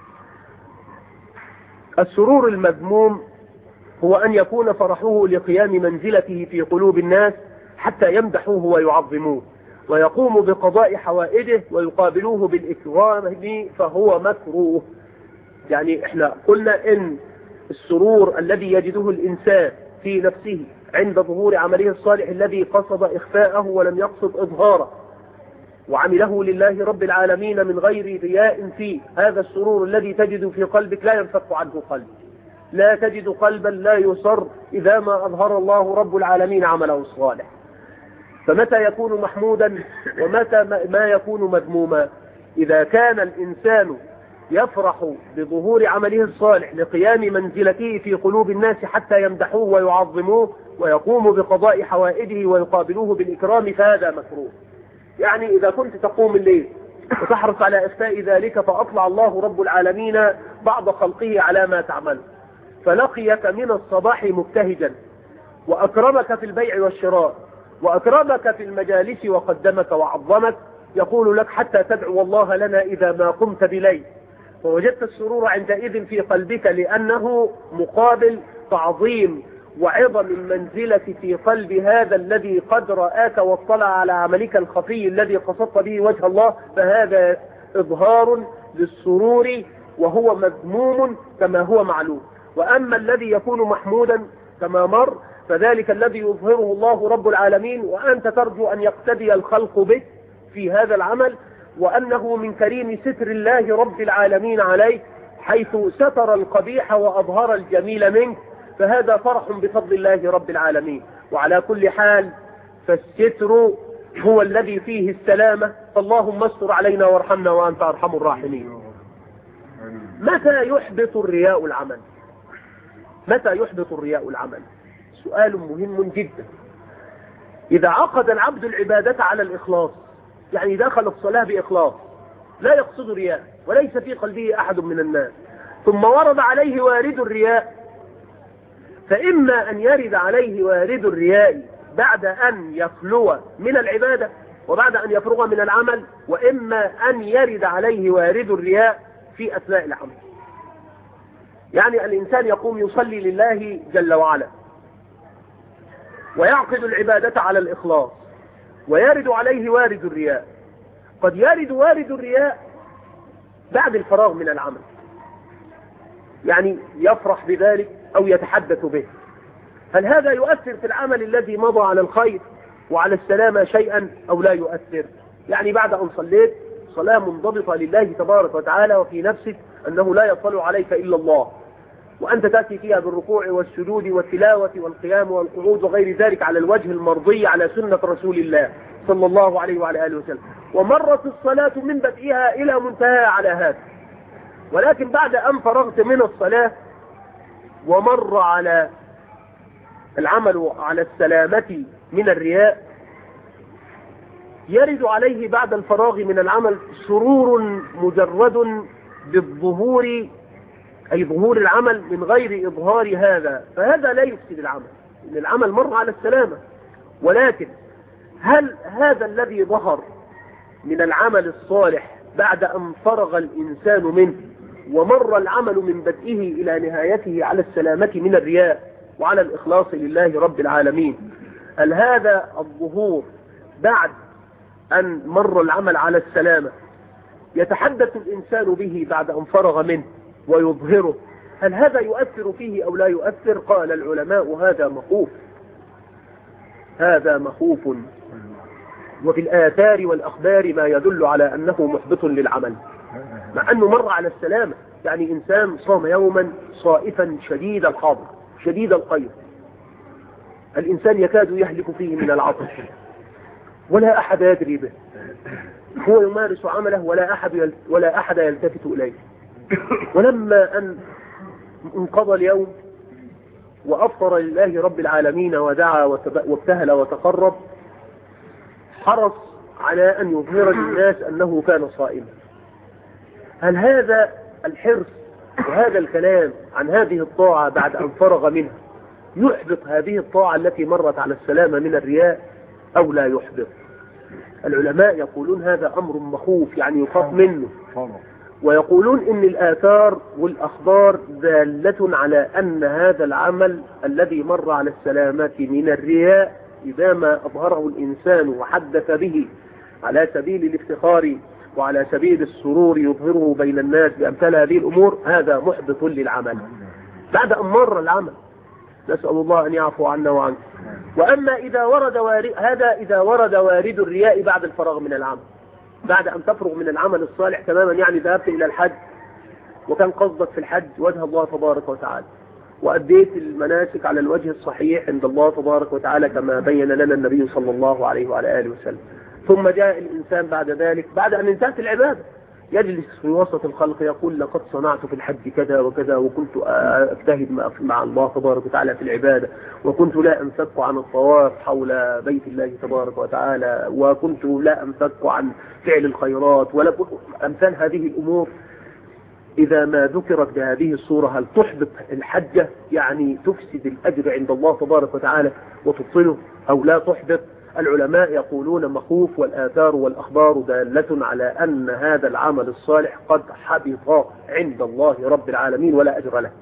السرور المذموم هو أن يكون فرحه لقيام منزلته في قلوب الناس حتى يمدحوه ويعظموه ويقوموا بقضاء حوائجه ويقابلوه بالإكرام، فهو مكروه. يعني احنا قلنا ان السرور الذي يجده الإنسان في نفسه عند ظهور عمله الصالح الذي قصد إخفاءه ولم يقصد إظهاره وعمله لله رب العالمين من غير رياء فيه، هذا السرور الذي تجد في قلبك لا ينفك عنه قلبك. لا تجد قلبا لا يصر إذا ما أظهر الله رب العالمين عمله الصالح. فمتى يكون محمودا ومتى ما يكون مذموما؟ إذا كان الإنسان يفرح بظهور عمله الصالح لقيام منزلته في قلوب الناس حتى يمدحوه ويعظموه ويقوموا بقضاء حوائجه ويقابلوه بالإكرام، فهذا مكروه. يعني إذا كنت تقوم الليل وتحرص على إخفاء ذلك فأطلع الله رب العالمين بعض خلقه على ما تعمل، فلقيك من الصباح مبتهجا وأكرمك في البيع والشراء وأكرمك في المجالس وقدمك وعظمك، يقول لك حتى تدعو الله لنا إذا ما قمت بليل، فوجدت السرور عندئذ في قلبك لأنه مقابل تعظيم وعظم المنزلة في قلب هذا الذي قد رآك واطلع على عملك الخفي الذي قصدت به وجه الله، فهذا إظهار للسرور وهو مذموم كما هو معلوم. وأما الذي يكون محمودا كما مر فذلك الذي يظهره الله رب العالمين وأنت ترجو أن يقتدي الخلق به في هذا العمل، وأنه من كريم ستر الله رب العالمين عليك حيث ستر القبيح وأظهر الجميل منك، فهذا فرح بفضل الله رب العالمين. وعلى كل حال فالستر هو الذي فيه السلامة، فاللهم استر علينا وارحمنا وأنت أرحم الراحمين. متى يحبط الرياء العمل؟ متى يحبط الرياء العمل؟ سؤال مهم جدا. إذا عقد العبد العبادة على الإخلاص، يعني دخل الصلاة بإخلاص لا يقصد رياء وليس في قلبه أحد من الناس، ثم ورد عليه وارد الرياء، فإما أن يرد عليه وارد الرياء بعد أن يخلو من العبادة وبعد أن يفرغ من العمل، وإما أن يرد عليه وارد الرياء في أثناء العمل. يعني الإنسان يقوم يصلي لله جل وعلا ويعقد العبادة على الإخلاص ويرد عليه وارد الرياء. قد يرد وارد الرياء بعد الفراغ من العمل، يعني يفرح بذلك أو يتحدث به. هل هذا يؤثر في العمل الذي مضى على الخير وعلى السلامة شيئا أو لا يؤثر؟ يعني بعد أن صليت صلاة منضبطة لله تبارك وتعالى وفي نفسك أنه لا يطلع عليك إلا الله، وأنت تأتي فيها بالركوع والسجود والتلاوة والقيام والقعود وغير ذلك على الوجه المرضي على سنة رسول الله صلى الله عليه وعلى آله وسلم، ومرت الصلاة من بدئها إلى منتهى على هذا، ولكن بعد أن فرغت من الصلاة ومر على العمل على السلامة من الرياء يرد عليه بعد الفراغ من العمل سرور مجرد بالظهور، أي ظهور العمل من غير إظهار هذا، فهذا لا يفسد العمل، إن العمل مر على السلامة. ولكن هل هذا الذي ظهر من العمل الصالح بعد أن فرغ الإنسان منه ومر العمل من بدئه إلى نهايته على السلامة من الرياء وعلى الإخلاص لله رب العالمين، هل هذا الظهور بعد أن مر العمل على السلامة يتحدث الإنسان به بعد أن فرغ منه ويظهره، هل هذا يؤثر فيه أو لا يؤثر؟ قال العلماء هذا مخوف، هذا مخوف، وفي الآثار والأخبار ما يدل على أنه محبط للعمل، مع أنه مر على السلامة. يعني إنسان صام يوما صائفا شديد الحر شديد القيظ، الإنسان يكاد يهلك فيه من العطش ولا أحد يدري به، هو يمارس عمله ولا أحد ولا أحد يلتفت إليه. ولما أن انقضى اليوم وأفطر لله رب العالمين ودعا وابتهل وتقرب، حرص على أن يظهر للناس أنه كان صائما. هل هذا الحرص وهذا الكلام عن هذه الطاعة بعد أن فرغ منها يحبط هذه الطاعة التي مرت على السلامة من الرياء أو لا يحبط؟ العلماء يقولون هذا أمر مخوف، يعني يخاف منه، ويقولون إن الآثار والأخبار دالة على أن هذا العمل الذي مر على السلامة من الرياء إذا ما أظهره الإنسان وحدث به على سبيل الافتخار وعلى سبيل السرور يظهره بين الناس بأمثال هذه الأمور، هذا محبط للعمل بعد أن مر العمل. نسأل الله أن يعفو عنا وعنك. وأما إذا ورد وارد هذا إذا ورد وارد الرياء بعد الفراغ من العمل، بعد أن تفرغ من العمل الصالح تماما، يعني ذهبت إلى الحج وكان قصدك في الحج وجه الله تبارك وتعالى، وأديت المناسك على الوجه الصحيح عند الله تبارك وتعالى كما بين لنا النبي صلى الله عليه وعلى آله وسلم، ثم جاء الإنسان بعد ذلك بعد أن انتهت العبادة يجلس في وسط الخلق يقول لقد صنعت في الحج كذا وكذا، وكنت أجتهد مع الله تبارك وتعالى في العبادة، وكنت لا أنفك عن الطواف حول بيت الله تبارك وتعالى، وكنت لا أنفك عن فعل الخيرات، ولا أمثال هذه الأمور. إذا ما ذكرت بهذه الصورة هل تحبط الحجة؟ يعني تفسد الأجر عند الله تبارك وتعالى وتبطله أو لا تحبط؟ العلماء يقولون مخوف، والآثار والأخبار دالة على أن هذا العمل الصالح قد حبط عند الله رب العالمين ولا أجر له،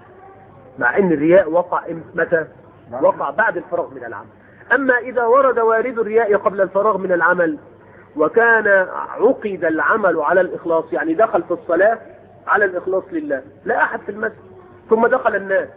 مع أن الرياء وقع متى؟ وقع بعد الفراغ من العمل. أما إذا ورد وارد الرياء قبل الفراغ من العمل وكان عقد العمل على الإخلاص، يعني دخل في الصلاة على الإخلاص لله، لا أحد في المسجد، ثم دخل الناس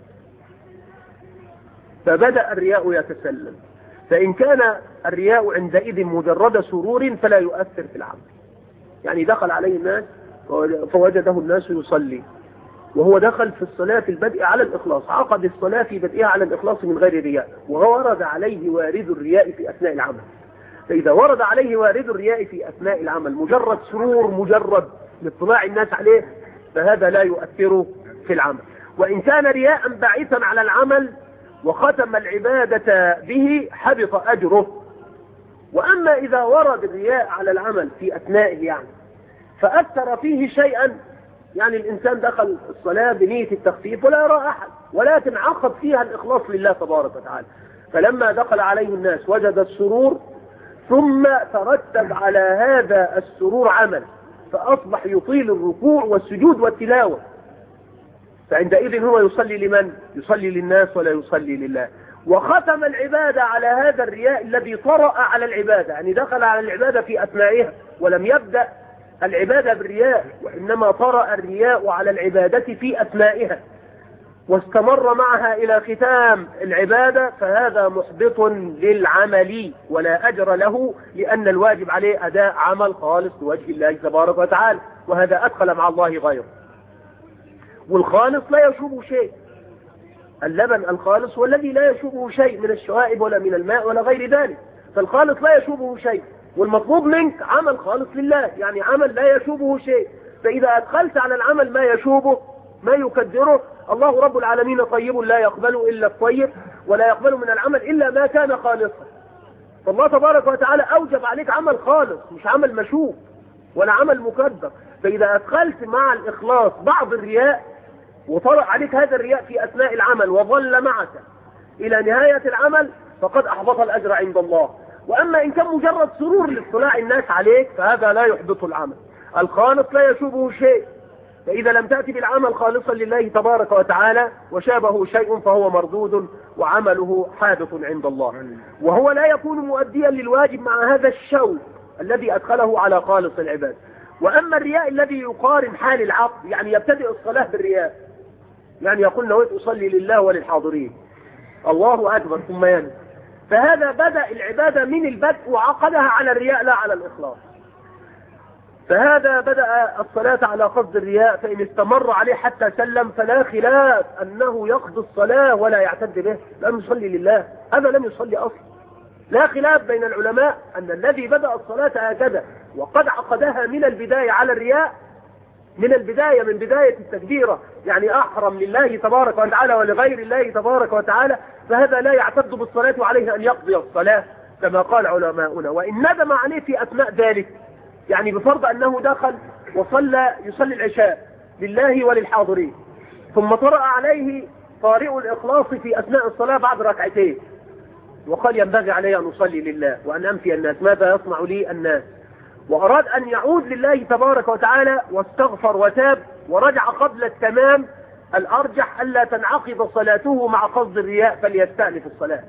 فبدأ الرياء يتسلل، فإن كان الرياء عندئذ مجرد سرور فلا يؤثر في العمل. يعني دخل عليه الناس فوجده الناس يصلي وهو دخل في الصلاة في البدء على الإخلاص، عقد الصلاة في بدئها على الإخلاص من غير رياء، وورد عليه وارد الرياء في أثناء العمل. فإذا ورد عليه وارد الرياء في أثناء العمل مجرد سرور مجرد لاطلاع الناس عليه، فهذا لا يؤثر في العمل. وإن كان رياء باعثا على العمل وختم العبادة به حبط أجره. وأما إذا ورد الرياء على العمل في أثنائه يعني فأثر فيه شيئا، يعني الإنسان دخل الصلاة بنية التخفيف ولا يرى أحد، ولكن عقد فيها الإخلاص لله تبارك وتعالى، فلما دخل عليه الناس وجد السرور، ثم ترتب على هذا السرور عمل فأصبح يطيل الركوع والسجود والتلاوة، فعندئذ هو يصلي لمن؟ يصلي للناس ولا يصلي لله. وختم العبادة على هذا الرياء الذي طرأ على العبادة، يعني دخل على العبادة في أثنائها ولم يبدأ العبادة بالرياء، وإنما طرأ الرياء على العبادة في أثنائها واستمر معها إلى ختام العبادة، فهذا محبط للعمل ولا أجر له، لأن الواجب عليه أداء عمل خالص لوجه الله تبارك وتعالى، وهذا أدخل مع الله غيره. والخالص لا يشوبه شيء، اللبن الخالص والذي لا يشوبه شيء من الشوائب ولا من الماء ولا غير ذلك، فالخالص لا يشوبه شيء، والمطلوب منك عمل خالص لله، يعني عمل لا يشوبه شيء. فإذا أدخلت على العمل ما يشوبه ما يكدره. الله رب العالمين طيب لا يقبل إلا الطيب، ولا يقبل من العمل إلا ما كان خالصا. فالله تبارك وتعالى أوجب عليك عمل خالص، مش عمل مشوب ولا عمل مكدر. فإذا أدخلت مع الإخلاص بعض الرياء وطرأ عليك هذا الرياء في أثناء العمل وظل معك إلى نهاية العمل فقد أحبط الأجر عند الله. وأما إن كان مجرد سرور لاطلاع الناس عليك فهذا لا يحبط العمل. الخالص لا يشوبه شيء، فإذا لم تأتي بالعمل خالصا لله تبارك وتعالى وشابه شيء فهو مردود وعمله حادث عند الله، وهو لا يكون مؤديا للواجب مع هذا الشوق الذي أدخله على خالص العباد. وأما الرياء الذي يقارن حال العبد، يعني يبتدئ الصلاة بالرياء، يعني يقول نويت أصلي لله وللحاضرين، الله أكبر، ثم ينسى، فهذا بدأ العبادة من البدء وعقدها على الرياء لا على الإخلاص. فهذا بدأ الصلاة على قصد الرياء، فإن استمر عليه حتى سلم فلا خلاف أنه يقضي الصلاة ولا يعتد به، لم يصلي لله، هذا لم يصلي أصلا. لا خلاف بين العلماء أن الذي بدأ الصلاة هكذا وقد عقدها من البداية على الرياء، من البداية من بداية التكبيرة، يعني أحرم لله تبارك وتعالى ولغير الله تبارك وتعالى، فهذا لا يعتد بالصلاة وعليه أن يقضي الصلاة كما قال علماؤنا. وإن ندم عليه في أثناء ذلك، يعني بفرض أنه دخل وصلى يصلي العشاء لله وللحاضرين، ثم طرأ عليه طارئ الإخلاص في أثناء الصلاة بعد ركعتين وقال ينبغي علي أن أصلي لله وأن أنفي الناس، ماذا يصنع لي الناس؟ وأراد أن يعود لله تبارك وتعالى واستغفر وتاب ورجع قبل التمام، الأرجح ألا تنعقد صلاته مع قصد الرياء فليستأنف الصلاة.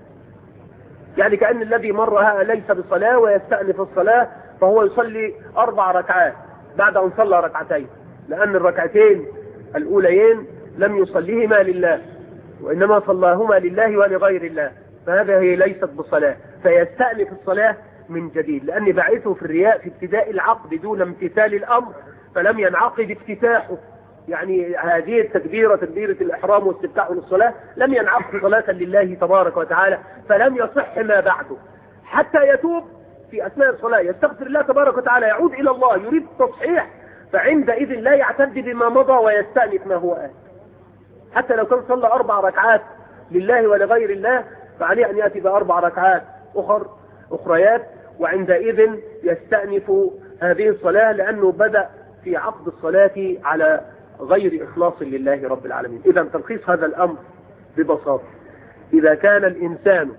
يعني كأن الذي مرها ليس بصلاة ويستأنف الصلاة، فهو يصلي أربع ركعات بعد أن صلى ركعتين، لأن الركعتين الأوليين لم يصليهما لله وإنما صلاهما لله ولغير الله، فهذا هي ليست بصلاة، فيستأنف الصلاة من جديد، لأن بعثه في الرياء في ابتداء العقد دون امتثال الأمر فلم ينعقد افتتاحه. يعني هذه التكبيرة تكبيرة الإحرام واستفتاحه للصلاة لم ينعقد صلاة لله تبارك وتعالى، فلم يصح ما بعده حتى يتوب في أثناء الصلاة، يستغفر الله تبارك وتعالى، يعود إلى الله يريد التصحيح، فعندئذ لا يعتد بما مضى ويستأنف ما هو آت. حتى لو كان صلى أربع ركعات لله ولغير الله فعليه أن يأتي بأربع ركعات أخر أخريات، وعندئذ يستأنف هذه الصلاة لأنه بدأ في عقد الصلاة على غير إخلاص لله رب العالمين. إذا تلخيص هذا الأمر ببساطة، إذا كان الإنسان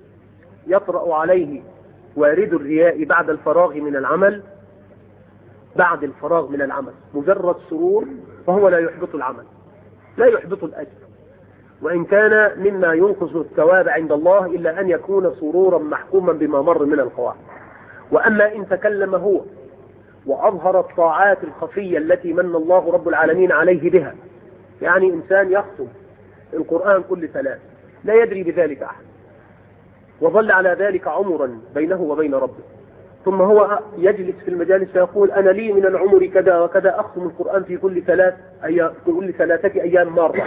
يطرأ عليه وارد الرياء بعد الفراغ من العمل، بعد الفراغ من العمل مجرد سرور، فهو لا يحبط العمل، لا يحبط الأجر، وإن كان مما ينقص الثواب عند الله إلا أن يكون سرورا محكوما بما مر من القواعد. وأما إن تكلم هو وأظهر الطاعات الخفية التي من الله رب العالمين عليه بها، يعني إنسان يختم القرآن كل ثلاث لا يدري بذلك أحد، وظل على ذلك عمرا بينه وبين ربه، ثم هو يجلس في المجالس ويقول أنا لي من العمر كذا وكذا، أختم القرآن في كل ثلاث أيام، كل ثلاثة أيام مرة،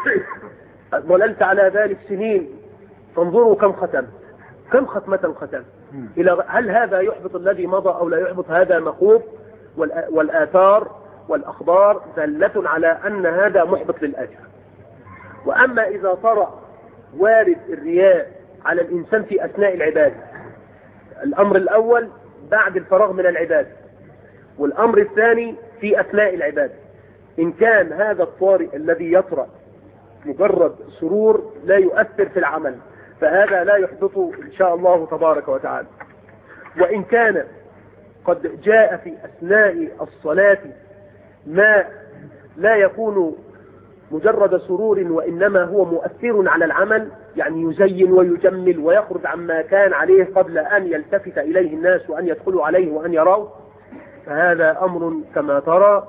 ظللت على ذلك سنين، فانظروا كم ختمت، كم ختمة ختم، إلى هل هذا يحبط الذي مضى أو لا يحبط؟ هذا مخوف، والآثار والأخبار دالة على أن هذا محبط للأجر. وأما إذا طرأ وارد الرياء على الإنسان في أثناء العبادة، الأمر الأول بعد الفراغ من العبادة، والأمر الثاني في أثناء العبادة، إن كان هذا الطارئ الذي يطرأ مجرد سرور لا يؤثر في العمل فهذا لا يحبط إن شاء الله تبارك وتعالى. وإن كان قد جاء في أثناء الصلاة ما لا يكون مجرد سرور وإنما هو مؤثر على العمل، يعني يزين ويجمل ويخرج عما كان عليه قبل أن يلتفت إليه الناس وأن يدخلوا عليه وأن يروا، فهذا أمر كما ترى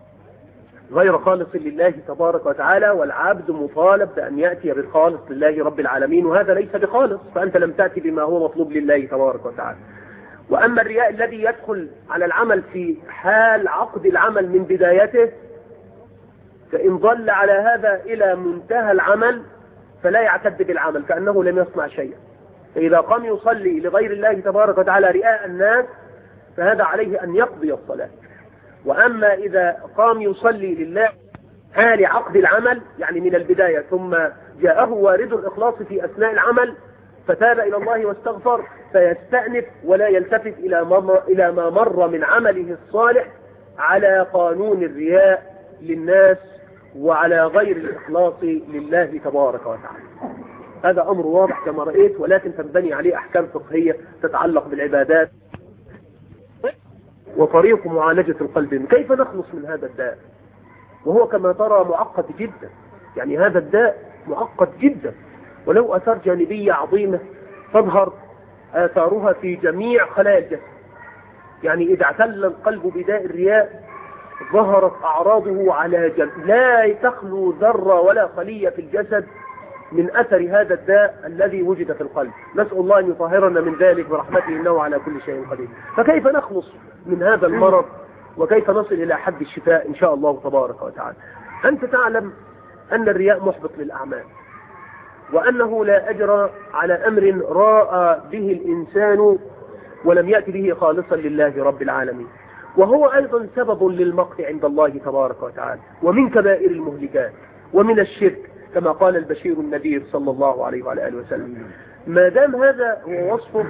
غير خالص لله تبارك وتعالى، والعبد مطالب بأن يأتي بالخالص لله رب العالمين، وهذا ليس بخالص، فأنت لم تأتي بما هو مطلوب لله تبارك وتعالى. وأما الرياء الذي يدخل على العمل في حال عقد العمل من بدايته، فإن ظل على هذا إلى منتهى العمل فلا يعتد بالعمل كأنه لم يصنع شيئا، فإذا قام يصلي لغير الله تبارك وتعالى رئاء الناس فهذا عليه أن يقضي الصلاة. وأما إذا قام يصلي لله حال عقد العمل يعني من البداية، ثم جاءه وارد الإخلاص في أثناء العمل فتاب إلى الله واستغفر، فيستأنف ولا يلتفت إلى ما إلى ما مر من عمله الصالح على قانون الرياء للناس وعلى غير الإخلاص لله تبارك وتعالى. هذا أمر واضح كما رأيت، ولكن تنبني عليه أحكام فقهية تتعلق بالعبادات وطريق معالجة القلب. كيف نخلص من هذا الداء وهو كما ترى معقد جدا؟ يعني هذا الداء معقد جدا، ولو أثار جانبية عظيمة تظهر آثارها في جميع خلايا الجسد. يعني إذا اعتل القلب بداء الرياء ظهرت أعراضه على جميع، لا تخلو ذرة ولا خلية في الجسد من أثر هذا الداء الذي وجد في القلب. نسأل الله أن يطهرنا من ذلك برحمته إنه على كل شيء قدير. فكيف نخلص من هذا المرض وكيف نصل إلى حد الشفاء إن شاء الله تبارك وتعالى؟ أنت تعلم أن الرياء محبط للأعمال، وأنه لا أجر على أمر راى به الإنسان ولم يأتي به خالصا لله رب العالمين، وهو أيضا سبب للمقت عند الله تبارك وتعالى، ومن كبائر المهلكات ومن الشرك كما قال البشير النذير صلى الله عليه وعلى آله وسلم. ما دام هذا هو وصفه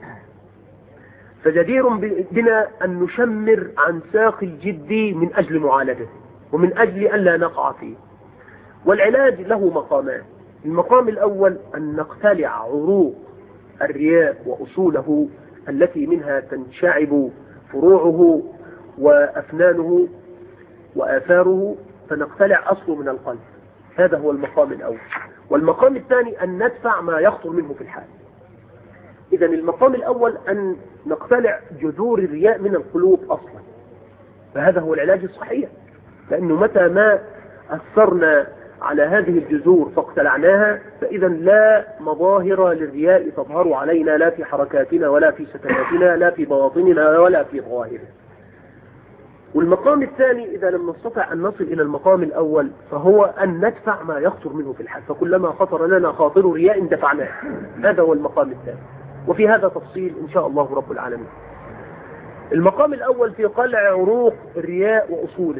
فجدير بنا أن نشمر عن ساق الجد من أجل معالجته ومن أجل أن لا نقع فيه. والعلاج له مقامان. المقام الأول أن نقتلع عروق الرياء وأصوله التي منها تنشعب فروعه وأفنانه وآثاره، فنقتلع أصله من القلب. هذا هو المقام الأول. والمقام الثاني أن ندفع ما يخطر منه في الحال. إذن المقام الأول أن نقتلع جذور الرياء من القلوب أصلا، فهذا هو العلاج الصحيح، لأنه متى ما أثرنا على هذه الجذور فاقتلعناها فإذا لا مظاهر للرياء تظهر علينا، لا في حركاتنا ولا في سكناتنا، لا في بواطننا ولا في ظواهرنا. والمقام الثاني إذا لم نستطع أن نصل إلى المقام الأول فهو أن ندفع ما يخطر منه في الحال، فكلما خطر لنا خاطر رياء دفعناه. هذا هو المقام الثاني، وفي هذا تفصيل إن شاء الله رب العالمين. المقام الأول في قلع عروق الرياء وأصوله.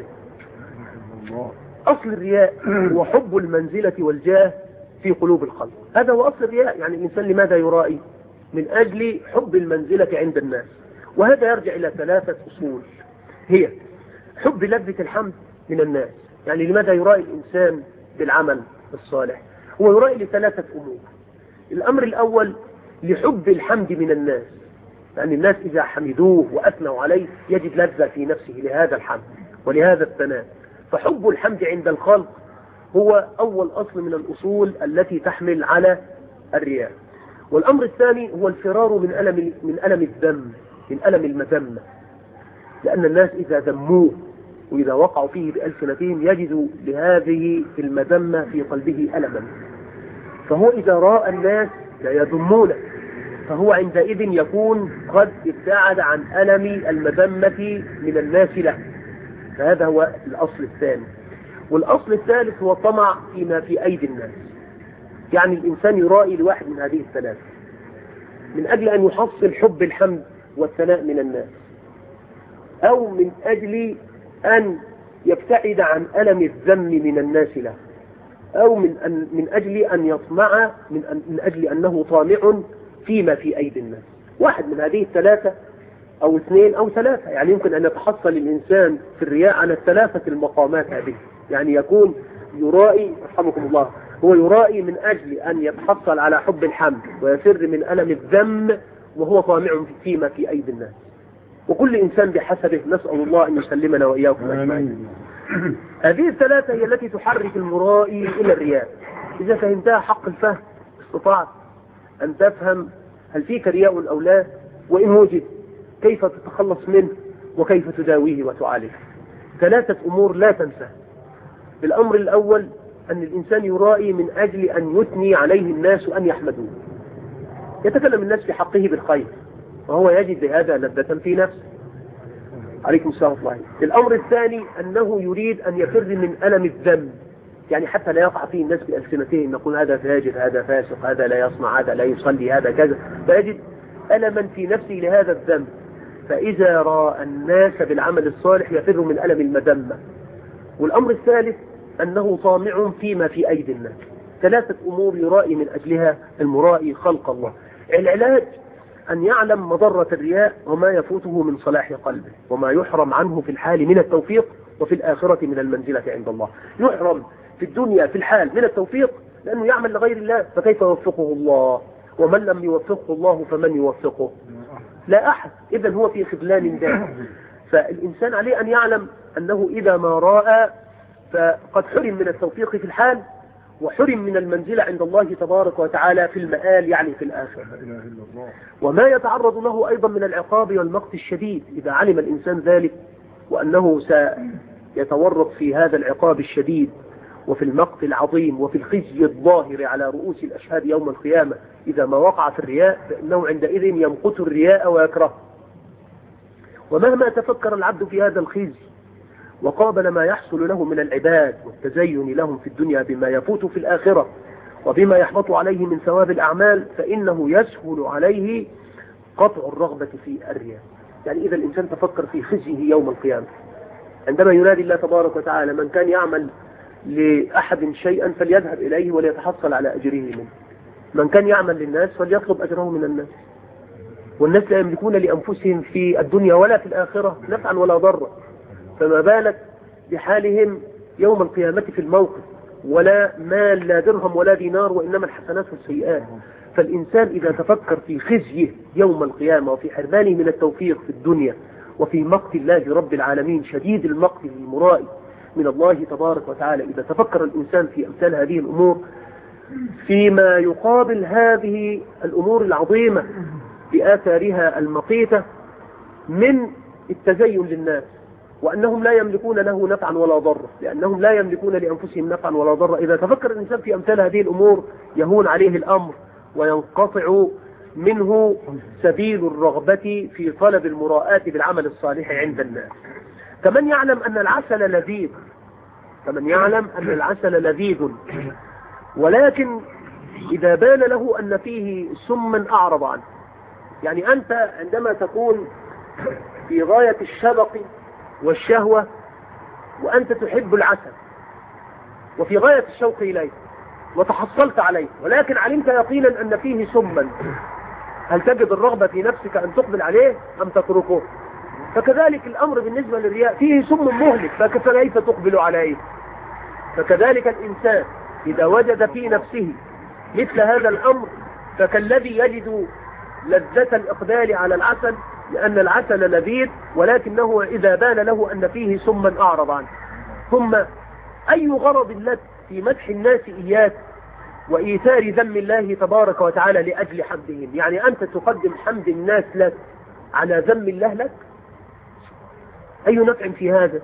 أصل الرياء هو حب المنزلة والجاه في قلوب الخلق. هذا هو أصل الرياء. يعني الإنسان لماذا يرائي؟ من أجل حب المنزلة عند الناس. وهذا يرجع إلى ثلاثة أصول، هي حب لذة الحمد من الناس. يعني لماذا يرائي الإنسان بالعمل الصالح؟ هو يرائي لثلاثة أمور. الأمر الأول لحب الحمد من الناس، لأن الناس إذا حمدوه وأثنوا عليه يجد لذة في نفسه لهذا الحمد ولهذا الثناء. فحب الحمد عند الخلق هو أول أصل من الأصول التي تحمل على الرياء. والأمر الثاني هو الفرار من ألم من ألم الذم، من ألم المذمة، لأن الناس إذا ذموه وإذا وقعوا فيه بألسنتهم يجدوا لهذه المذمة في قلبه ألما، فهو إذا رأى الناس لا يذمونه فهو عندئذ يكون قد ابتعد عن ألم المذمة من الناس له. فهذا هو الأصل الثاني. والأصل الثالث هو طمع فيما في أيدي الناس. يعني الإنسان يرائي لواحد من هذه الثلاثة من أجل أن يحصل حب الحمد والثناء من الناس، أو من أجل أن يبتعد عن ألم الذم من الناس له، أو من, أن من أجل أن يطمع من, أن من أجل أنه طامع فيما في أيدي الناس. واحد من هذه الثلاثة أو اثنين أو ثلاثة. يعني يمكن أن يتحصل الإنسان في الرياء على الثلاثة المقامات هذه. يعني يكون يرائي رحمكم الله، هو يرائي من أجل أن يتحصل على حب الحمد ويفر من ألم الذم وهو طامع فيما في أيدي الناس. وكل إنسان بحسبه، نسأل الله أن يسلمنا وإياكم أجمعين. هذه الثلاثة هي التي تحرك المرائي إلى الرياء. إذا فهمتها حق الفهم استطعت أن تفهم هل فيك رياء أو لا، وإن وجد كيف تتخلص منه وكيف تداويه وتعالجه. ثلاثة أمور لا تنسى. الأمر الأول أن الإنسان يرائي من أجل أن يثني عليه الناس أن يحمدوه. يتكلم الناس في حقه بالخير وهو يجد بهذا لذة في نفسه. عليكم السلام ورحمة الله. الأمر الثاني أنه يريد أن يفر من ألم الذنب، يعني حتى لا يقع فيه الناس بألسنتهم نقول هذا فاجر، هذا فاسق، هذا لا يصنع، هذا لا يصلي، هذا كذا، فيجد ألما في نفسه لهذا الذنب. فإذا رأى الناس بالعمل الصالح يفر من ألم المذمة. والأمر الثالث أنه طامع فيما في أيدي الناس. ثلاثة أمور يرائي من أجلها المرائي خلق الله. العلاج أن يعلم مضرة الرياء وما يفوته من صلاح قلبه وما يحرم عنه في الحال من التوفيق وفي الآخرة من المنزلة عند الله. يحرم في الدنيا في الحال من التوفيق لأنه يعمل لغير الله، فكيف يوفقه الله؟ ومن لم يوفقه الله فمن يوفقه؟ لا أحد. إذن هو في خذلان دائم. فالإنسان عليه أن يعلم أنه إذا ما رأى فقد حرم من التوفيق في الحال وحرم من المنزلة عند الله تبارك وتعالى في المآل، يعني في الآخرة. وما يتعرض له أيضا من العقاب والمقت الشديد إذا علم الإنسان ذلك، وأنه سيتورط في هذا العقاب الشديد وفي المقت العظيم وفي الخزي الظاهر على رؤوس الأشهاد يوم القيامة. إذا ما وقع في الرياء فإنه عندئذ يمقت الرياء ويكره. ومهما تفكر العبد في هذا الخزي وقابل ما يحصل له من العباد والتزين لهم في الدنيا بما يفوت في الآخرة وبما يحبط عليه من ثواب الأعمال، فإنه يسهل عليه قطع الرغبة في الرياء. يعني إذا الإنسان تفكر في خزيه يوم القيامة عندما ينادي الله تبارك وتعالى: من كان يعمل لأحد شيئا فليذهب إليه وليتحصل على أجره منه، من كان يعمل للناس فليطلب أجره من الناس. والناس لا يملكون لأنفسهم في الدنيا ولا في الآخرة نفعا ولا ضرا، فما بالك بحالهم يوم القيامة في الموقف؟ ولا مال، لا درهم ولا دينار، وإنما الحسنات والسيئات. فالإنسان إذا تفكر في خزيه يوم القيامة وفي حرمانه من التوفيق في الدنيا وفي مقت الله رب العالمين شديد المقت المرائي من الله تبارك وتعالى، إذا تفكر الإنسان في أمثال هذه الأمور فيما يقابل هذه الأمور العظيمة بآثارها المقيتة من التزين للناس وأنهم لا يملكون له نفعا ولا ضرا، لأنهم لا يملكون لأنفسهم نفعا ولا ضرا، إذا تفكر الإنسان في أمثال هذه الأمور يهون عليه الأمر وينقطع منه سبيل الرغبة في طلب المراءة بالعمل الصالح عند الناس. كمن يعلم أن العسل لذيذ، كمن يعلم أن العسل لذيذ، ولكن إذا بان له أن فيه سما أعرض عنه. يعني أنت عندما تكون في غاية الشبق والشهوة وأنت تحب العسل وفي غاية الشوق إليه وتحصلت عليه، ولكن علمت يقينا أن فيه سما، هل تجد الرغبة في نفسك أن تقبل عليه أم تتركه؟ فكذلك الأمر بالنسبة للرياء، فيه سم مهلك، فكيف تقبل عليه؟ فكذلك الإنسان إذا وجد في نفسه مثل هذا الأمر فكالذي يجد لذة الإقبال على العسل، لأن العسل لذيذ، ولكنه إذا بان له أن فيه سما أعرض عنه. ثم أي غرض لك في مدح الناس إياك وإيثار ذم الله تبارك وتعالى لأجل حمدهم؟ يعني أنت تقدم حمد الناس لك على ذم الله لك؟ أي نفع في هذا؟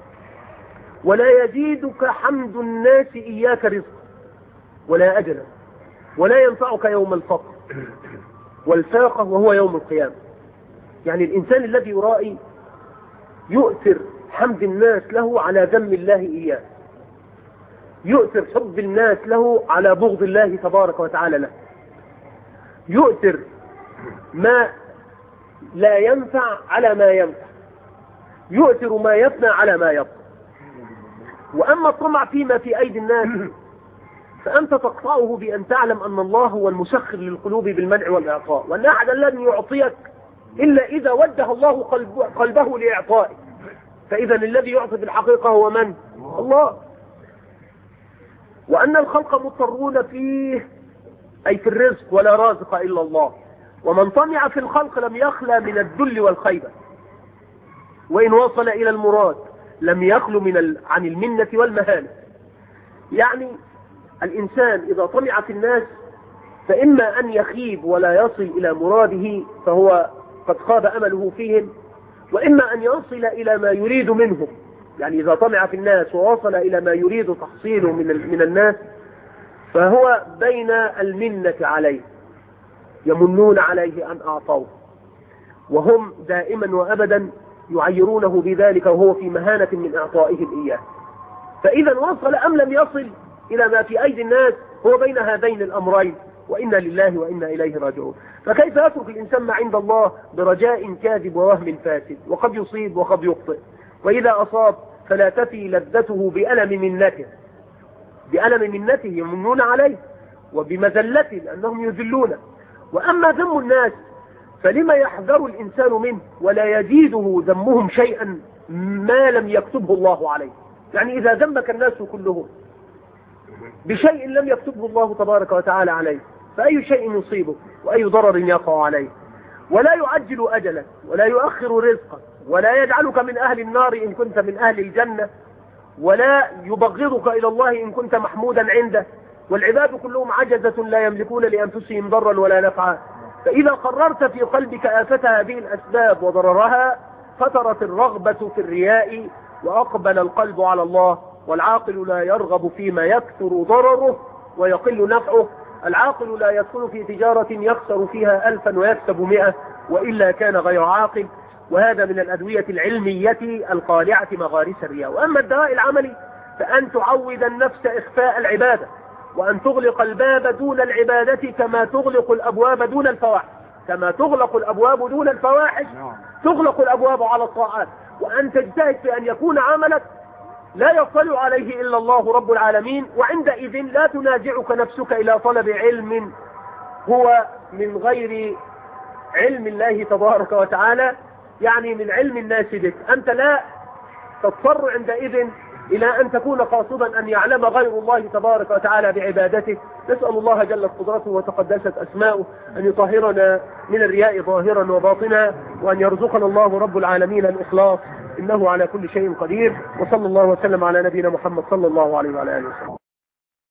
ولا يزيدك حمد الناس إياك رزق ولا أجلا، ولا ينفعك يوم الفقر والفاقة وهو يوم القيامة. يعني الإنسان الذي يرائي يؤثر حمد الناس له على ذم الله إياه، يؤثر حب الناس له على بغض الله تبارك وتعالى له، يؤثر ما لا ينفع على ما ينفع، يؤثر ما يفنى على ما يبقى. وأما الطمع فيما في أيدي الناس فأنت تقطعه بأن تعلم أن الله هو المسخر للقلوب بالمنع والإعطاء، وأن أحدا لن يعطيك إلا إذا وجه الله قلبه, قلبه لإعطائه. فإذا الذي يعطي في الحقيقة هو من؟ الله. وأن الخلق مضطرون فيه أي في الرزق، ولا رازق إلا الله. ومن طمع في الخلق لم يخلى من الذل والخيبة، وإن وصل إلى المراد لم يخلو من ال... عن المنة والمهانة. يعني الإنسان إذا طمع في الناس فإما أن يخيب ولا يصل إلى مراده فهو قد خاب أمله فيهم، وإما أن يصل إلى ما يريد منهم. يعني إذا طمع في الناس ووصل إلى ما يريد تحصيله من, ال... من الناس فهو بين المنة عليه، يمنون عليه أن أعطوه، وهم دائما وأبدا يعيرونه بذلك وهو في مهانة من إعطائهم إياه. فإذا وصل أم لم يصل إلى ما في أيدي الناس هو بين هذين الأمرين، وإنا لله وإنا إليه راجعون. فكيف يترك الإنسان ما عند الله برجاء كاذب ووهم فاسد؟ وقد يصيب وقد يخطئ، وإذا أصاب فلا تفي لذته بألم منته، بألم منته يمنون عليه، وبمذلته لأنهم يذلونه. وأما ذم الناس فلما يحذر الإنسان منه ولا يزيده ذمهم شيئا ما لم يكتبه الله عليه. يعني إذا ذمك الناس كلهم بشيء لم يكتبه الله تبارك وتعالى عليه فأي شيء يصيبه وأي ضرر يقع عليه. ولا يعجل أجلك ولا يؤخر رزقك ولا يجعلك من أهل النار إن كنت من أهل الجنة، ولا يبغضك إلى الله إن كنت محمودا عنده. والعباد كلهم عجزة لا يملكون لأنفسهم ضرا ولا نفعا. فإذا قررت في قلبك آفة هذه الأسباب وضررها فترت الرغبة في الرياء وأقبل القلب على الله. والعاقل لا يرغب فيما يكثر ضرره ويقل نفعه. العاقل لا يدخل في تجارة يخسر فيها ألفا ويكسب مئة وإلا كان غير عاقل. وهذا من الأدوية العلمية القالعة مغارس الرياء. وأما الدواء العملي فأن تعود النفس إخفاء العبادة، وأن تغلق الباب دون العبادة كما تغلق الأبواب دون الفواحش. كما تغلق الأبواب دون الفواحش تغلق الأبواب على الطاعات. وأن تجتهد في أن يكون عملك لا يطلع عليه إلا الله رب العالمين، وعندئذ لا تنازعك نفسك إلى طلب علم هو من غير علم الله تبارك وتعالى، يعني من علم الناس بك. أنت لا تضطر عندئذ إلى أن تكون قاصدا أن يعلم غير الله تبارك وتعالى بعبادته. نسأل الله جلت قدرته وتقدست أسماؤه أن يطهرنا من الرياء ظاهرا وباطنا، وأن يرزقنا الله رب العالمين الإخلاص، إنه على كل شيء قدير. وصلى الله وسلم على نبينا محمد صلى الله عليه وعلى آله وسلم.